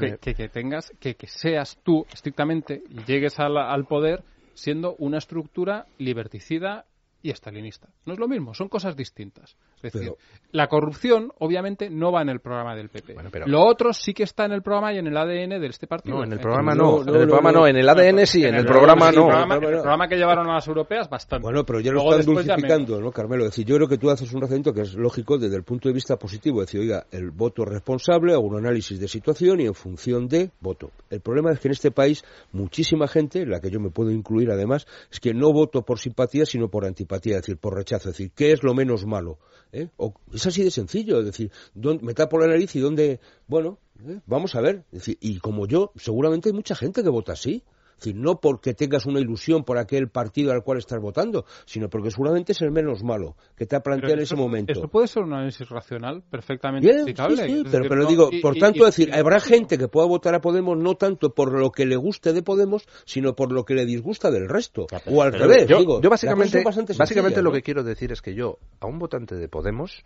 Que seas tú, estrictamente, y llegues al poder siendo una estructura liberticida y estalinista. No es lo mismo, son cosas distintas. Es decir, la corrupción, obviamente, no va en el programa del PP. Bueno, pero... Lo otro sí que está en el programa y en el ADN de este partido. No, en el programa no. En el programa no. En el ADN sí, en el programa no. En el programa que llevaron a las europeas, bastante. Bueno, pero ya lo están dulcificando, ¿no, Carmelo? Es decir, yo creo que tú haces un razonamiento que es lógico desde el punto de vista positivo. Es decir, oiga, el voto responsable, hago un análisis de situación y en función de voto. El problema es que en este país muchísima gente, en la que yo me puedo incluir además, es que no voto por simpatía, sino por antipatía, es decir, por rechazo. Es decir, ¿qué es lo menos malo? Es así de sencillo, es decir, me tapo la nariz y dónde... Bueno, vamos a ver. Es decir, y como yo, seguramente hay mucha gente que vota así. Es decir, no porque tengas una ilusión por aquel partido al cual estás votando, sino porque seguramente es el menos malo que te ha planteado en ese momento. Eso puede ser un análisis racional perfectamente explicable. Sí, pero digo, por tanto, decir, habrá gente que pueda votar a Podemos no tanto por lo que le guste de Podemos, sino por lo que le disgusta del resto. O al revés. Yo básicamente lo que quiero decir es que yo, a un votante de Podemos,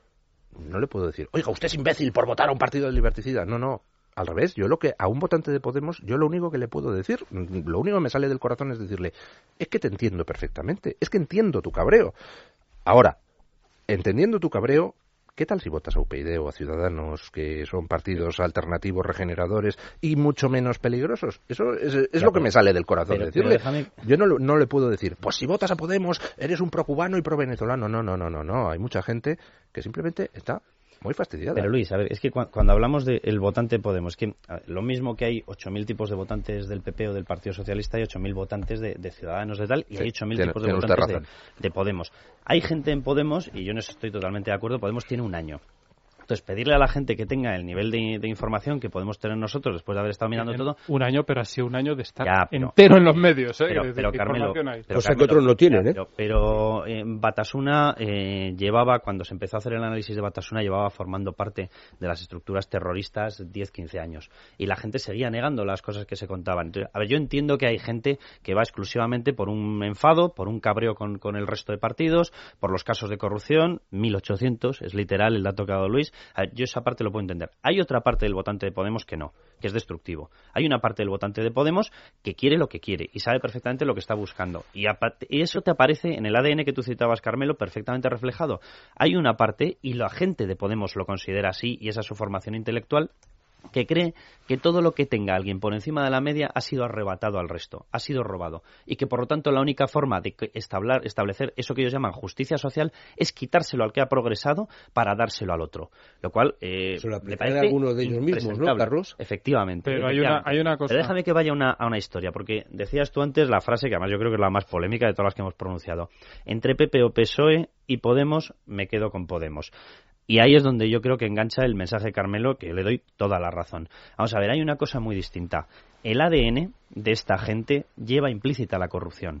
no le puedo decir, oiga, usted es imbécil por votar a un partido liberticida. No. Al revés, yo a un votante de Podemos, yo lo único que le puedo decir, lo único que me sale del corazón es decirle, es que te entiendo perfectamente, es que entiendo tu cabreo. Ahora, entendiendo tu cabreo, ¿qué tal si votas a UPyD o a Ciudadanos, que son partidos alternativos, regeneradores y mucho menos peligrosos? Eso es lo que me sale del corazón. Decirle, yo no le puedo decir, pues si votas a Podemos, eres un pro-cubano y pro-venezolano. No. Hay mucha gente que simplemente está muy fastidiada. Pero Luis, a ver, es que cuando hablamos del votante Podemos, que lo mismo que hay 8.000 tipos de votantes del PP o del Partido Socialista, hay 8.000 votantes de Ciudadanos de tal, y hay 8.000 tipos de votantes de Podemos. Hay gente en Podemos, y yo no estoy totalmente de acuerdo, Podemos tiene un año. Entonces, pedirle a la gente que tenga el nivel de información que podemos tener nosotros después de haber estado mirando todo... Un año, pero ha sido un año de estar entero en los medios, Pero Carmelo, cosa que otros no tienen, Pero Batasuna llevaba, cuando se empezó a hacer el análisis de Batasuna, llevaba formando parte de las estructuras terroristas 10-15 años. Y la gente seguía negando las cosas que se contaban. Entonces, a ver, yo entiendo que hay gente que va exclusivamente por un enfado, por un cabreo con el resto de partidos, por los casos de corrupción, 1.800, es literal el dato que ha dado Luis. A ver, yo esa parte lo puedo entender. Hay otra parte del votante de Podemos que no, que es destructivo. Hay una parte del votante de Podemos que quiere lo que quiere y sabe perfectamente lo que está buscando. Y eso te aparece en el ADN que tú citabas, Carmelo, perfectamente reflejado. Hay una parte, y la gente de Podemos lo considera así, y esa es su formación intelectual, que cree que todo lo que tenga alguien por encima de la media ha sido arrebatado al resto, ha sido robado, y que por lo tanto la única forma de establecer eso que ellos llaman justicia social es quitárselo al que ha progresado para dárselo al otro, lo cual le parece a algunos de ellos mismos, ¿no, Carlos? Efectivamente. Pero hay una cosa. Pero déjame que vaya a una historia, porque decías tú antes la frase que además yo creo que es la más polémica de todas las que hemos pronunciado: entre PP o PSOE y Podemos me quedo con Podemos. Y ahí es donde yo creo que engancha el mensaje, Carmelo, que le doy toda la razón. Vamos a ver, hay una cosa muy distinta. El ADN de esta gente lleva implícita la corrupción.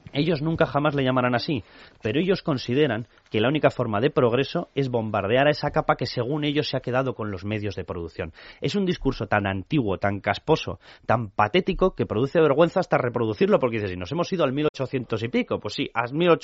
Ellos nunca jamás le llamarán así, pero ellos consideran que la única forma de progreso es bombardear a esa capa que según ellos se ha quedado con los medios de producción. Es un discurso tan antiguo, tan casposo, tan patético que produce vergüenza hasta reproducirlo, porque dices, si nos hemos ido al 1800 y pico, pues sí, a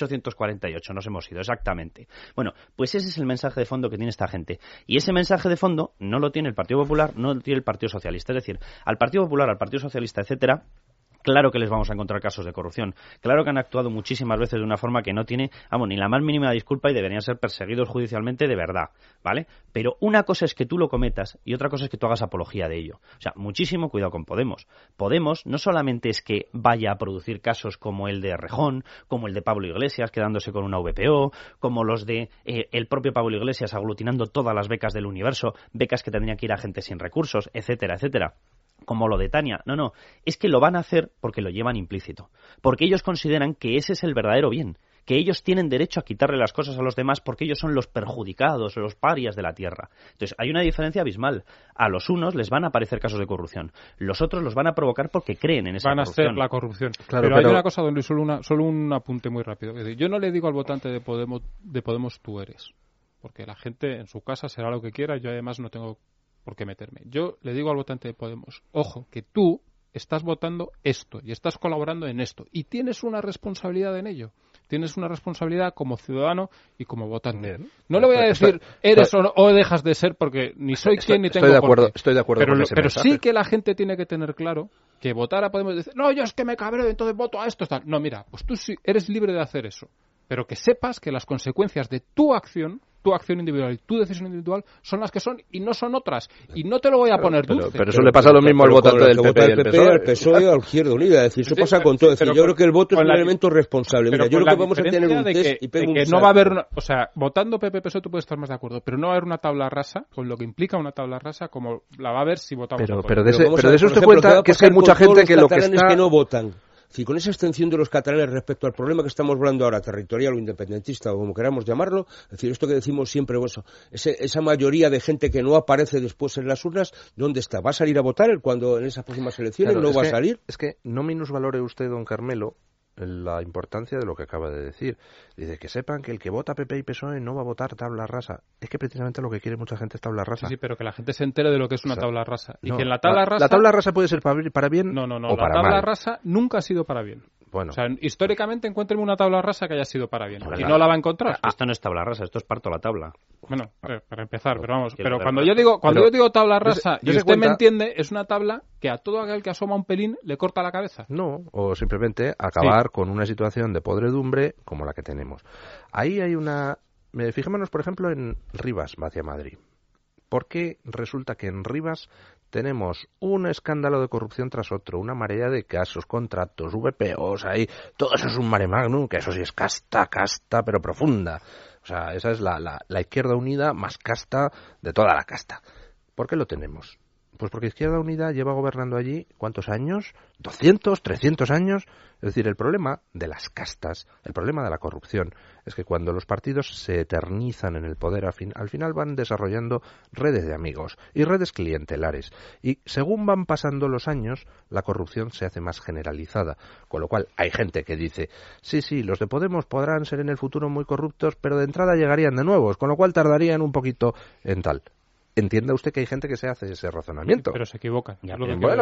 1848 nos hemos ido, exactamente. Bueno, pues ese es el mensaje de fondo que tiene esta gente. Y ese mensaje de fondo no lo tiene el Partido Popular, no lo tiene el Partido Socialista. Es decir, al Partido Popular, al Partido Socialista, etcétera, claro que les vamos a encontrar casos de corrupción. Claro que han actuado muchísimas veces de una forma que no tiene, ni la más mínima disculpa y deberían ser perseguidos judicialmente de verdad, ¿vale? Pero una cosa es que tú lo cometas y otra cosa es que tú hagas apología de ello. O sea, muchísimo cuidado con Podemos. Podemos no solamente es que vaya a producir casos como el de Rejón, como el de Pablo Iglesias quedándose con una VPO, como los de el propio Pablo Iglesias aglutinando todas las becas del universo, becas que tendrían que ir a gente sin recursos, etcétera, etcétera. Como lo de Tania. No, es que lo van a hacer porque lo llevan implícito. Porque ellos consideran que ese es el verdadero bien. Que ellos tienen derecho a quitarle las cosas a los demás porque ellos son los perjudicados, los parias de la tierra. Entonces, hay una diferencia abismal. A los unos les van a aparecer casos de corrupción. Los otros los van a provocar porque creen en esa corrupción. Van a ser la corrupción. Claro, pero hay una cosa, don Luis, solo un apunte muy rápido. Es decir, yo no le digo al votante de Podemos tú eres. Porque la gente en su casa será lo que quiera. Yo además no tengo por qué meterme. Yo le digo al votante de Podemos, ojo, que tú estás votando esto y estás colaborando en esto y tienes una responsabilidad en ello. Tienes una responsabilidad como ciudadano y como votante. No le voy a decir eres o dejas de ser porque ni soy quien ni tengo por qué. Estoy de acuerdo con ese mensaje. Sí que la gente tiene que tener claro que votar a Podemos decir, no, yo es que me cabreo, entonces voto a esto. Tal. No, mira, pues tú sí eres libre de hacer eso. Pero que sepas que las consecuencias de tu acción individual y tu decisión individual son las que son y no son otras. Y no te lo voy a poner dulce. Pero eso le pasa lo mismo al votante del PP y el PSOE. Al PSOE, a la Izquierda Unida. Es decir, eso pasa con todo. Es decir, yo creo que el voto es un elemento responsable. Mira, yo creo que vamos a tener un test y pego un no va a haber o sea, votando PP-PSOE tú puedes estar más de acuerdo, pero no va a haber una tabla rasa, con lo que implica una tabla rasa, como la va a haber si votamos a pero de eso usted cuenta que es que hay mucha gente que lo que está... que no votan. Si con esa extensión de los catalanes respecto al problema que estamos hablando ahora, territorial o independentista o como queramos llamarlo, es decir, esto que decimos siempre, esa mayoría de gente que no aparece después en las urnas, ¿dónde está? ¿Va a salir a votar cuando en esas próximas elecciones? Claro, ¿no va a salir? Es que no minusvalore usted, don Carmelo, la importancia de lo que acaba de decir. Dice que sepan que el que vota PP y PSOE no va a votar tabla rasa. Es que precisamente lo que quiere mucha gente es tabla rasa. Sí, pero que la gente se entere de lo que es una tabla rasa. Y que en la tabla rasa... La tabla rasa puede ser para bien o para mal. La tabla rasa nunca ha sido para bien. Bueno. O sea, históricamente encuéntreme una tabla rasa que haya sido para bien. Y no la va a encontrar. Esto no es tabla rasa, esto es parto la tabla. Bueno, para empezar, pero vamos. Pero cuando yo digo tabla rasa y usted me entiende, es una tabla que a todo aquel que asoma un pelín le corta la cabeza. No, o simplemente acabar con una situación de podredumbre como la que tenemos. Ahí hay una... Fijémonos, por ejemplo, en Rivas, hacia Madrid. Porque resulta que en Rivas tenemos un escándalo de corrupción tras otro, una marea de casos, contratos, VPOs, ahí, todo eso es un mare magnum, que eso sí es casta, pero profunda. O sea, esa es la Izquierda Unida más casta de toda la casta. ¿Por qué lo tenemos? Pues porque Izquierda Unida lleva gobernando allí, ¿cuántos años? ¿200, 300 años? Es decir, el problema de las castas, el problema de la corrupción, es que cuando los partidos se eternizan en el poder, al final van desarrollando redes de amigos y redes clientelares. Y según van pasando los años, la corrupción se hace más generalizada. Con lo cual, hay gente que dice, sí, los de Podemos podrán ser en el futuro muy corruptos, pero de entrada llegarían de nuevos, con lo cual tardarían un poquito en tal. Entienda usted que hay gente que se hace ese razonamiento. Pero se equivocan. Yo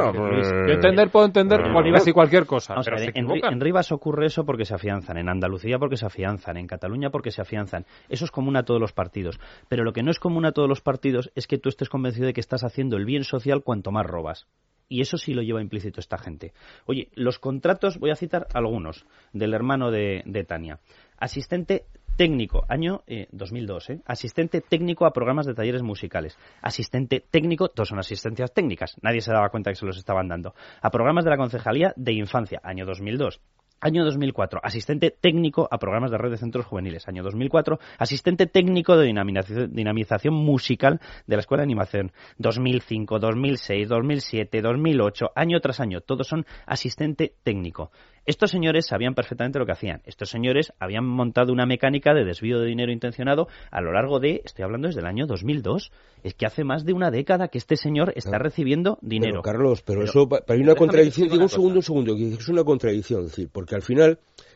puedo entender casi cualquier cosa. Pero se equivocan. En Rivas ocurre eso porque se afianzan, en Andalucía porque se afianzan, en Cataluña porque se afianzan. Eso es común a todos los partidos. Pero lo que no es común a todos los partidos es que tú estés convencido de que estás haciendo el bien social cuanto más robas. Y eso sí lo lleva implícito esta gente. Oye, los contratos, voy a citar algunos, del hermano de Tania. Asistente técnico, año 2002, asistente técnico a programas de talleres musicales, asistente técnico, todos son asistencias técnicas, nadie se daba cuenta que se los estaban dando, a programas de la Concejalía de Infancia, año 2002. Año 2004, asistente técnico a programas de red de centros juveniles. Año 2004, asistente técnico de dinamización musical de la Escuela de Animación. 2005, 2006, 2007, 2008, año tras año. Todos son asistente técnico. Estos señores sabían perfectamente lo que hacían. Estos señores habían montado una mecánica de desvío de dinero intencionado a lo largo de, estoy hablando desde el año 2002. Es que hace más de una década que este señor está recibiendo dinero. Pero, Carlos, pero eso, para mí una contradicción, digo un segundo, que es una contradicción, es decir, porque al final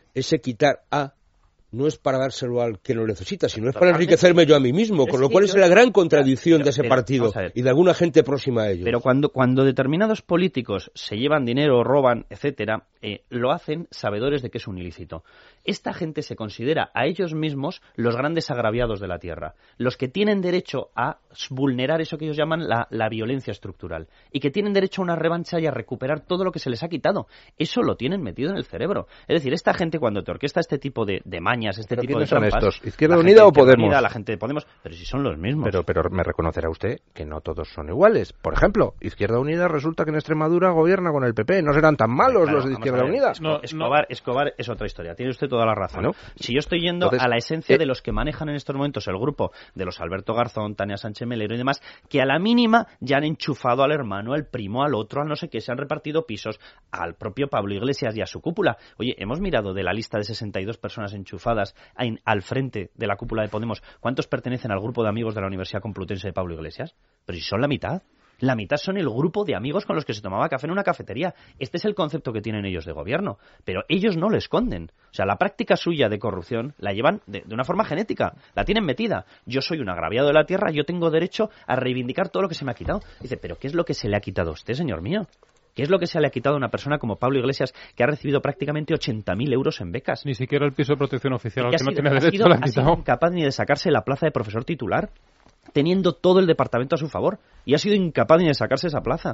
ese quitar a no es para dárselo al que lo necesita, sino es para enriquecerme yo a mí mismo, con lo cual es la gran contradicción de ese partido y de alguna gente próxima a ellos. Pero cuando determinados políticos se llevan dinero, roban, etcétera, lo hacen sabedores de que es un ilícito. Esta gente se considera a ellos mismos los grandes agraviados de la tierra, los que tienen derecho a vulnerar eso que ellos llaman la violencia estructural, y que tienen derecho a una revancha y a recuperar todo lo que se les ha quitado. Eso lo tienen metido en el cerebro. Es decir, esta gente cuando te orquesta este tipo de mañas, este ¿Pero tipo de quiénes trampas... son estos? ¿Izquierda Unida o Podemos? Unida, la gente de Podemos, pero si son los mismos. Pero me reconocerá usted que no todos son iguales. Por ejemplo, Izquierda Unida resulta que en Extremadura gobierna con el PP. No serán tan malos los de Izquierda Unida. Escobar es otra historia. Tiene usted toda la razón. Bueno, si yo estoy yendo a la esencia de los que manejan en estos momentos el grupo de los Alberto Garzón, Tania Sánchez Melero y demás, que a la mínima ya han enchufado al hermano, al primo, al otro, al no sé qué, se han repartido pisos, al propio Pablo Iglesias y a su cúpula. Oye, hemos mirado de la lista de 62 personas enchufadas al frente de la cúpula de Podemos, ¿cuántos pertenecen al grupo de amigos de la Universidad Complutense de Pablo Iglesias? Pero si son la mitad. La mitad son el grupo de amigos con los que se tomaba café en una cafetería. Este es el concepto que tienen ellos de gobierno. Pero ellos no lo esconden. O sea, la práctica suya de corrupción la llevan de una forma genética. La tienen metida. Yo soy un agraviado de la tierra, yo tengo derecho a reivindicar todo lo que se me ha quitado. Dice, ¿pero qué es lo que se le ha quitado a usted, señor mío? ¿Qué es lo que se le ha quitado a una persona como Pablo Iglesias, que ha recibido prácticamente 80.000 euros en becas? Ni siquiera el piso de protección oficial al que no tiene ha derecho le han quitado. sido incapaz ni de sacarse la plaza de profesor titular, teniendo todo el departamento a su favor, y ha sido incapaz ni de sacarse esa plaza.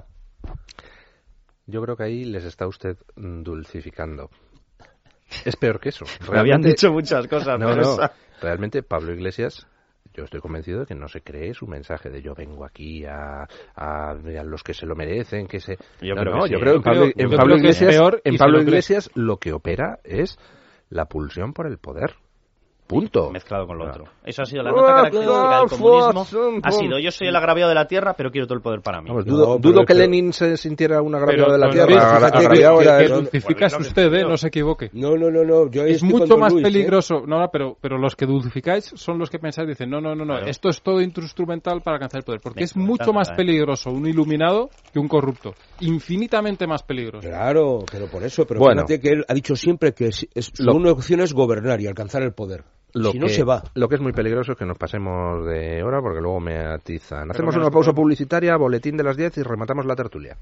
Yo creo que ahí les está usted dulcificando. Es peor que eso. Me habían dicho muchas cosas. Realmente Pablo Iglesias, yo estoy convencido de que no se cree su mensaje de yo vengo aquí a los que se lo merecen, que se... Yo creo que en Pablo Iglesias lo que opera es la pulsión por el poder. Punto. Mezclado con lo otro. Eso ha sido la nota característica del comunismo. Ha sido, yo soy el agraviado de la tierra, pero quiero todo el poder para mí. Vamos, dudo que Lenin se sintiera un agraviado de la tierra. Que dulcificas usted, no se equivoque. No. Yo es mucho más peligroso. Pero los que dulcificáis son los que pensáis, dicen, no. Claro. Esto es todo instrumental para alcanzar el poder. Porque es mucho más peligroso un iluminado que un corrupto. Infinitamente más peligroso. Claro, pero por eso. Pero fíjate que él ha dicho siempre que su única opción es gobernar y alcanzar el poder. Se va. Lo que es muy peligroso es que nos pasemos de hora porque luego me atizan. Hacemos una pausa publicitaria, boletín de las 10 y rematamos la tertulia.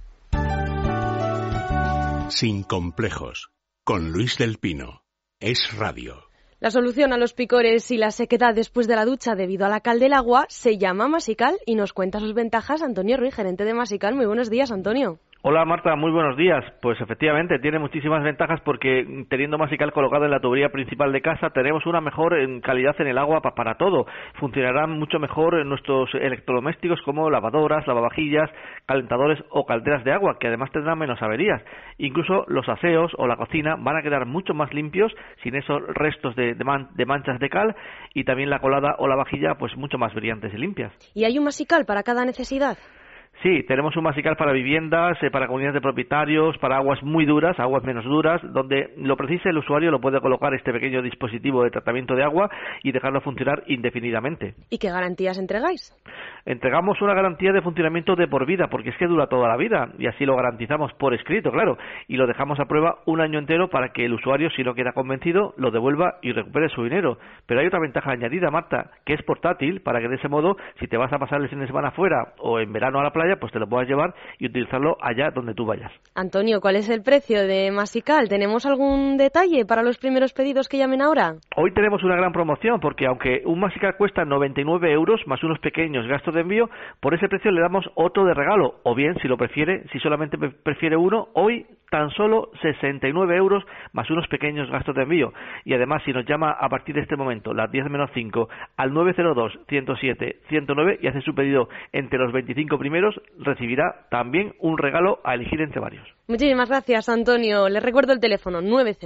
Sin complejos, con Luis del Pino. Es radio. La solución a los picores y la sequedad después de la ducha debido a la cal del agua se llama Masical y nos cuenta sus ventajas Antonio Ruiz, gerente de Masical. Muy buenos días, Antonio. Hola Marta, muy buenos días. Pues efectivamente tiene muchísimas ventajas porque teniendo Masical colocado en la tubería principal de casa tenemos una mejor calidad en el agua para todo. Funcionarán mucho mejor nuestros electrodomésticos como lavadoras, lavavajillas, calentadores o calderas de agua, que además tendrán menos averías. Incluso los aseos o la cocina van a quedar mucho más limpios sin esos restos de manchas de cal, y también la colada o la vajilla pues mucho más brillantes y limpias. ¿Y hay un Masical para cada necesidad? Sí, tenemos un Masical para viviendas, para comunidades de propietarios, para aguas muy duras, aguas menos duras, donde lo precise el usuario lo puede colocar este pequeño dispositivo de tratamiento de agua y dejarlo funcionar indefinidamente. ¿Y qué garantías entregáis? Entregamos una garantía de funcionamiento de por vida, porque es que dura toda la vida, y así lo garantizamos por escrito, claro, y lo dejamos a prueba un año entero para que el usuario, si no queda convencido, lo devuelva y recupere su dinero. Pero hay otra ventaja añadida, Marta, que es portátil, para que de ese modo, si te vas a pasar el fin de semana fuera o en verano a la playa, pues te lo puedas llevar y utilizarlo allá donde tú vayas. Antonio, ¿cuál es el precio de Masical? ¿Tenemos algún detalle para los primeros pedidos que llamen ahora? Hoy tenemos una gran promoción, porque aunque un Masical cuesta 99 euros más unos pequeños gastos de envío, por ese precio le damos otro de regalo, o bien, si lo prefiere, si solamente prefiere uno, hoy tan solo 69 euros más unos pequeños gastos de envío. Y además, si nos llama a partir de este momento, las 10 menos 5, al 902-107-109 y hace su pedido entre los 25 primeros, recibirá también un regalo a elegir entre varios. Muchísimas gracias, Antonio. Les recuerdo el teléfono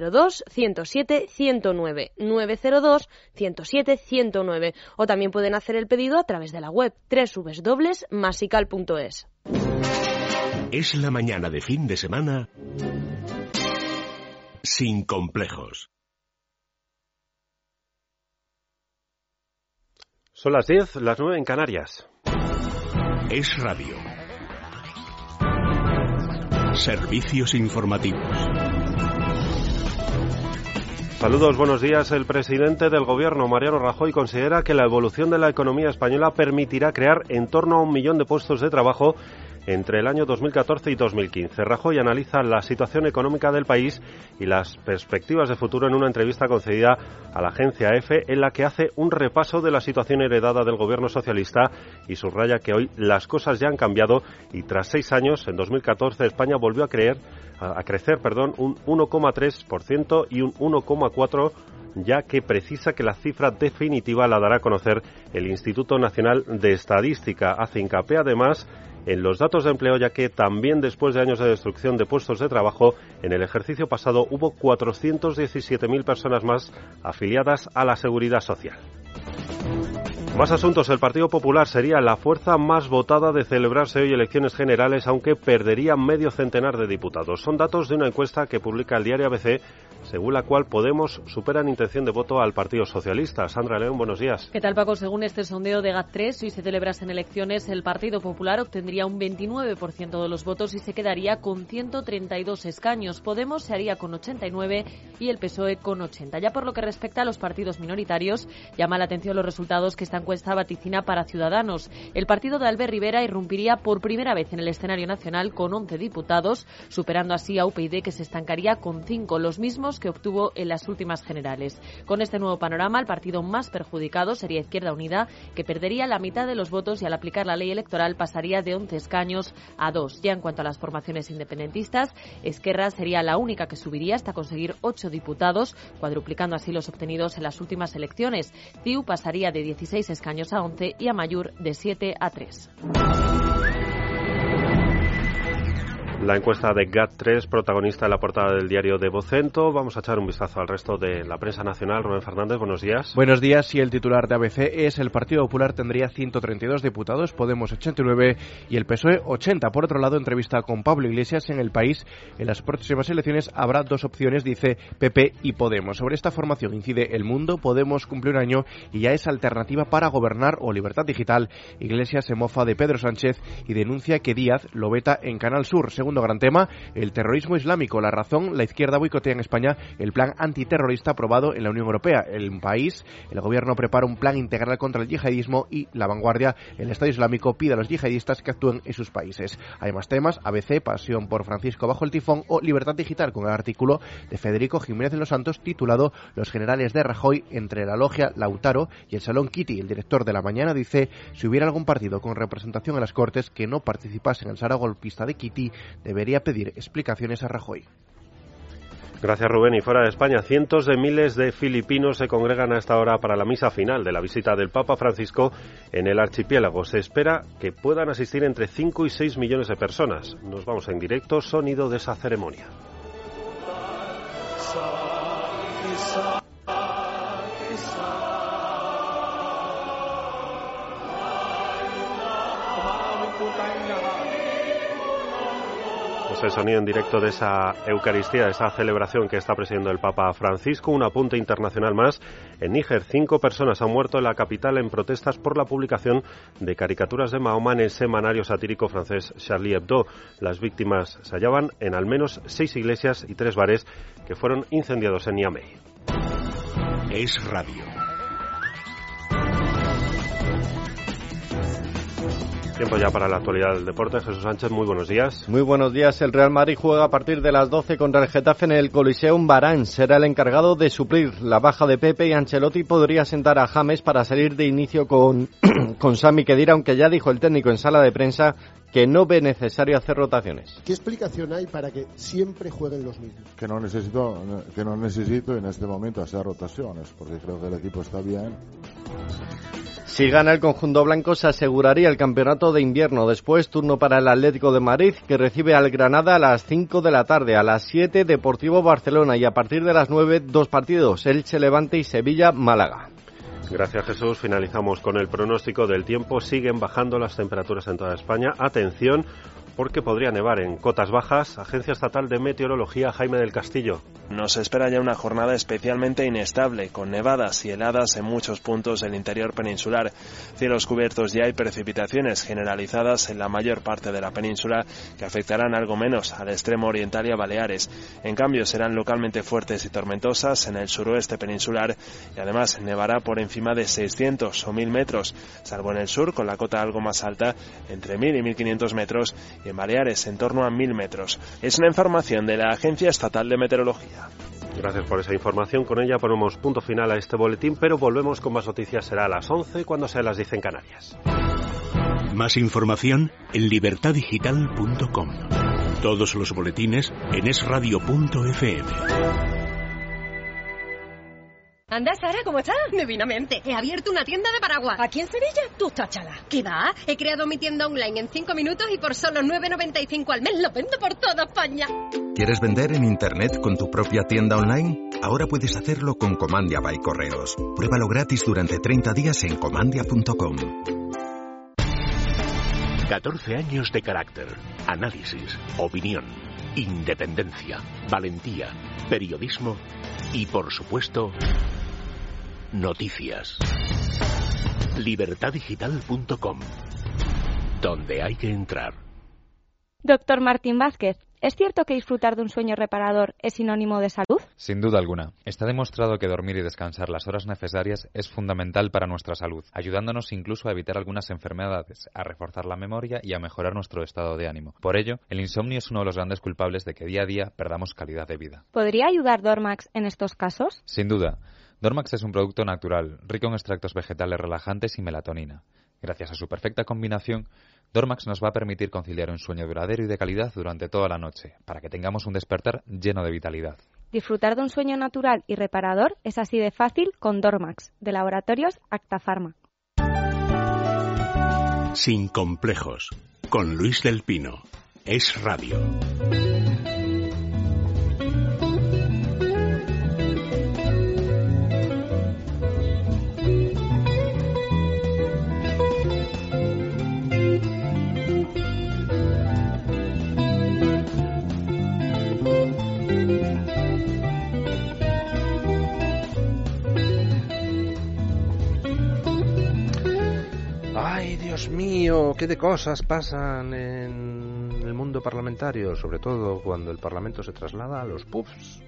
902-107-109, 902-107-109. O también pueden hacer el pedido a través de la web www.masical.es. Es la mañana de fin de semana sin complejos. Son las 10, las 9 en Canarias. Es radio. Servicios informativos. Saludos, buenos días. El presidente del Gobierno, Mariano Rajoy, considera que la evolución de la economía española permitirá crear en torno a 1 millón de puestos de trabajo entre el año 2014 y 2015. Rajoy analiza la situación económica del país y las perspectivas de futuro en una entrevista concedida a la agencia EFE, en la que hace un repaso de la situación heredada del gobierno socialista y subraya que hoy las cosas ya han cambiado y tras 6 años, en 2014, España volvió a crecer un 1,3% y un 1,4%, ya que precisa que la cifra definitiva la dará a conocer el Instituto Nacional de Estadística. Hace hincapié además en los datos de empleo, ya que también después de años de destrucción de puestos de trabajo, en el ejercicio pasado hubo 417.000 personas más afiliadas a la Seguridad Social. Más asuntos. El Partido Popular sería la fuerza más votada de celebrarse hoy elecciones generales, aunque perdería medio centenar de diputados. Son datos de una encuesta que publica el diario ABC, según la cual Podemos supera en intención de voto al Partido Socialista. Sandra León, buenos días. ¿Qué tal, Paco? Según este sondeo de GAT3, si se celebrasen elecciones, el Partido Popular obtendría un 29% de los votos y se quedaría con 132 escaños. Podemos se haría con 89 y el PSOE con 80. Ya por lo que respecta a los partidos minoritarios, llama la atención los resultados que esta encuesta vaticina para Ciudadanos. El partido de Albert Rivera irrumpiría por primera vez en el escenario nacional con 11 diputados, superando así a UPyD, que se estancaría con 5, los mismos que obtuvo en las últimas generales. Con este nuevo panorama, el partido más perjudicado sería Izquierda Unida, que perdería la mitad de los votos y al aplicar la ley electoral pasaría de 11 escaños a 2. Ya en cuanto a las formaciones independentistas, Esquerra sería la única que subiría hasta conseguir 8 diputados, cuadruplicando así los obtenidos en las últimas elecciones. CiU pasaría de 16 escaños a 11 y Amaiur de 7 a 3. La encuesta de GAT3, protagonista en la portada del diario de Vocento. Vamos a echar un vistazo al resto de la prensa nacional. Rubén Fernández, buenos días. Buenos días. Y el titular de ABC es: el Partido Popular tendría 132 diputados, Podemos 89 y el PSOE 80. Por otro lado, entrevista con Pablo Iglesias en El País. En las próximas elecciones habrá 2 opciones, dice PP y Podemos. Sobre esta formación incide El Mundo. Podemos cumple un año y ya es alternativa para gobernar o Libertad Digital. Iglesias se mofa de Pedro Sánchez y denuncia que Díaz lo veta en Canal Sur. Segundo gran tema, el terrorismo islámico. La Razón: la izquierda boicotea en España el plan antiterrorista aprobado en la Unión Europea. El País: el gobierno prepara un plan integral contra el yihadismo. Y La Vanguardia: el Estado Islámico pide a los yihadistas que actúen en sus países. Hay más temas: ABC, pasión por Francisco bajo el tifón, o Libertad Digital, con el artículo de Federico Jiménez de los Santos titulado Los generales de Rajoy entre la logia Lautaro y el Salón Kitty. El director de La Mañana dice: si hubiera algún partido con representación en las Cortes que no participase en el sara golpista de Kitty, debería pedir explicaciones a Rajoy. Gracias, Rubén. Y fuera de España, cientos de miles de filipinos se congregan a esta hora para la misa final de la visita del Papa Francisco en el archipiélago. Se espera que puedan asistir entre 5 y 6 millones de personas. Nos vamos en directo, sonido de esa ceremonia. El sonido en directo de esa Eucaristía, de esa celebración que está presidiendo el Papa Francisco. Un apunte internacional más: en Níger 5 personas han muerto en la capital en protestas por la publicación de caricaturas de Mahoma en el semanario satírico francés Charlie Hebdo. Las víctimas se hallaban en al menos 6 iglesias y 3 bares que fueron incendiados en Niamey. Es radio. Tiempo ya para la actualidad del deporte. Jesús Sánchez, muy buenos días. Muy buenos días. El Real Madrid juega a partir de las 12 contra el Getafe en el Coliseum. Varane será el encargado de suplir la baja de Pepe y Ancelotti podría sentar a James para salir de inicio con Sami Khedira, aunque ya dijo el técnico en sala de prensa que no ve necesario hacer rotaciones. ¿Qué explicación hay para que siempre jueguen los mismos? Que no necesito en este momento hacer rotaciones, porque creo que el equipo está bien. Si gana el conjunto blanco, se aseguraría el campeonato de invierno. Después, turno para el Atlético de Madrid, que recibe al Granada a las 5 de la tarde. A las 7, Deportivo Barcelona. Y a partir de las 9, 2 partidos: Elche, Levante y Sevilla, Málaga. Gracias, Jesús. Finalizamos con el pronóstico del tiempo. Siguen bajando las temperaturas en toda España. Atención, porque podría nevar en cotas bajas. Agencia Estatal de Meteorología, Jaime del Castillo. Nos espera ya una jornada especialmente inestable, con nevadas y heladas en muchos puntos del interior peninsular. Cielos cubiertos ya y precipitaciones generalizadas en la mayor parte de la península que afectarán algo menos al extremo oriental y a Baleares. En cambio, serán localmente fuertes y tormentosas en el suroeste peninsular y además nevará por encima de 600 o 1000 metros, salvo en el sur con la cota algo más alta, entre 1000 y 1500 metros, y en Baleares en torno a 1000 metros. Es una información de la Agencia Estatal de Meteorología. Gracias por esa información. Con ella ponemos punto final a este boletín, pero volvemos con más noticias. Será a las 11 cuando se las dice en Canarias. Más información en libertadigital.com. Todos los boletines en esradio.fm. Anda, Sara, ¿cómo estás? Divinamente. He abierto una tienda de paraguas. ¿Aquí en Sevilla? Tú táchala. ¿Qué va? He creado mi tienda online en 5 minutos y por solo 9,95 al mes lo vendo por toda España. ¿Quieres vender en Internet con tu propia tienda online? Ahora puedes hacerlo con Comandia by Correos. Pruébalo gratis durante 30 días en comandia.com. 14 años de carácter, análisis, opinión, independencia, valentía, periodismo y, por supuesto, noticias. libertadigital.com, donde hay que entrar. Doctor Martín Vázquez, ¿es cierto que disfrutar de un sueño reparador es sinónimo de salud? Sin duda alguna. Está demostrado que dormir y descansar las horas necesarias es fundamental para nuestra salud, ayudándonos incluso a evitar algunas enfermedades, a reforzar la memoria y a mejorar nuestro estado de ánimo. Por ello, el insomnio es uno de los grandes culpables de que día a día perdamos calidad de vida. ¿Podría ayudar Dormax en estos casos? Sin duda. Dormax es un producto natural, rico en extractos vegetales relajantes y melatonina. Gracias a su perfecta combinación, Dormax nos va a permitir conciliar un sueño duradero y de calidad durante toda la noche, para que tengamos un despertar lleno de vitalidad. Disfrutar de un sueño natural y reparador es así de fácil con Dormax, de Laboratorios Acta Pharma. Sin complejos, con Luis del Pino. Es Radio. Ay, Dios mío, qué de cosas pasan en el mundo parlamentario, sobre todo cuando el Parlamento se traslada a los pubs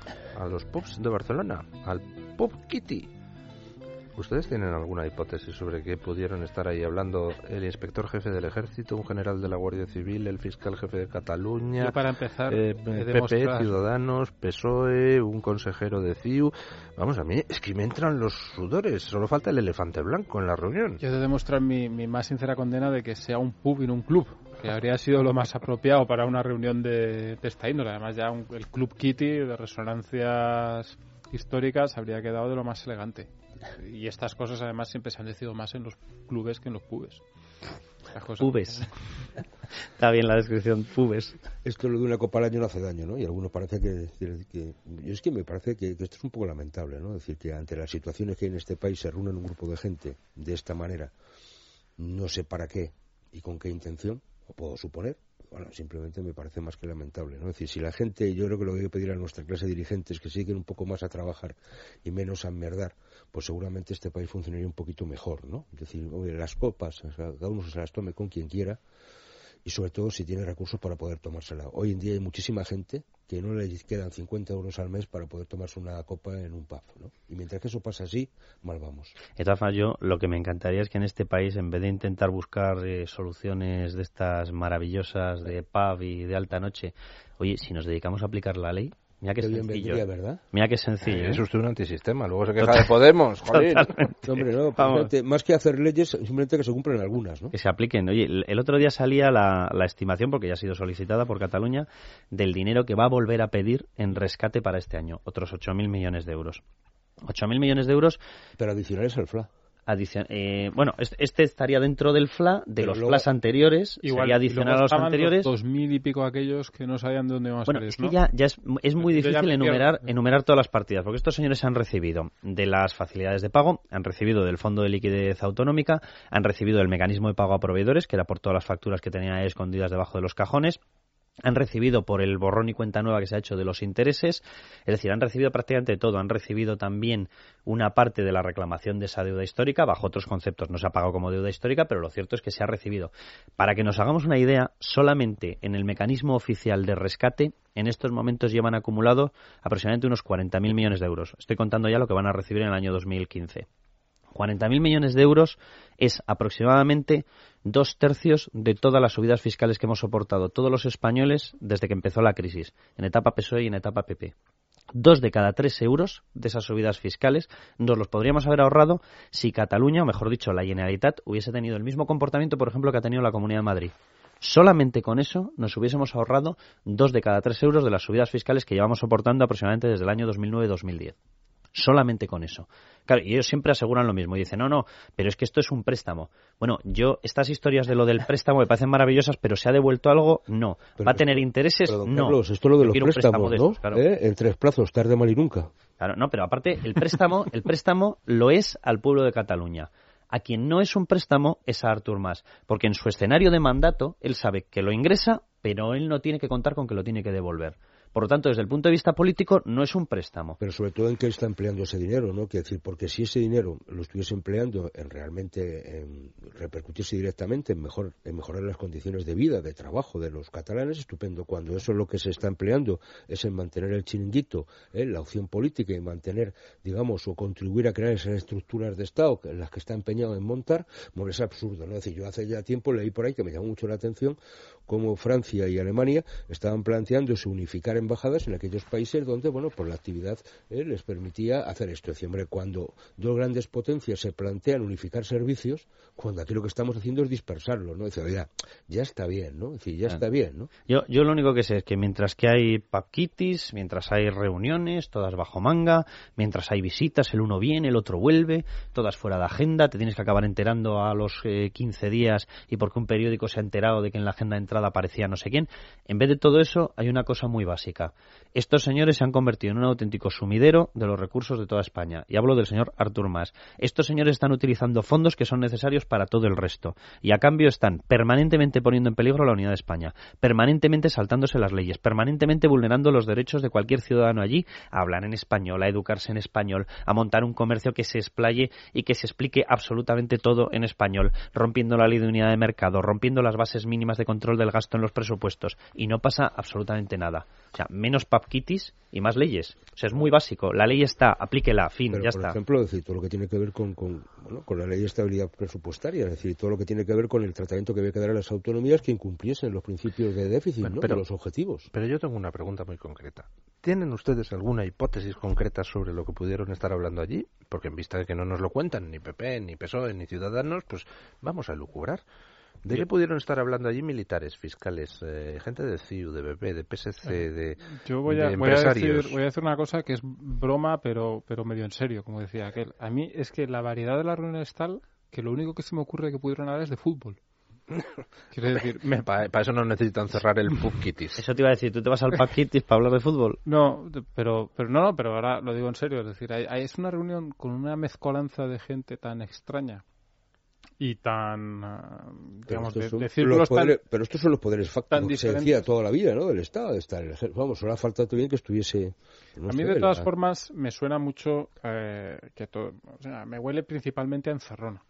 de Barcelona, al Pub Kitty. ¿Ustedes tienen alguna hipótesis sobre qué pudieron estar ahí hablando el inspector jefe del Ejército, un general de la Guardia Civil, el fiscal jefe de Cataluña? Yo para empezar, PP, Ciudadanos, PSOE, un consejero de CIU. Vamos, a mí es que me entran los sudores. Solo falta el elefante blanco en la reunión. Yo he de demostrar mi más sincera condena de que sea un pub y no un club, que habría sido lo más apropiado para una reunión de esta índole. Además, ya el Club Kitty de resonancias históricas habría quedado de lo más elegante. Y estas cosas además siempre se han decidido más en los clubes que en los pubes. Pubes. Está bien la descripción, pubes. Esto lo de una copa al año no hace daño, ¿no? Y algunos parece que yo es que me parece que esto es un poco lamentable, ¿no? Es decir, que ante las situaciones que hay en este país se reúnen un grupo de gente de esta manera, no sé para qué y con qué intención, o puedo suponer. Bueno, simplemente me parece más que lamentable, ¿no? Es decir, si la gente, yo creo que lo que hay que pedir a nuestra clase de dirigentes es que se dediquen un poco más a trabajar y menos a enmerdar, pues seguramente este país funcionaría un poquito mejor, ¿no? Es decir, oye, las copas, o sea, cada uno se las tome con quien quiera y sobre todo si tiene recursos para poder tomársela. Hoy en día hay muchísima gente que no le quedan 50 euros al mes para poder tomarse una copa en un pub, ¿no? Y mientras que eso pasa así, mal vamos. De todas formas, yo lo que me encantaría es que en este país, en vez de intentar buscar soluciones de estas maravillosas de pub y de alta noche, oye, si nos dedicamos a aplicar la ley, mira qué sencillo. ¿Verdad? Mira qué sencillo. Es usted un antisistema, luego se queja de Podemos, joder. Hombre, no, pues, más que hacer leyes, simplemente que se cumplan algunas, ¿no? Que se apliquen. Oye, el otro día salía la estimación, porque ya ha sido solicitada por Cataluña, del dinero que va a volver a pedir en rescate para este año, otros 8.000 millones de euros. 8.000 millones de euros. Pero adicionales al FLA. bueno, este estaría dentro del FLA, de los FLAs anteriores, igual, sería adicional a los anteriores. 2000 y pico aquellos que no sabían de dónde iban a salir. Bueno, es que ya es muy difícil enumerar todas las partidas, porque estos señores han recibido de las facilidades de pago, han recibido del Fondo de Liquidez Autonómica, han recibido el mecanismo de pago a proveedores, que era por todas las facturas que tenían ahí escondidas debajo de los cajones. Han recibido por el borrón y cuenta nueva que se ha hecho de los intereses, es decir, han recibido prácticamente todo. Han recibido también una parte de la reclamación de esa deuda histórica, bajo otros conceptos no se ha pagado como deuda histórica, pero lo cierto es que se ha recibido. Para que nos hagamos una idea, solamente en el mecanismo oficial de rescate, en estos momentos llevan acumulado aproximadamente unos 40.000 millones de euros. Estoy contando ya lo que van a recibir en el año 2015. 40.000 millones de euros es aproximadamente 2/3 de todas las subidas fiscales que hemos soportado todos los españoles desde que empezó la crisis, en etapa PSOE y en etapa PP. 2 de cada 3 euros de esas subidas fiscales nos los podríamos haber ahorrado si Cataluña, o mejor dicho, la Generalitat, hubiese tenido el mismo comportamiento, por ejemplo, que ha tenido la Comunidad de Madrid. Solamente con eso nos hubiésemos ahorrado 2 de cada 3 euros de las subidas fiscales que llevamos soportando aproximadamente desde el año 2009-2010. Solamente con eso. Claro, y ellos siempre aseguran lo mismo y dicen, no, pero es que esto es un préstamo. Bueno, estas historias de lo del préstamo me parecen maravillosas, pero ¿se ha devuelto algo? No. ¿Va a tener intereses? No. Carlos, esto es lo de los préstamos, ¿no? Claro. En 3 plazos, tarde, mal y nunca. Claro, no, pero aparte, el préstamo lo es al pueblo de Cataluña. A quien no es un préstamo es a Artur Mas, porque en su escenario de mandato él sabe que lo ingresa, pero él no tiene que contar con que lo tiene que devolver. Por lo tanto, desde el punto de vista político, no es un préstamo. Pero sobre todo en qué está empleando ese dinero, ¿no? Quiero decir, porque si ese dinero lo estuviese empleando en repercutiese directamente en mejorar las condiciones de vida, de trabajo de los catalanes, estupendo. Cuando eso es lo que se está empleando es en mantener el chiringuito, la opción política y mantener, digamos, o contribuir a crear esas estructuras de Estado en las que está empeñado en montar, bueno, es absurdo, ¿no? Es decir, yo hace ya tiempo leí por ahí que me llamó mucho la atención cómo Francia y Alemania estaban planteándose unificar embajadas en aquellos países donde, bueno, por la actividad les permitía hacer esto. Es decir, hombre, cuando dos grandes potencias se plantean unificar servicios, cuando aquí lo que estamos haciendo es dispersarlo, ¿no? Es decir, ya está bien, ¿no? Es decir, ya está bien, ¿no? Yo lo único que sé es que mientras que hay papquitis, mientras hay reuniones, todas bajo manga, mientras hay visitas, el uno viene, el otro vuelve, todas fuera de agenda, te tienes que acabar enterando a los 15 días y porque un periódico se ha enterado de que en la agenda de entrada aparecía no sé quién. En vez de todo eso, hay una cosa muy básica. Estos señores se han convertido en un auténtico sumidero de los recursos de toda España. Y hablo del señor Artur Mas. Estos señores están utilizando fondos que son necesarios para todo el resto. Y a cambio están permanentemente poniendo en peligro la unidad de España, permanentemente saltándose las leyes, permanentemente vulnerando los derechos de cualquier ciudadano allí a hablar en español, a educarse en español, a montar un comercio que se explaye y que se explique absolutamente todo en español, rompiendo la ley de unidad de mercado, rompiendo las bases mínimas de control del gasto en los presupuestos. Y no pasa absolutamente nada. O sea, menos papquitis y más leyes. O sea, es muy básico. La ley está, aplíquela, fin, pero, ya por está. Por ejemplo, decir, todo lo que tiene que ver con la ley de estabilidad presupuestaria, es decir, todo lo que tiene que ver con el tratamiento que había que dar a las autonomías que incumpliesen los principios de déficit, bueno, ¿no? Pero los objetivos. Pero yo tengo una pregunta muy concreta. ¿Tienen ustedes alguna hipótesis concreta sobre lo que pudieron estar hablando allí? Porque en vista de que no nos lo cuentan ni PP, ni PSOE, ni Ciudadanos, pues vamos a elucubrar. ¿De qué pudieron estar hablando allí militares, fiscales, gente de CiU, de PP, de PSC, de empresarios? Voy a decir una cosa que es broma, pero medio en serio, como decía aquel. A mí es que la variedad de las reuniones es tal que lo único que se me ocurre que pudieron hablar es de fútbol. Quiero decir, para eso no necesitan cerrar el Pub Kitties. Eso te iba a decir, ¿tú te vas al Pub Kitties para hablar de fútbol? No, pero ahora lo digo en serio. Es decir, es una reunión con una mezcolanza de gente tan extraña y tan, digamos, de círculos tan... Pero estos son los poderes fácticos que se decía toda la vida, ¿no? Del Estado, de estar en el ejército. Vamos, solo ha faltado también que estuviese... A mí, de todas formas, me suena mucho o sea, me huele principalmente a encerrona.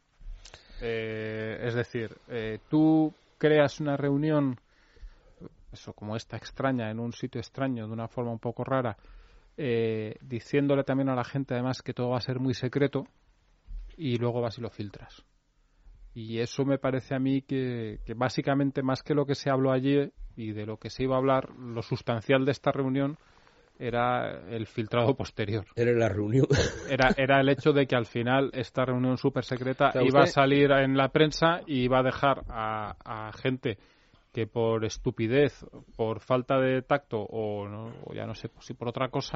Es decir, tú creas una reunión, eso como esta extraña, en un sitio extraño, de una forma un poco rara, diciéndole también a la gente, además, que todo va a ser muy secreto, y luego vas y lo filtras. Y eso me parece a mí que básicamente, más que lo que se habló allí y de lo que se iba a hablar, lo sustancial de esta reunión era el filtrado posterior. Era la reunión. Era el hecho de que al final esta reunión súper secreta iba a salir en la prensa y iba a dejar a gente que por estupidez, por falta de tacto o ya no sé si por otra cosa,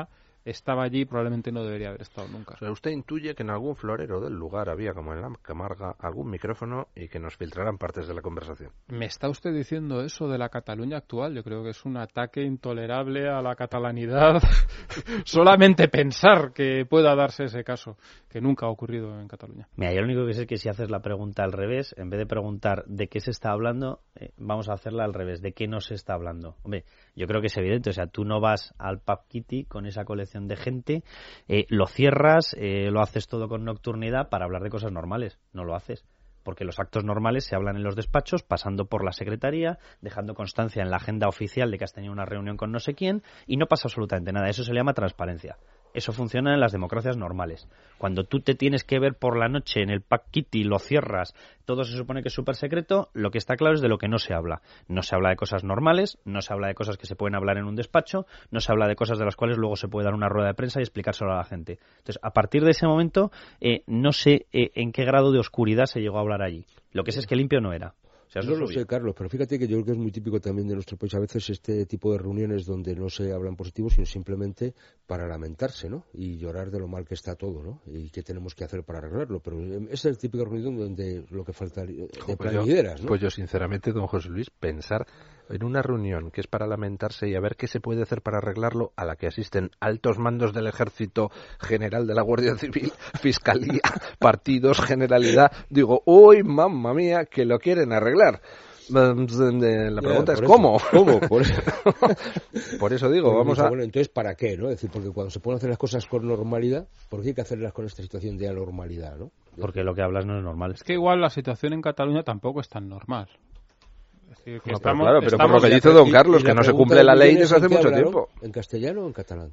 estaba allí, probablemente no debería haber estado nunca. O sea, usted intuye que en algún florero del lugar había, como en la Camarga, algún micrófono y que nos filtraran partes de la conversación. ¿Me está usted diciendo eso de la Cataluña actual? Yo creo que es un ataque intolerable a la catalanidad. Solamente pensar que pueda darse ese caso, que nunca ha ocurrido en Cataluña. Mira, yo lo único que sé es que si haces la pregunta al revés, en vez de preguntar de qué se está hablando, vamos a hacerla al revés, de qué no se está hablando. Hombre, yo creo que es evidente, o sea, tú no vas al Pub Kitty con esa colección de gente, lo cierras, lo haces todo con nocturnidad para hablar de cosas normales, no lo haces. Porque los actos normales se hablan en los despachos, pasando por la secretaría, dejando constancia en la agenda oficial de que has tenido una reunión con no sé quién, y no pasa absolutamente nada. Eso se le llama transparencia. Eso funciona en las democracias normales. Cuando tú te tienes que ver por la noche en el Pub Kitty, lo cierras, todo se supone que es súper secreto, lo que está claro es de lo que no se habla. No se habla de cosas normales, no se habla de cosas que se pueden hablar en un despacho, no se habla de cosas de las cuales luego se puede dar una rueda de prensa y explicárselo a la gente. Entonces, a partir de ese momento, no sé en qué grado de oscuridad se llegó a hablar allí. Lo que sé es que limpio no era. O sea, no lo sé, Carlos, pero fíjate que yo creo que es muy típico también de nuestro país a veces este tipo de reuniones donde no se hablan positivos, sino simplemente para lamentarse, ¿no? Y llorar de lo mal que está todo, ¿no? Y qué tenemos que hacer para arreglarlo. Pero es el típico reunión donde lo que falta de plañideras, ¿no? Pues yo, sinceramente, don José Luis, pensar en una reunión que es para lamentarse y a ver qué se puede hacer para arreglarlo, a la que asisten altos mandos del Ejército, General de la Guardia Civil, Fiscalía, partidos, Generalidad, digo, uy, mamma mía, que lo quieren arreglar. La pregunta es ¿cómo? ¿Cómo? Por eso, por eso digo, vamos a... Bueno, entonces, ¿para qué? ¿No? Es decir, porque cuando se pueden hacer las cosas con normalidad, ¿por qué hay que hacerlas con esta situación de anormalidad, ¿no? Porque lo que hablas no es normal. Es que igual la situación en Cataluña tampoco es tan normal. Es decir, que no, estamos, pero claro, pero por lo que dice don Carlos, que no se cumple la ley desde hace mucho tiempo. ¿En castellano o en catalán?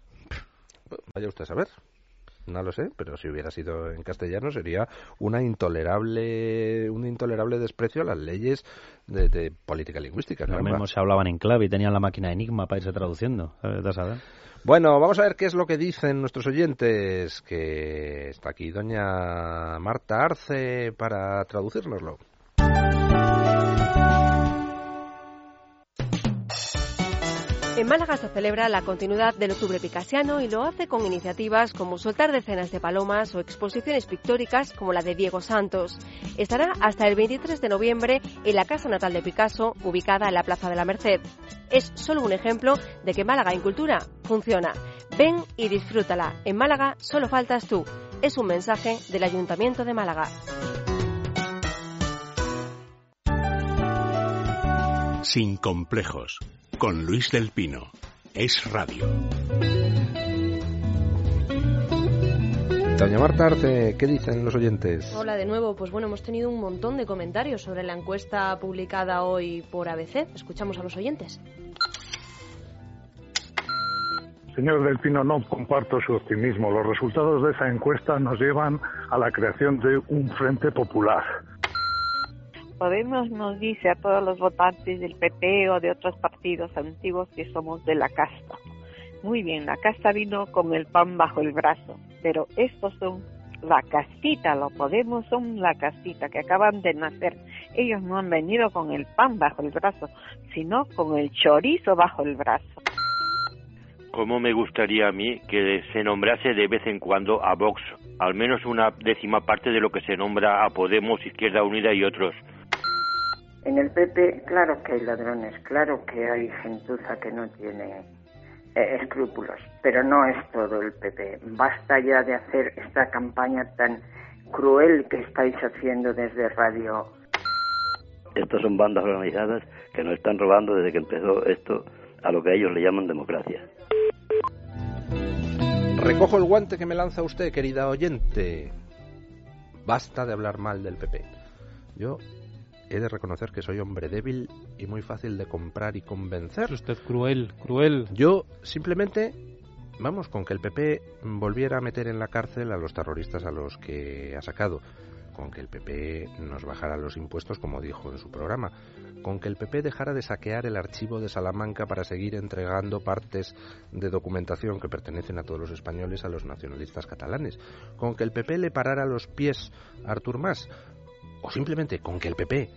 Vaya usted a saber. No lo sé, pero si hubiera sido en castellano sería un intolerable desprecio a las leyes de política lingüística. Los mismos se hablaban en clave y tenían la máquina de Enigma para irse traduciendo. ¿Sabes? Bueno, vamos a ver qué es lo que dicen nuestros oyentes, que está aquí doña Marta Arce para traducírnoslo. En Málaga se celebra la continuidad del octubre picasiano y lo hace con iniciativas como soltar decenas de palomas o exposiciones pictóricas como la de Diego Santos. Estará hasta el 23 de noviembre en la casa natal de Picasso, ubicada en la Plaza de la Merced. Es solo un ejemplo de que Málaga en cultura funciona. Ven y disfrútala. En Málaga solo faltas tú. Es un mensaje del Ayuntamiento de Málaga. Sin complejos. Con Luis del Pino. Es Radio. Doña Marta Arce, ¿qué dicen los oyentes? Hola de nuevo. Pues bueno, hemos tenido un montón de comentarios sobre la encuesta publicada hoy por ABC. Escuchamos a los oyentes. Señor del Pino, no comparto su optimismo. Los resultados de esa encuesta nos llevan a la creación de un frente popular. Podemos nos dice a todos los votantes del PP o de otros partidos antiguos que somos de la casta. Muy bien, la casta vino con el pan bajo el brazo, pero estos son la castita, los Podemos son la castita que acaban de nacer. Ellos no han venido con el pan bajo el brazo, sino con el chorizo bajo el brazo. Como me gustaría a mí que se nombrase de vez en cuando a Vox, al menos una décima parte de lo que se nombra a Podemos, Izquierda Unida y otros. En el PP, claro que hay ladrones, claro que hay gentuza que no tiene escrúpulos, pero no es todo el PP. Basta ya de hacer esta campaña tan cruel que estáis haciendo desde Radio. Estos son bandas organizadas que nos están robando desde que empezó esto a lo que ellos le llaman democracia. Recojo el guante que me lanza usted, querida oyente. Basta de hablar mal del PP. Yo he de reconocer que soy hombre débil y muy fácil de comprar y convencer. Es usted cruel. Yo simplemente, vamos, con que el PP volviera a meter en la cárcel a los terroristas a los que ha sacado, con que el PP nos bajara los impuestos como dijo en su programa, con que el PP dejara de saquear el archivo de Salamanca para seguir entregando partes de documentación que pertenecen a todos los españoles a los nacionalistas catalanes, con que el PP le parara los pies a Artur Mas, o simplemente con que el PP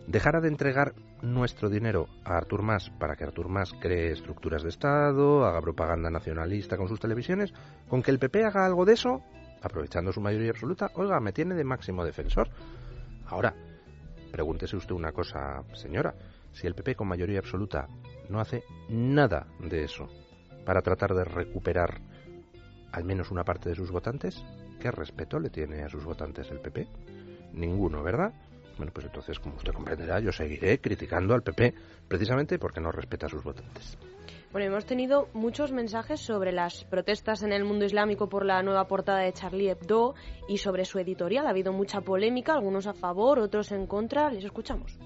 dejara de entregar nuestro dinero a Artur Mas para que Artur Mas cree estructuras de Estado, haga propaganda nacionalista con sus televisiones, con que el PP haga algo de eso, aprovechando su mayoría absoluta, oiga, me tiene de máximo defensor. Ahora, pregúntese usted una cosa, señora, si el PP con mayoría absoluta no hace nada de eso para tratar de recuperar al menos una parte de sus votantes, ¿qué respeto le tiene a sus votantes el PP? Ninguno, ¿verdad? Bueno, pues entonces, como usted comprenderá, yo seguiré criticando al PP precisamente porque no respeta a sus votantes. Bueno, hemos tenido muchos mensajes sobre las protestas en el mundo islámico por la nueva portada de Charlie Hebdo y sobre su editorial. Ha habido mucha polémica, algunos a favor, otros en contra. Les escuchamos.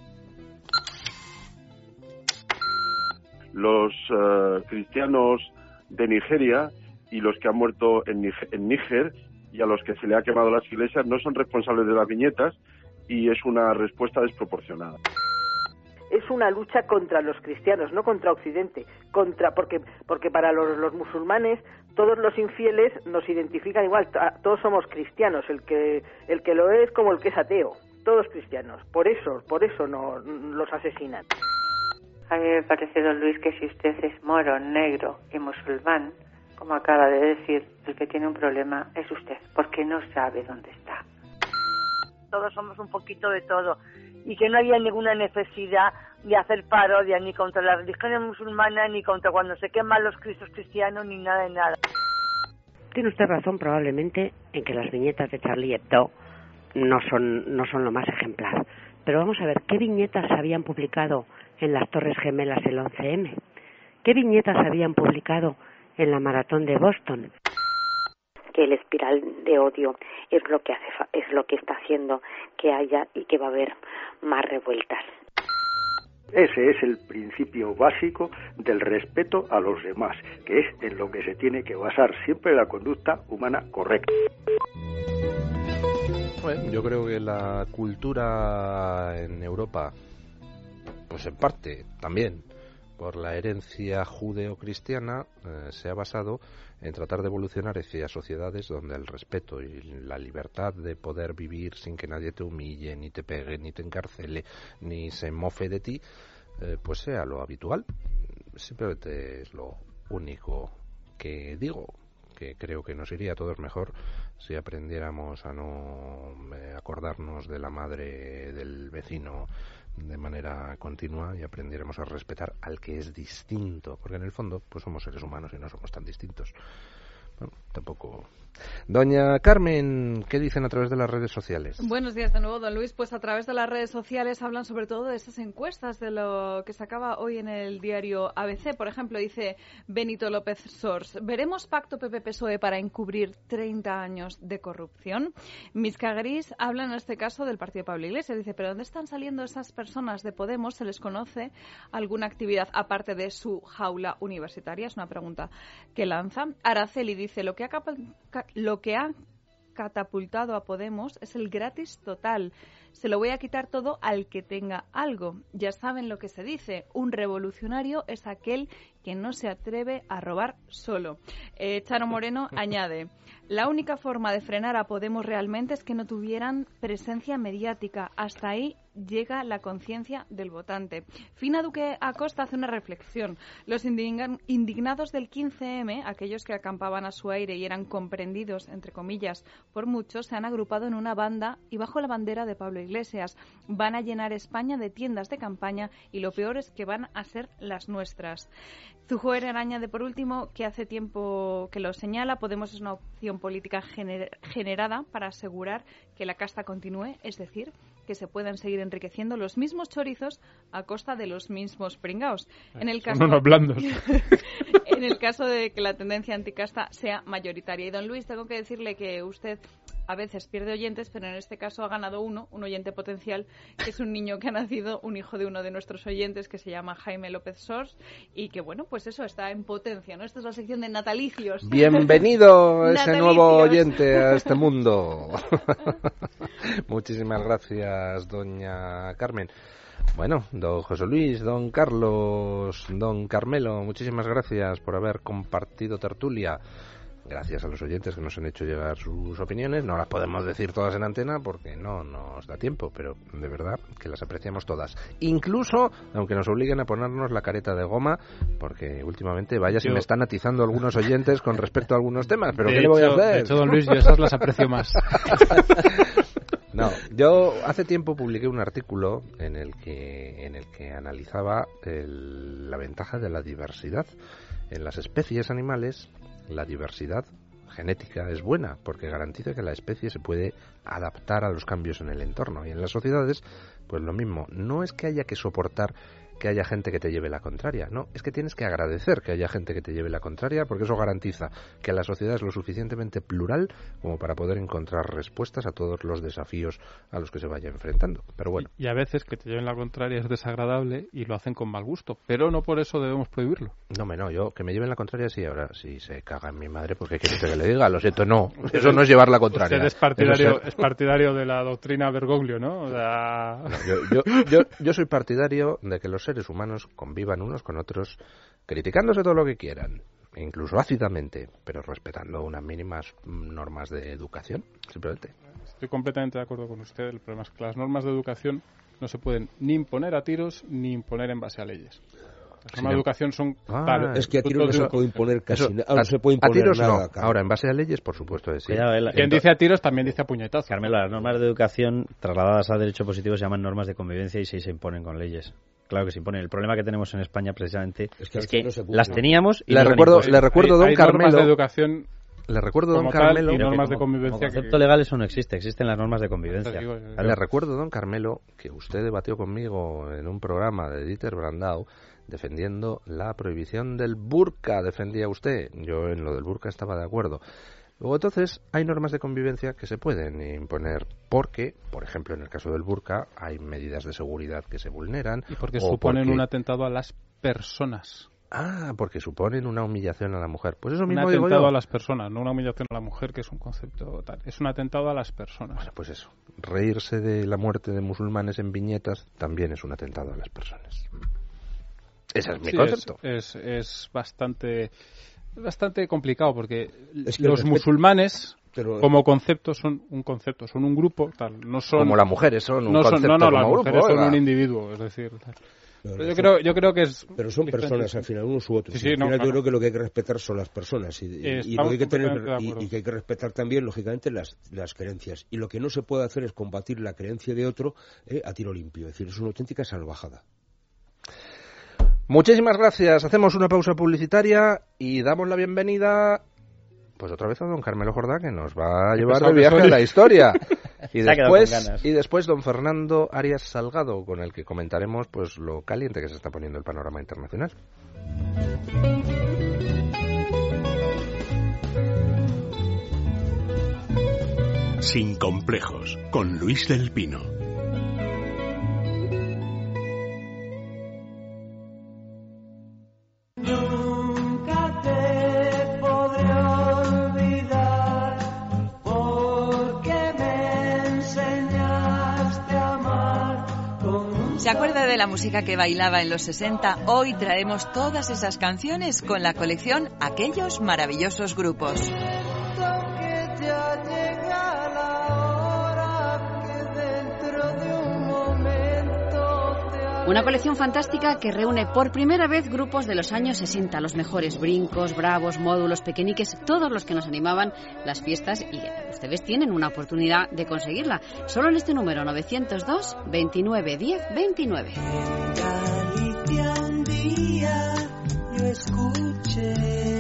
Los cristianos de Nigeria y los que han muerto en Níger y a los que se le ha quemado las iglesias no son responsables de las viñetas y es una respuesta desproporcionada. Es una lucha contra los cristianos, no contra Occidente, porque para los musulmanes todos los infieles nos identifican igual, todos somos cristianos, el que lo es como el que es ateo, todos cristianos, por eso no los asesinan. A mí me parece, don Luis, que si usted es moro, negro y musulmán, como acaba de decir, el que tiene un problema es usted, porque no sabe dónde está. Todos somos un poquito de todo y que no había ninguna necesidad de hacer parodia ni contra la religión musulmana ni contra cuando se queman los cristos cristianos ni nada de nada. Tiene usted razón probablemente en que las viñetas de Charlie Hebdo no son lo más ejemplar, pero vamos a ver qué viñetas habían publicado en las Torres Gemelas el 11M, qué viñetas habían publicado en la maratón de Boston. Que el espiral de odio es lo que está haciendo que haya y que va a haber más revueltas. Ese es el principio básico del respeto a los demás, que es en lo que se tiene que basar siempre la conducta humana correcta. Bueno, yo creo que la cultura en Europa, pues en parte también por la herencia judeo-cristiana, se ha basado en tratar de evolucionar hacia sociedades donde el respeto y la libertad de poder vivir sin que nadie te humille, ni te pegue, ni te encarcele, ni se mofe de ti, pues sea lo habitual. Simplemente es lo único que digo, que creo que nos iría a todos mejor si aprendiéramos a no acordarnos de la madre del vecino de manera continua y aprendiéramos a respetar al que es distinto, porque en el fondo pues somos seres humanos y no somos tan distintos. Bueno, tampoco. Doña Carmen, ¿qué dicen a través de las redes sociales? Buenos días de nuevo, don Luis. Pues a través de las redes sociales hablan sobre todo de esas encuestas, de lo que sacaba hoy en el diario ABC. Por ejemplo, dice Benito López Sors: ¿veremos pacto PP-PSOE para encubrir 30 años de corrupción? Misca Gris habla en este caso del partido de Pablo Iglesias. Dice, ¿pero dónde están saliendo esas personas de Podemos? ¿Se les conoce alguna actividad aparte de su jaula universitaria? Es una pregunta que lanza. Araceli dice, lo que ha catapultado a Podemos es el gratis total. Se lo voy a quitar todo al que tenga algo. Ya saben lo que se dice. Un revolucionario es aquel que no se atreve a robar solo. Charo Moreno añade, la única forma de frenar a Podemos realmente es que no tuvieran presencia mediática. Hasta ahí llega la conciencia del votante. Fina Duque Acosta hace una reflexión. Los indignados del 15M, aquellos que acampaban a su aire y eran comprendidos, entre comillas, por muchos, se han agrupado en una banda y bajo la bandera de Pablo Iglesias. Van a llenar España de tiendas de campaña y lo peor es que van a ser las nuestras. Zujoer añade por último que hace tiempo que lo señala, Podemos es una opción política generada para asegurar que la casta continúe, es decir, que se puedan seguir enriqueciendo los mismos chorizos a costa de los mismos pringaos. En el caso, en el caso de que la tendencia anticasta sea mayoritaria. Y don Luis, tengo que decirle que usted a veces pierde oyentes, pero en este caso ha ganado un oyente potencial, que es un niño que ha nacido, un hijo de uno de nuestros oyentes, que se llama Jaime López Sors, y que, bueno, pues eso, está en potencia, ¿no? Esta es la sección de natalicios. Bienvenido ese nuevo oyente a este mundo. Muchísimas gracias, doña Carmen. Bueno, don José Luis, don Carlos, don Carmelo, muchísimas gracias por haber compartido tertulia. gracias a los oyentes que nos han hecho llegar sus opiniones. No las podemos decir todas en antena porque no nos da tiempo, pero de verdad que las apreciamos todas. Incluso, aunque nos obliguen a ponernos la careta de goma, porque últimamente, vaya, si me están atizando algunos oyentes con respecto a algunos temas, pero ¿qué le voy a hacer? De hecho, don Luis, yo esas las aprecio más. No, yo hace tiempo publiqué un artículo en el que analizaba la ventaja de la diversidad. En las especies animales, la diversidad genética es buena porque garantiza que la especie se puede adaptar a los cambios en el entorno. Y en las sociedades, pues lo mismo. No es que haya que soportar que haya gente que te lleve la contraria, no, es que tienes que agradecer que haya gente que te lleve la contraria, porque eso garantiza que la sociedad es lo suficientemente plural como para poder encontrar respuestas a todos los desafíos a los que se vaya enfrentando. Pero bueno. Y a veces que te lleven la contraria es desagradable y lo hacen con mal gusto, pero no por eso debemos prohibirlo. No, yo que me lleven la contraria sí, ahora si se caga en mi madre, pues ¿qué quiere que le diga? Lo siento, no, eso no es llevar la contraria. Usted es partidario de la doctrina Bergoglio, ¿no? O sea... yo soy partidario de que los seres humanos convivan unos con otros, criticándose todo lo que quieran, incluso ácidamente, pero respetando unas mínimas normas de educación, simplemente. Estoy completamente de acuerdo con usted. El problema es que las normas de educación no se pueden ni imponer a tiros ni imponer en base a leyes. Las normas de educación son... es que a tiros no se puede imponer casi nada. No se puede imponer a tiros nada. No. Ahora, en base a leyes, por supuesto, es sí. Quien dice a tiros también dice a puñetazos. Carmelo, las normas de educación trasladadas a derecho positivo se llaman normas de convivencia y se imponen con leyes. Claro que se imponen. El problema que tenemos en España, precisamente, es que no las teníamos y le recuerdo, don Carmelo. Normas de educación... Le recuerdo, don Carmelo, y normas de convivencia. Como concepto legal eso no existe, existen las normas de convivencia. Le recuerdo, don Carmelo, que usted debatió conmigo en un programa de Dieter Brandau defendiendo la prohibición del burka. Defendía usted, yo en lo del burka estaba de acuerdo. Luego, entonces, hay normas de convivencia que se pueden imponer porque, por ejemplo, en el caso del burka, hay medidas de seguridad que se vulneran. Y porque suponen un atentado a las personas. Porque suponen una humillación a la mujer. Pues eso mismo digo yo. Un atentado a las personas, no una humillación a la mujer, que es un concepto tal. Es un atentado a las personas. Bueno, pues eso. Reírse de la muerte de musulmanes en viñetas también es un atentado a las personas. Ese es mi concepto. Es bastante complicado porque los musulmanes... como concepto son un concepto, son un grupo, tal, no son... Como las mujeres son un concepto como las grupo. Mujeres son un individuo, es decir... Yo creo que es... Pero son personas, al final, unos u otros. Sí, yo creo que lo que hay que respetar son las personas. Y lo que hay que tener, y que hay que respetar también, lógicamente, las creencias. Y lo que no se puede hacer es combatir la creencia de otro a tiro limpio. Es decir, es una auténtica salvajada. Muchísimas gracias. Hacemos una pausa publicitaria y damos la bienvenida... Pues otra vez a don Carmelo Jordá, que nos va a llevar de viaje a la historia. Y después don Fernando Arias Salgado, con el que comentaremos pues lo caliente que se está poniendo el panorama internacional. Sin complejos, con Luis del Pino. ¿Se acuerda de la música que bailaba en los 60? Hoy traemos todas esas canciones con la colección Aquellos Maravillosos Grupos. Una colección fantástica que reúne por primera vez grupos de los años 60, los mejores brincos, bravos, módulos, pequeñiques, todos los que nos animaban las fiestas, y ustedes tienen una oportunidad de conseguirla. Solo en este número 902 29 10 29. Un día yo escuché.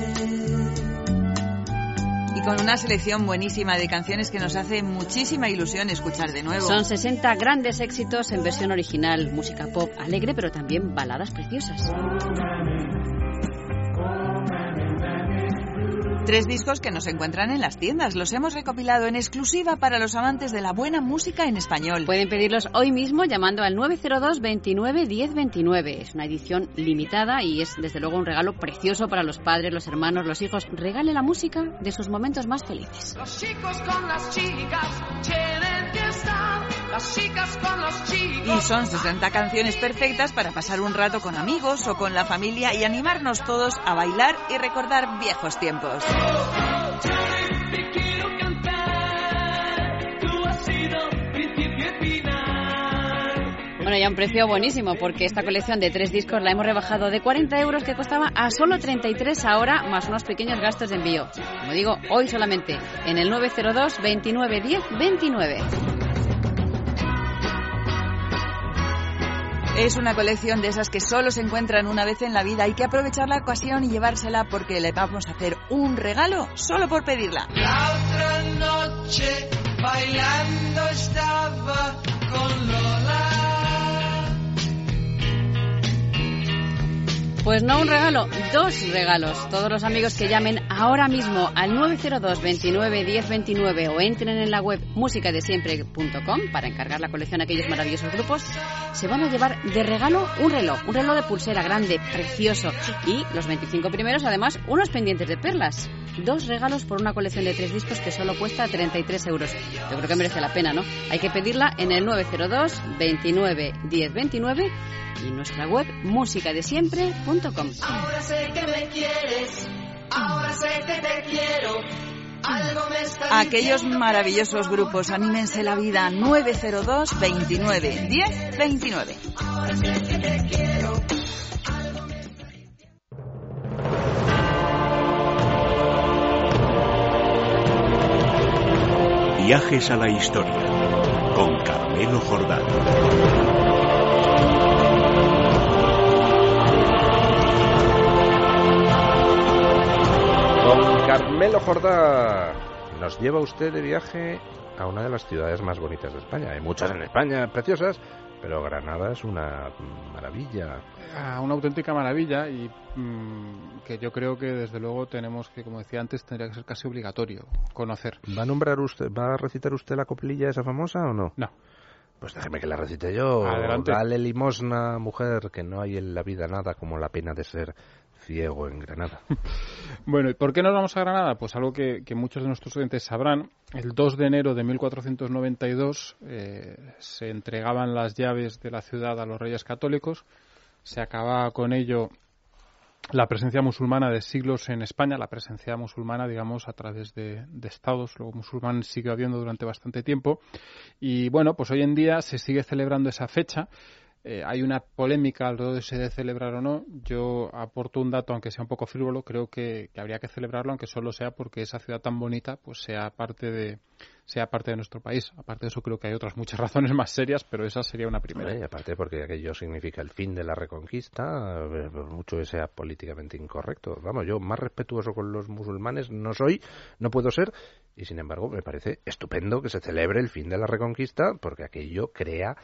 Y con una selección buenísima de canciones que nos hace muchísima ilusión escuchar de nuevo. Son 60 grandes éxitos en versión original, música pop alegre, pero también baladas preciosas. 3 discos que nos encuentran en las tiendas. Los hemos recopilado en exclusiva para los amantes de la buena música en español. Pueden pedirlos hoy mismo llamando al 902 29 10 29. Es una edición limitada y es desde luego un regalo precioso para los padres, los hermanos, los hijos. Regale la música de sus momentos más felices. Los chicos con las chicas tienen que estar. Las chicas con los chicos. Y son 60 canciones perfectas para pasar un rato con amigos o con la familia y animarnos todos a bailar y recordar viejos tiempos. te quiero cantar, tú has sido principio y final. Bueno, ya un precio buenísimo, porque esta colección de 3 discos la hemos rebajado de 40 euros, que costaba, a solo 33 ahora, más unos pequeños gastos de envío. Como digo, hoy solamente en el 902 29 10 29. Es una colección de esas que solo se encuentran una vez en la vida. Hay que aprovechar la ocasión y llevársela, porque le vamos a hacer un regalo solo por pedirla. La otra noche bailando estaba con Lola. Pues no un regalo, 2 regalos. Todos los amigos que llamen ahora mismo al 902 29 10 29 o entren en la web musicadesiempre.com para encargar la colección a aquellos maravillosos grupos, se van a llevar de regalo un reloj de pulsera grande, precioso, y los 25 primeros además unos pendientes de perlas. 2 regalos por una colección de 3 discos que solo cuesta 33 euros. Yo creo que merece la pena, ¿no? Hay que pedirla en el 902 29 10 29 y nuestra web musicadesiempre.com. Ahora sé que me quieres, ahora sé que te quiero. Algo me está Aquellos maravillosos grupos, anímense la vida. 902 29 10 29. Ahora sé que te quiero. Viajes a la historia con Carmelo Jordán. Don Carmelo Jordá, nos lleva usted de viaje a una de las ciudades más bonitas de España. Hay muchas en España preciosas, pero Granada es una maravilla. Una auténtica maravilla, y que yo creo que desde luego tenemos que, como decía antes, tendría que ser casi obligatorio conocer. ¿Va a recitar usted la coplilla esa famosa o no? No. Pues déjeme que la recite yo. Adelante. Dale limosna, mujer, que no hay en la vida nada como la pena de ser ciego en Granada. Bueno, ¿y por qué nos vamos a Granada? Pues algo que muchos de nuestros oyentes sabrán. El 2 de enero de 1492 se entregaban las llaves de la ciudad a los reyes católicos. Se acababa con ello la presencia musulmana de siglos en España, la presencia musulmana, digamos, a través de estados. Luego musulmán sigue habiendo durante bastante tiempo. Y bueno, pues hoy en día se sigue celebrando esa fecha. Hay una polémica alrededor de si se debe celebrar o no. Yo aporto un dato, aunque sea un poco frívolo. Creo que habría que celebrarlo, aunque solo sea porque esa ciudad tan bonita pues sea parte de nuestro país. Aparte de eso, creo que hay otras muchas razones más serias, pero esa sería una primera. Y aparte porque aquello significa el fin de la Reconquista, por mucho que sea políticamente incorrecto. Vamos, yo más respetuoso con los musulmanes no soy, no puedo ser, y sin embargo me parece estupendo que se celebre el fin de la Reconquista, porque aquello crea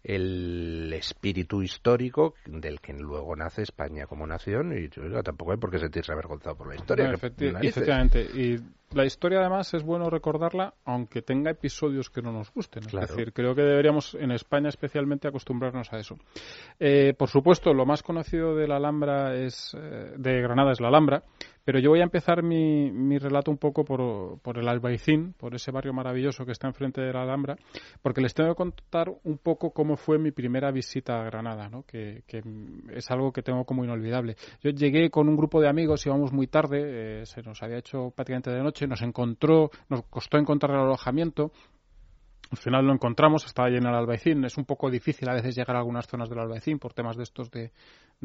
el espíritu histórico del que luego nace España como nación, y tampoco hay por qué sentirse avergonzado por la historia. No, efectivamente, y la historia además es bueno recordarla, aunque tenga episodios que no nos gusten. Claro. Es decir, creo que deberíamos en España especialmente acostumbrarnos a eso. Por supuesto, lo más conocido de la Alhambra de Granada es la Alhambra, pero yo voy a empezar mi relato un poco por el Albaicín, por ese barrio maravilloso que está enfrente de la Alhambra, porque les tengo que contar un poco cómo fue mi primera visita a Granada, ¿no? Que es algo que tengo como inolvidable. Yo llegué con un grupo de amigos, íbamos muy tarde, se nos había hecho prácticamente de noche, nos costó encontrar el alojamiento. Al final lo encontramos, estaba lleno el Albaicín. Es un poco difícil a veces llegar a algunas zonas del Albaicín por temas de estos de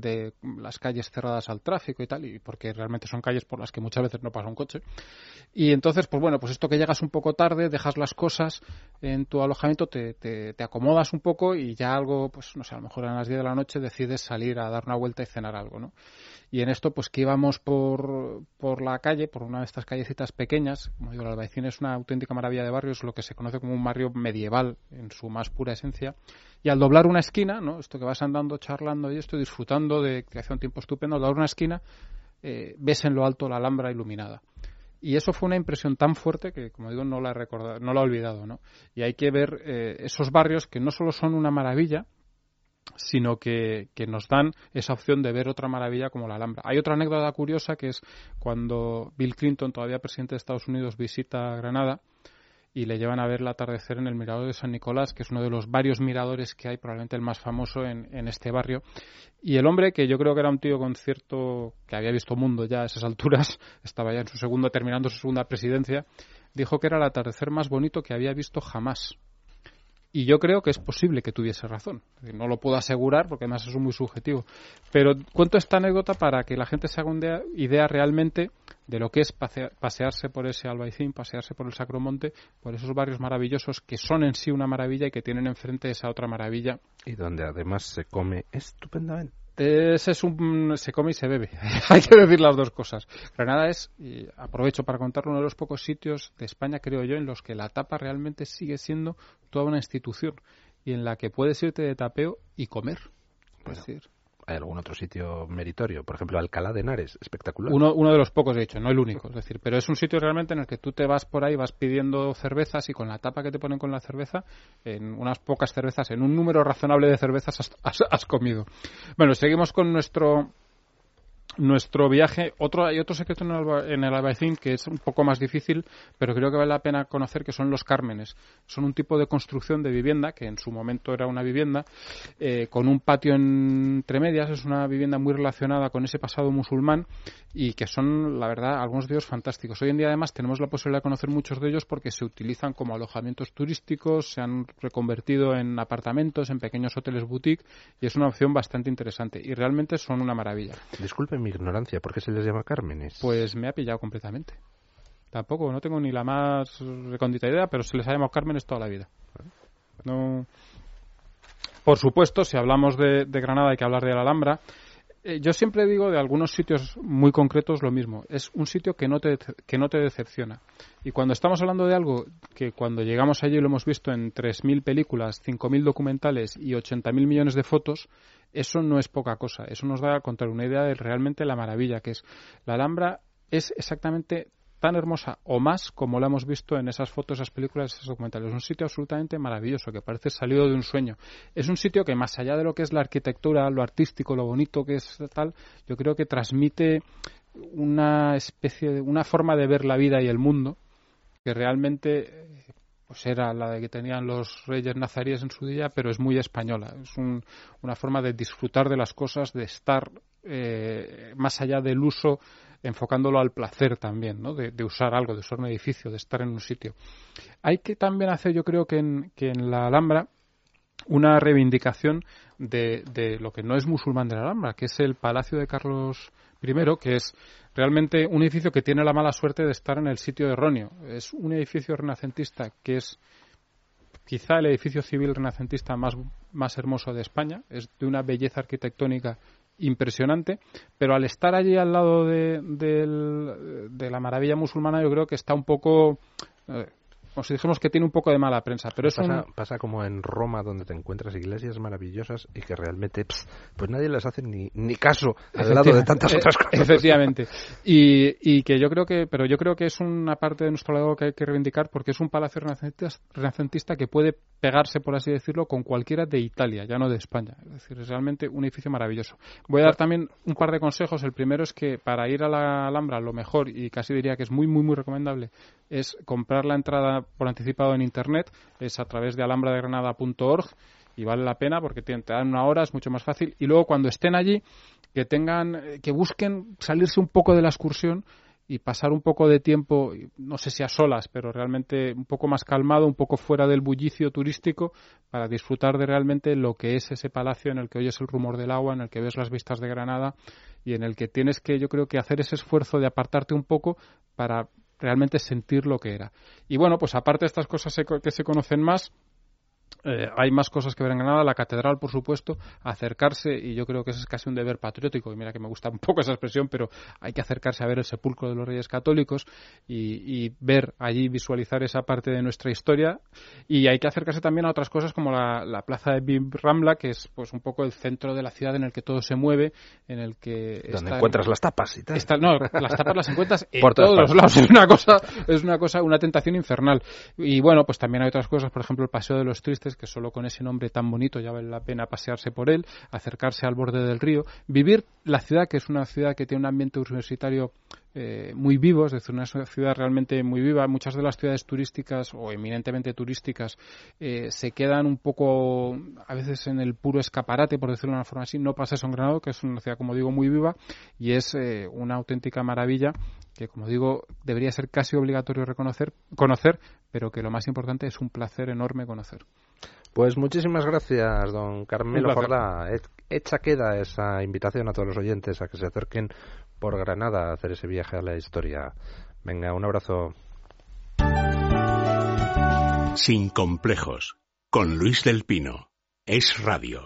las calles cerradas al tráfico y tal, y porque realmente son calles por las que muchas veces no pasa un coche. Y entonces, pues bueno, pues esto que llegas un poco tarde, dejas las cosas en tu alojamiento, te acomodas un poco y ya algo, pues no sé, a lo mejor a las 10 de la noche decides salir a dar una vuelta y cenar algo, ¿no? Y en esto, pues que íbamos por la calle, por una de estas callecitas pequeñas. Como digo, el Albaicín es una auténtica maravilla de barrio, es lo que se conoce como un barrio medieval en su más pura esencia. Y al doblar una esquina, ¿no? Esto que vas andando, charlando y esto, disfrutando de que hace un tiempo estupendo, al doblar una esquina, ves en lo alto la Alhambra iluminada. Y eso fue una impresión tan fuerte que, como digo, no la he olvidado, ¿no? Y hay que ver esos barrios que no solo son una maravilla, sino que nos dan esa opción de ver otra maravilla como la Alhambra. Hay otra anécdota curiosa, que es cuando Bill Clinton, todavía presidente de Estados Unidos, visita Granada y le llevan a ver el atardecer en el mirador de San Nicolás, que es uno de los varios miradores que hay, probablemente el más famoso en este barrio. Y el hombre, que yo creo que era un tío con cierto, que había visto mundo ya a esas alturas, estaba ya terminando su segunda presidencia, dijo que era el atardecer más bonito que había visto jamás. Y yo creo que es posible que tuviese razón. No lo puedo asegurar porque además es muy subjetivo. Pero cuento esta anécdota para que la gente se haga una idea realmente de lo que es pasearse por ese Albaicín, pasearse por el Sacromonte, por esos barrios maravillosos que son en sí una maravilla y que tienen enfrente esa otra maravilla. Y donde además se come estupendamente. Se come y se bebe. Hay que decir las dos cosas. Granada es, y aprovecho para contar, uno de los pocos sitios de España, creo yo, en los que la tapa realmente sigue siendo toda una institución y en la que puedes irte de tapeo y comer. Bueno, es decir, ¿hay algún otro sitio meritorio? Por ejemplo, Alcalá de Henares, espectacular. Uno de los pocos, de hecho, no el único. Es decir, pero es un sitio realmente en el que tú te vas por ahí, vas pidiendo cervezas y con la tapa que te ponen con la cerveza, en unas pocas cervezas, en un número razonable de cervezas has comido. Bueno, seguimos con nuestro viaje. Hay otro secreto en el Albaicín que es un poco más difícil, pero creo que vale la pena conocer, que son los cármenes. Son un tipo de construcción de vivienda, que en su momento era una vivienda, con un patio entre medias. Es una vivienda muy relacionada con ese pasado musulmán y que son, la verdad, algunos de ellos fantásticos. Hoy en día, además, tenemos la posibilidad de conocer muchos de ellos porque se utilizan como alojamientos turísticos, se han reconvertido en apartamentos, en pequeños hoteles boutique, y es una opción bastante interesante. Y realmente son una maravilla. Disculpe mi ignorancia, ¿por qué se les llama cármenes? Pues me ha pillado completamente. Tampoco, no tengo ni la más recóndita idea, pero se les ha llamado cármenes toda la vida. No. Por supuesto, si hablamos de Granada hay que hablar de la Alhambra. Yo siempre digo de algunos sitios muy concretos lo mismo. Es un sitio que no te decepciona. Y cuando estamos hablando de algo que cuando llegamos allí lo hemos visto en 3.000 películas, 5.000 documentales y 80.000 millones de fotos, eso no es poca cosa. Eso nos da a contar una idea de realmente la maravilla que es. La Alhambra es exactamente tan hermosa o más como la hemos visto en esas fotos, esas películas, esos documentales. Es un sitio absolutamente maravilloso que parece salido de un sueño. Es un sitio que más allá de lo que es la arquitectura, lo artístico, lo bonito que es tal, yo creo que transmite una especie de una forma de ver la vida y el mundo que realmente pues era la de que tenían los reyes nazaríes en su día, pero es muy española. Es una forma de disfrutar de las cosas, de estar más allá del uso, enfocándolo al placer también, ¿no? De usar algo, de usar un edificio, de estar en un sitio. Hay que también hacer, yo creo que en la Alhambra, una reivindicación de lo que no es musulmán de la Alhambra, que es el Palacio de Carlos I, que es realmente un edificio que tiene la mala suerte de estar en el sitio erróneo. Es un edificio renacentista que es quizá el edificio civil renacentista más hermoso de España. Es de una belleza arquitectónica impresionante, pero al estar allí al lado de la maravilla musulmana, yo creo que está un poco... como si dijéramos que tiene un poco de mala prensa, pero pasa como en Roma, donde te encuentras iglesias maravillosas y que realmente pues nadie les hace ni caso al lado de tantas otras cosas. Efectivamente. Y que yo creo que es una parte de nuestro legado que hay que reivindicar, porque es un palacio renacentista que puede pegarse, por así decirlo, con cualquiera de Italia, ya no de España. Es decir, es realmente un edificio maravilloso. Voy a dar también un par de consejos. El primero es que para ir a la Alhambra, lo mejor, y casi diría que es muy, muy, muy recomendable, es comprar la entrada por anticipado en internet, es a través de alhambradegranada.org y vale la pena porque te dan una hora, es mucho más fácil. Y luego cuando estén allí, que busquen salirse un poco de la excursión y pasar un poco de tiempo, no sé si a solas, pero realmente un poco más calmado, un poco fuera del bullicio turístico, para disfrutar de realmente lo que es ese palacio en el que oyes el rumor del agua, en el que ves las vistas de Granada y en el que tienes que, yo creo que hacer ese esfuerzo de apartarte un poco para realmente sentir lo que era. Y bueno, pues aparte de estas cosas que se conocen más, hay más cosas que ver en Granada. La catedral, por supuesto, acercarse, y yo creo que ese es casi un deber patriótico, y mira que me gusta un poco esa expresión, pero hay que acercarse a ver el sepulcro de los Reyes Católicos y ver allí, visualizar esa parte de nuestra historia. Y hay que acercarse también a otras cosas como la plaza de Bib Rambla, que es pues un poco el centro de la ciudad en el que todo se mueve, en el que donde encuentras las tapas y tal. Las tapas las encuentras en todos los lados. Es una tentación infernal. Y bueno, pues también hay otras cosas, por ejemplo el Paseo de los Tristes, que solo con ese nombre tan bonito ya vale la pena pasearse por él, acercarse al borde del río, vivir la ciudad, que es una ciudad que tiene un ambiente universitario muy vivo, es decir, una ciudad realmente muy viva. Muchas de las ciudades turísticas o eminentemente turísticas se quedan un poco a veces en el puro escaparate, por decirlo de una forma así. No pasa eso en Granado, que es una ciudad, como digo, muy viva, y es una auténtica maravilla que, como digo, debería ser casi obligatorio conocer, pero que lo más importante es un placer enorme conocer. Pues muchísimas gracias, don Carmelo Jordá. Hecha queda esa invitación a todos los oyentes a que se acerquen por Granada a hacer ese viaje a la historia. Venga, un abrazo. Sin complejos, con Luis del Pino. Es Radio.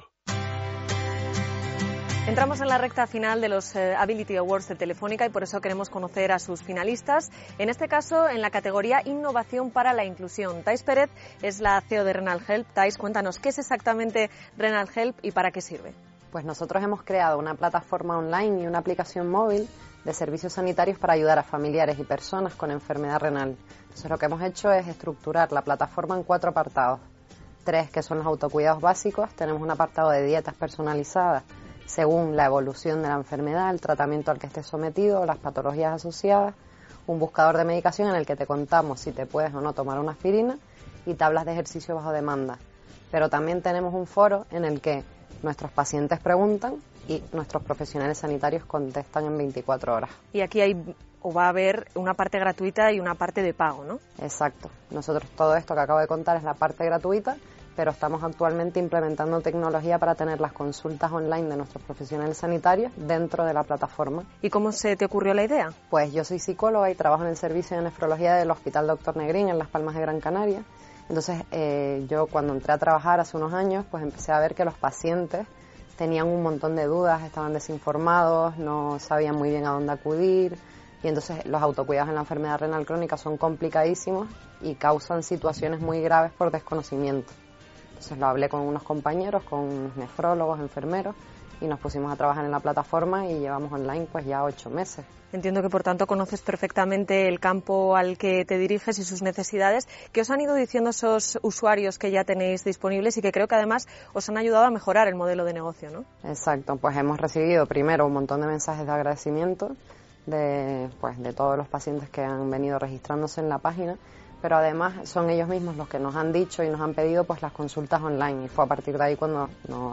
Entramos en la recta final de los Ability Awards de Telefónica y por eso queremos conocer a sus finalistas, en este caso en la categoría Innovación para la Inclusión. Thais Pérez es la CEO de Renal Help. Thais, cuéntanos, ¿qué es exactamente Renal Help y para qué sirve? Pues nosotros hemos creado una plataforma online y una aplicación móvil de servicios sanitarios para ayudar a familiares y personas con enfermedad renal. Entonces lo que hemos hecho es estructurar la plataforma en 4 apartados. 3 que son los autocuidados básicos, tenemos un apartado de dietas personalizadas según la evolución de la enfermedad, el tratamiento al que estés sometido, las patologías asociadas, un buscador de medicación en el que te contamos si te puedes o no tomar una aspirina y tablas de ejercicio bajo demanda. Pero también tenemos un foro en el que nuestros pacientes preguntan y nuestros profesionales sanitarios contestan en 24 horas. Y aquí va a haber una parte gratuita y una parte de pago, ¿no? Exacto. Nosotros todo esto que acabo de contar es la parte gratuita, pero estamos actualmente implementando tecnología para tener las consultas online de nuestros profesionales sanitarios dentro de la plataforma. ¿Y cómo se te ocurrió la idea? Pues yo soy psicóloga y trabajo en el servicio de nefrología del Hospital Dr. Negrín en Las Palmas de Gran Canaria. Entonces yo cuando entré a trabajar hace unos años, pues empecé a ver que los pacientes tenían un montón de dudas, estaban desinformados, no sabían muy bien a dónde acudir, y entonces los autocuidados en la enfermedad renal crónica son complicadísimos y causan situaciones muy graves por desconocimiento. Entonces lo hablé con unos compañeros, con nefrólogos, enfermeros, y nos pusimos a trabajar en la plataforma y llevamos online pues ya 8 meses. Entiendo que por tanto conoces perfectamente el campo al que te diriges y sus necesidades. ¿Qué os han ido diciendo esos usuarios que ya tenéis disponibles y que creo que además os han ayudado a mejorar el modelo de negocio, ¿no? Exacto, pues hemos recibido primero un montón de mensajes de agradecimiento de todos los pacientes que han venido registrándose en la página, pero además son ellos mismos los que nos han dicho y nos han pedido pues las consultas online, y fue a partir de ahí cuando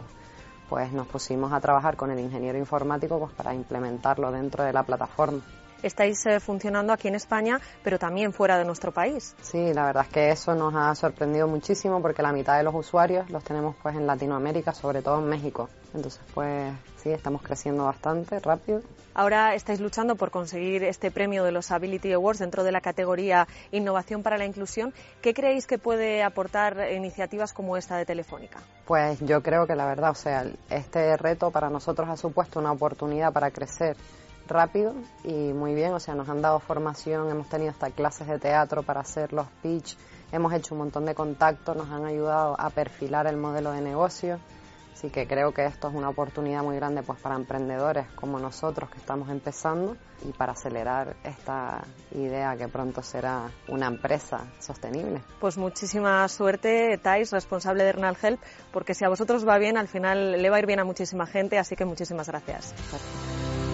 nos pusimos a trabajar con el ingeniero informático pues para implementarlo dentro de la plataforma. Estáis funcionando aquí en España, pero también fuera de nuestro país. Sí, la verdad es que eso nos ha sorprendido muchísimo porque la mitad de los usuarios los tenemos pues en Latinoamérica, sobre todo en México. Entonces pues sí, estamos creciendo bastante rápido. Ahora estáis luchando por conseguir este premio de los Ability Awards dentro de la categoría Innovación para la Inclusión. ¿Qué creéis que puede aportar iniciativas como esta de Telefónica? Pues yo creo que la verdad, este reto para nosotros ha supuesto una oportunidad para crecer rápido y muy bien, nos han dado formación, hemos tenido hasta clases de teatro para hacer los pitch, hemos hecho un montón de contactos, nos han ayudado a perfilar el modelo de negocio, así que creo que esto es una oportunidad muy grande pues para emprendedores como nosotros que estamos empezando y para acelerar esta idea que pronto será una empresa sostenible. Pues muchísima suerte, Thais, responsable de Renal Help, porque si a vosotros va bien, al final le va a ir bien a muchísima gente, así que muchísimas gracias. Gracias.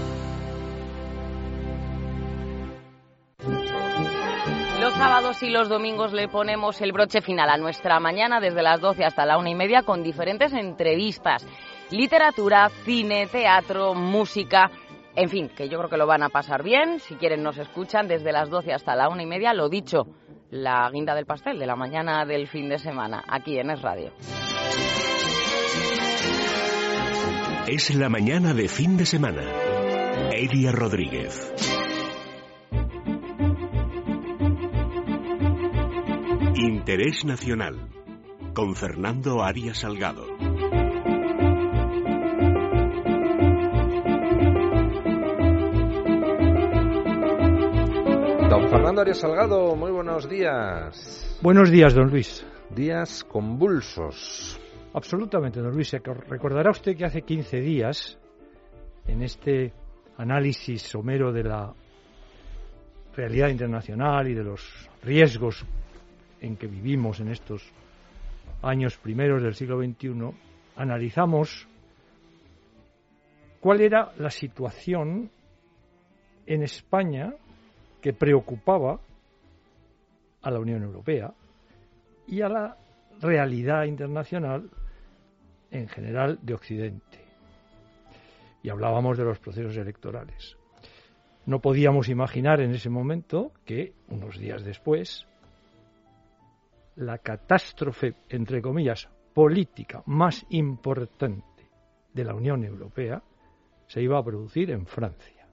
Los sábados y los domingos le ponemos el broche final a nuestra mañana desde las 12 hasta la 1:30 con diferentes entrevistas. Literatura, cine, teatro, música, en fin, que yo creo que lo van a pasar bien. Si quieren nos escuchan desde las 12 hasta la 1:30. Lo dicho, la guinda del pastel de la mañana del fin de semana, aquí en Es Radio. Es la mañana de fin de semana. Elia Rodríguez. Interés Nacional, con Fernando Arias Salgado. Don Fernando Arias Salgado, muy buenos días. Buenos días, don Luis. Días convulsos. Absolutamente, don Luis. Recordará usted que hace 15 días, en este análisis somero de la realidad internacional y de los riesgos en que vivimos en estos años primeros del siglo XXI, analizamos cuál era la situación en España que preocupaba a la Unión Europea y a la realidad internacional en general de Occidente. Y hablábamos de los procesos electorales. No podíamos imaginar en ese momento que, unos días después, la catástrofe, entre comillas, política más importante de la Unión Europea se iba a producir en Francia.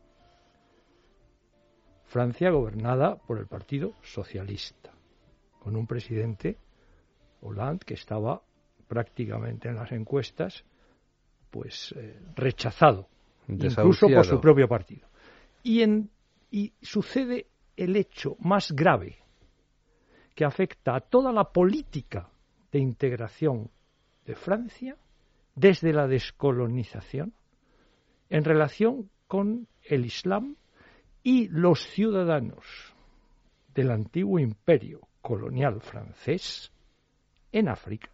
Francia gobernada por el Partido Socialista, con un presidente, Hollande, que estaba prácticamente en las encuestas pues rechazado, incluso por su propio partido. Y sucede el hecho más grave que afecta a toda la política de integración de Francia desde la descolonización en relación con el Islam y los ciudadanos del antiguo imperio colonial francés en África,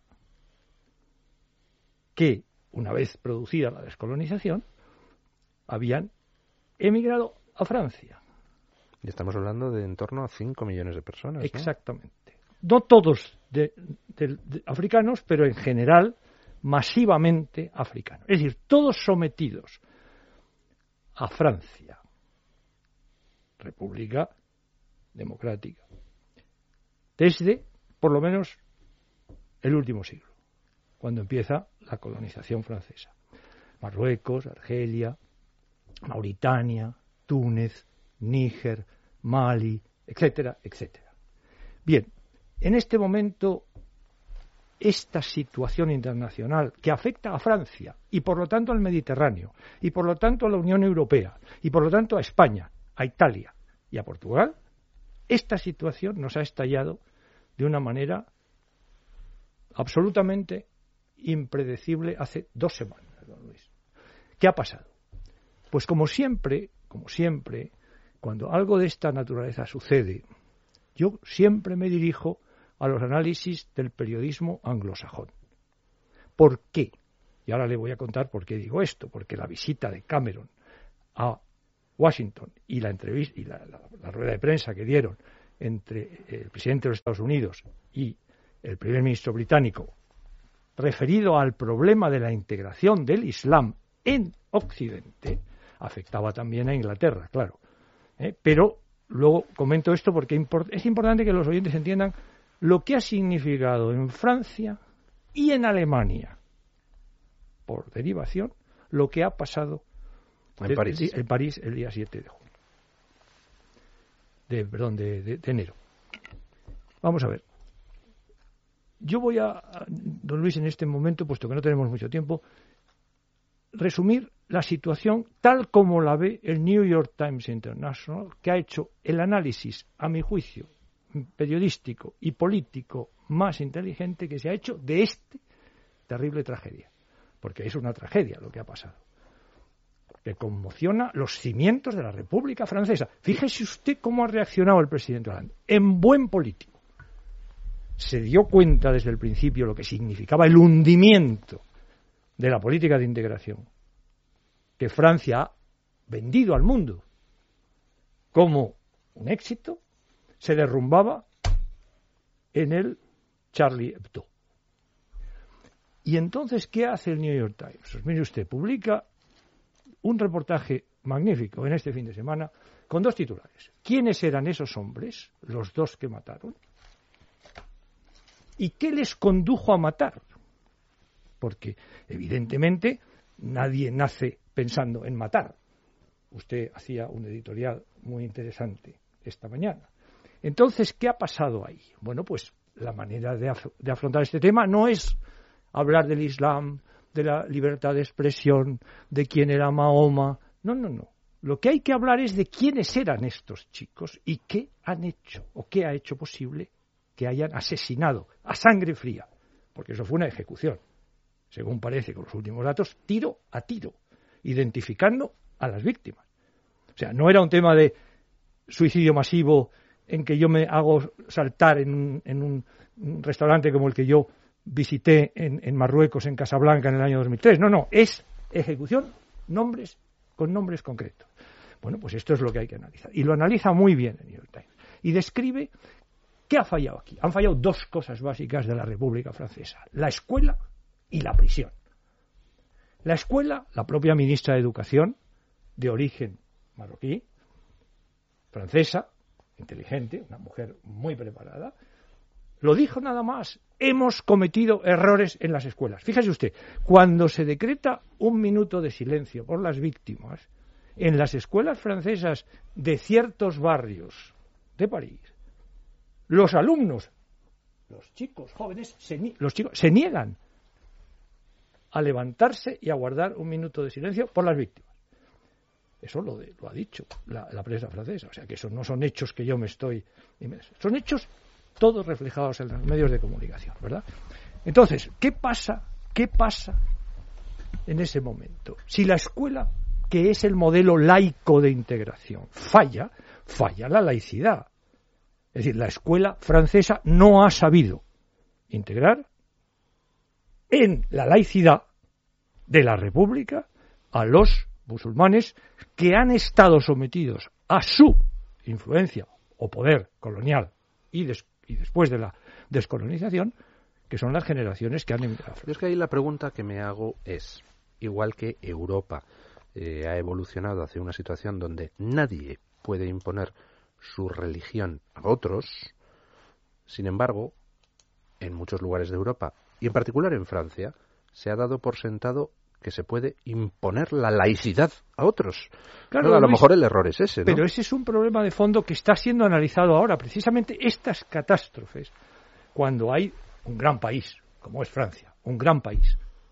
que, una vez producida la descolonización, habían emigrado a Francia. Y estamos hablando de en torno a 5 millones de personas, ¿no? Exactamente. No todos de africanos, pero en general masivamente africanos. Es decir, todos sometidos a Francia, República Democrática, desde, por lo menos, el último siglo, cuando empieza la colonización francesa. Marruecos, Argelia, Mauritania, Túnez, Níger, Mali, etcétera, etcétera. Bien, en este momento, esta situación internacional que afecta a Francia y por lo tanto al Mediterráneo y por lo tanto a la Unión Europea y por lo tanto a España, a Italia y a Portugal, esta situación nos ha estallado de una manera absolutamente impredecible hace 2 semanas, don Luis. ¿Qué ha pasado? Pues como siempre, cuando algo de esta naturaleza sucede, yo siempre me dirijo a los análisis del periodismo anglosajón. ¿Por qué? Y ahora le voy a contar por qué digo esto, porque la visita de Cameron a Washington y la entrevista y la rueda de prensa que dieron entre el presidente de los Estados Unidos y el primer ministro británico, referido al problema de la integración del Islam en Occidente, afectaba también a Inglaterra, claro. Pero luego comento esto porque es importante que los oyentes entiendan lo que ha significado en Francia y en Alemania, por derivación, lo que ha pasado en París el día 7 de enero. Vamos a ver. Yo voy a, don Luis, en este momento, puesto que no tenemos mucho tiempo, resumir la situación tal como la ve el New York Times International, que ha hecho el análisis, a mi juicio, periodístico y político más inteligente que se ha hecho de esta terrible tragedia. Porque es una tragedia lo que ha pasado. Que conmociona los cimientos de la República Francesa. Fíjese usted cómo ha reaccionado el presidente Hollande. En buen político. Se dio cuenta desde el principio lo que significaba el hundimiento de la política de integración que Francia ha vendido al mundo como un éxito, se derrumbaba en el Charlie Hebdo. Y entonces, ¿qué hace el New York Times? Pues mire usted, publica un reportaje magnífico en este fin de semana con 2 titulares. ¿Quiénes eran esos hombres, los 2 que mataron? ¿Y qué les condujo a matar? Porque, evidentemente, nadie nace pensando en matar. Usted hacía un editorial muy interesante esta mañana. Entonces, ¿qué ha pasado ahí? Bueno, pues la manera de afrontar este tema no es hablar del Islam, de la libertad de expresión, de quién era Mahoma. No. Lo que hay que hablar es de quiénes eran estos chicos y qué han hecho o qué ha hecho posible que hayan asesinado a sangre fría, porque eso fue una ejecución, según parece con los últimos datos, tiro a tiro, identificando a las víctimas. O sea, no era un tema de suicidio masivo en que yo me hago saltar en un restaurante como el que yo visité en Marruecos, en Casablanca, en el año 2003. No, es ejecución, con nombres concretos. Bueno, pues esto es lo que hay que analizar. Y lo analiza muy bien el New York Times. Y describe qué ha fallado aquí. Han fallado dos cosas básicas de la República Francesa: la escuela y la prisión. La escuela, la propia ministra de Educación, de origen marroquí, francesa, inteligente, una mujer muy preparada, lo dijo nada más: hemos cometido errores en las escuelas. Fíjese usted, cuando se decreta 1 minuto de silencio por las víctimas, en las escuelas francesas de ciertos barrios de París, los alumnos, los chicos jóvenes, se niegan a levantarse y a guardar 1 minuto de silencio por las víctimas. Eso lo ha dicho la prensa francesa. O sea, que eso no son hechos que yo me estoy... Son hechos todos reflejados en los medios de comunicación, ¿verdad? Entonces, ¿qué pasa en ese momento? Si la escuela, que es el modelo laico de integración, falla la laicidad. Es decir, la escuela francesa no ha sabido integrar en la laicidad de la República a los musulmanes que han estado sometidos a su influencia o poder colonial y después de la descolonización, que son las generaciones que han emigrado. Es que ahí la pregunta que me hago es, igual que Europa ha evolucionado hacia una situación donde nadie puede imponer su religión a otros, sin embargo, en muchos lugares de Europa, y en particular en Francia, se ha dado por sentado que se puede imponer la laicidad a otros. Claro, a lo mejor el error es ese, ¿no? Pero ese es un problema de fondo que está siendo analizado ahora. Precisamente estas catástrofes, cuando hay un gran país, como es Francia, un gran país,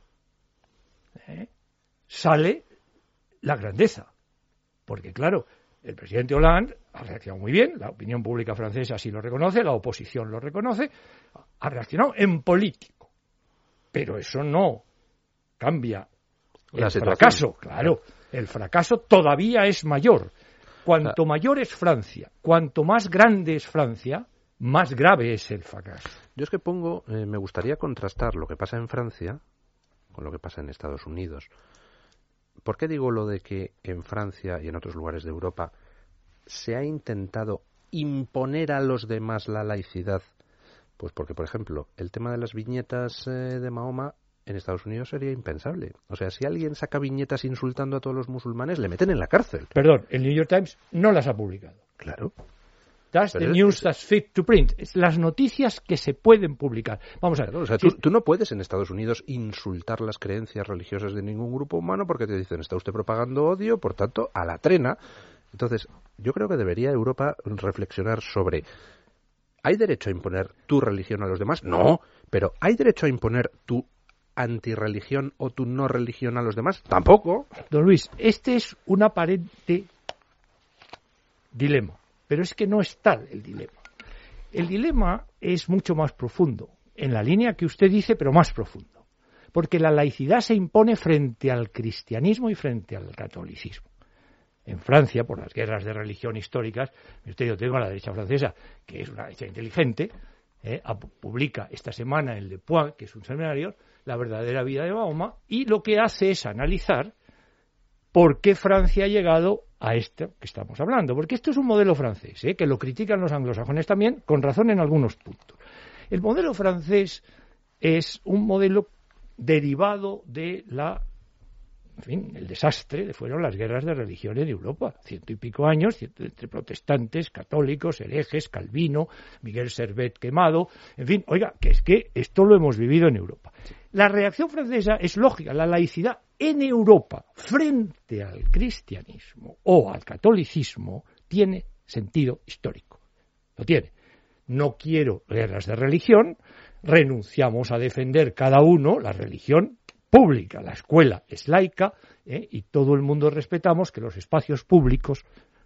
sale la grandeza. Porque, claro, el presidente Hollande ha reaccionado muy bien, la opinión pública francesa sí lo reconoce, la oposición lo reconoce, ha reaccionado en político. Pero eso no cambia el fracaso. Claro, el fracaso todavía es mayor. Cuanto mayor es Francia, cuanto más grande es Francia, más grave es el fracaso. Yo es que me gustaría contrastar lo que pasa en Francia con lo que pasa en Estados Unidos. ¿Por qué digo lo de que en Francia y en otros lugares de Europa se ha intentado imponer a los demás la laicidad? Pues porque, por ejemplo, el tema de las viñetas de Mahoma en Estados Unidos sería impensable. O sea, si alguien saca viñetas insultando a todos los musulmanes, le meten en la cárcel. Perdón, el New York Times no las ha publicado. Claro. That's the news that's fit to print. Las noticias que se pueden publicar. Vamos a ver. Claro, o sea, tú no puedes en Estados Unidos insultar las creencias religiosas de ningún grupo humano porque te dicen, está usted propagando odio, por tanto, a la trena. Entonces, yo creo que debería Europa reflexionar sobre... ¿Hay derecho a imponer tu religión a los demás? No, pero ¿hay derecho a imponer tu antirreligión o tu no religión a los demás? Tampoco. Don Luis, este es un aparente dilema, pero es que no es tal el dilema. El dilema es mucho más profundo, en la línea que usted dice, pero más profundo, porque la laicidad se impone frente al cristianismo y frente al catolicismo. En Francia, por las guerras de religión históricas, yo tengo a la derecha francesa, que es una derecha inteligente, publica esta semana en Le Point, que es un seminario, La verdadera vida de Mahoma, y lo que hace es analizar por qué Francia ha llegado a esto que estamos hablando. Porque esto es un modelo francés, que lo critican los anglosajones también, con razón en algunos puntos. El modelo francés es un modelo derivado de el desastre fueron las guerras de religión en Europa, 100 y pico años, entre protestantes, católicos, herejes, Calvino, Miguel Servet quemado, en fin, oiga, que es que esto lo hemos vivido en Europa. La reacción francesa es lógica, la laicidad en Europa frente al cristianismo o al catolicismo tiene sentido histórico, lo tiene. No quiero guerras de religión, renunciamos a defender cada uno la religión pública, la escuela es laica y todo el mundo respetamos que los espacios públicos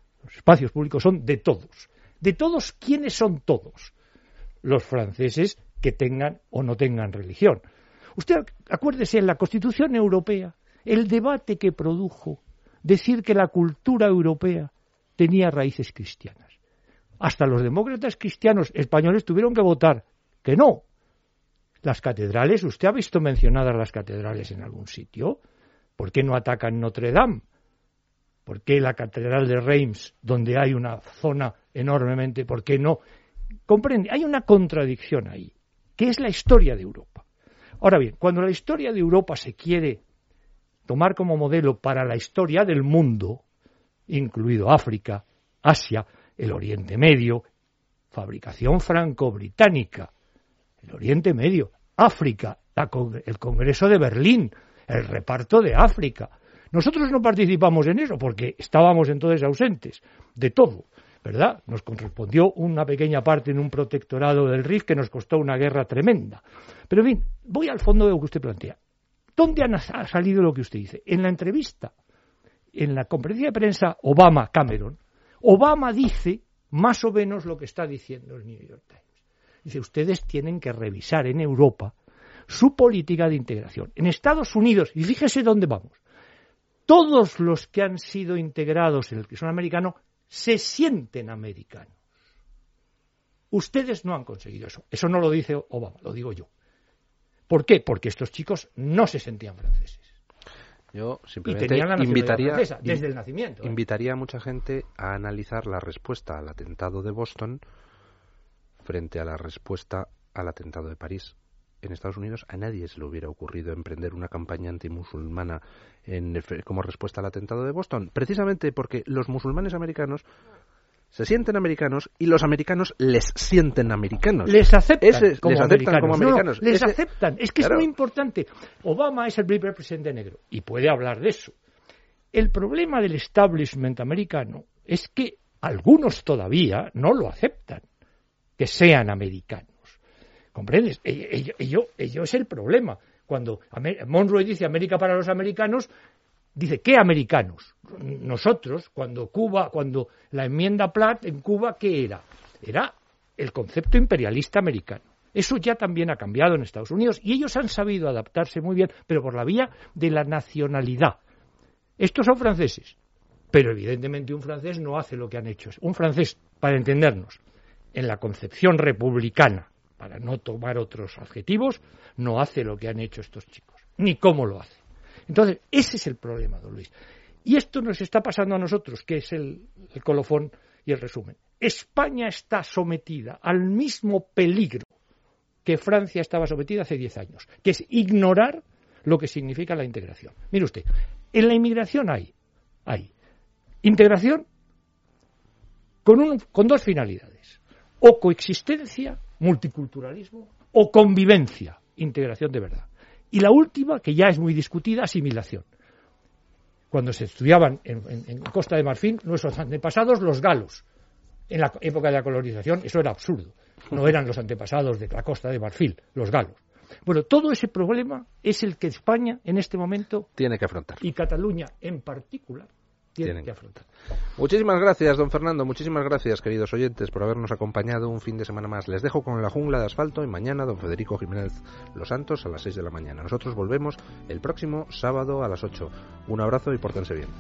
son de todos. ¿De todos quiénes son todos? Los franceses que tengan o no tengan religión. Usted acuérdese, en la Constitución Europea, el debate que produjo decir que la cultura europea tenía raíces cristianas. Hasta los demócratas cristianos españoles tuvieron que votar que no. Las catedrales, ¿usted ha visto mencionadas las catedrales en algún sitio? ¿Por qué no atacan Notre Dame? ¿Por qué la catedral de Reims, donde hay una zona enormemente, por qué no? Comprende, hay una contradicción ahí, que es la historia de Europa. Ahora bien, cuando la historia de Europa se quiere tomar como modelo para la historia del mundo, incluido África, Asia, el Oriente Medio, fabricación franco-británica, el Oriente Medio, África, el Congreso de Berlín, el reparto de África. Nosotros no participamos en eso porque estábamos entonces ausentes de todo, ¿verdad? Nos correspondió una pequeña parte en un protectorado del Rif que nos costó una guerra tremenda. Pero en fin, voy al fondo de lo que usted plantea. ¿Dónde ha salido lo que usted dice? En la entrevista, en la conferencia de prensa Obama-Cameron, Obama dice más o menos lo que está diciendo el New York Times. Dice, ustedes tienen que revisar en Europa su política de integración. En Estados Unidos, y fíjese dónde vamos, todos los que han sido integrados en el que son americanos se sienten americanos. Ustedes no han conseguido eso. Eso no lo dice Obama, lo digo yo. ¿Por qué? Porque estos chicos no se sentían franceses. Yo simplemente desde el nacimiento. Invitaría a mucha gente a analizar la respuesta al atentado de Boston frente a la respuesta al atentado de París. En Estados Unidos a nadie se le hubiera ocurrido emprender una campaña antimusulmana como respuesta al atentado de Boston, precisamente porque los musulmanes americanos se sienten americanos y los americanos les sienten americanos. Les aceptan como americanos. Les aceptan. Es que claro, es muy importante. Obama es el primer presidente negro y puede hablar de eso. El problema del establishment americano es que algunos todavía no lo aceptan, que sean americanos. ¿Comprendes? Ello es el problema. Cuando Monroe dice América para los americanos, dice, ¿qué americanos? Nosotros, cuando la enmienda Platt en Cuba, ¿qué era? Era el concepto imperialista americano. Eso ya también ha cambiado en Estados Unidos y ellos han sabido adaptarse muy bien, pero por la vía de la nacionalidad. Estos son franceses, pero evidentemente un francés no hace lo que han hecho. Un francés, para entendernos, en la concepción republicana, para no tomar otros adjetivos, no hace lo que han hecho estos chicos, ni cómo lo hace. Entonces, ese es el problema, don Luis. Y esto nos está pasando a nosotros, que es el colofón y el resumen. España está sometida al mismo peligro que Francia estaba sometida hace 10 años, que es ignorar lo que significa la integración. Mire usted, en la inmigración hay integración con dos finalidades, o coexistencia, multiculturalismo, o convivencia, integración de verdad. Y la última, que ya es muy discutida, asimilación. Cuando se estudiaban en Costa de Marfil, nuestros antepasados, los galos, en la época de la colonización, eso era absurdo. No eran los antepasados de la Costa de Marfil, los galos. Bueno, todo ese problema es el que España en este momento tiene que afrontar. Y Cataluña en particular tienen que afrontar. Muchísimas gracias, don Fernando. Muchísimas gracias, queridos oyentes, por habernos acompañado un fin de semana más. Les dejo con La Jungla de Asfalto y mañana don Federico Jiménez Los Santos a las 6 de la mañana. Nosotros volvemos el próximo sábado a las 8. Un abrazo y pórtense bien.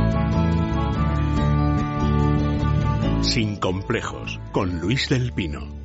Sin complejos, con Luis del Pino.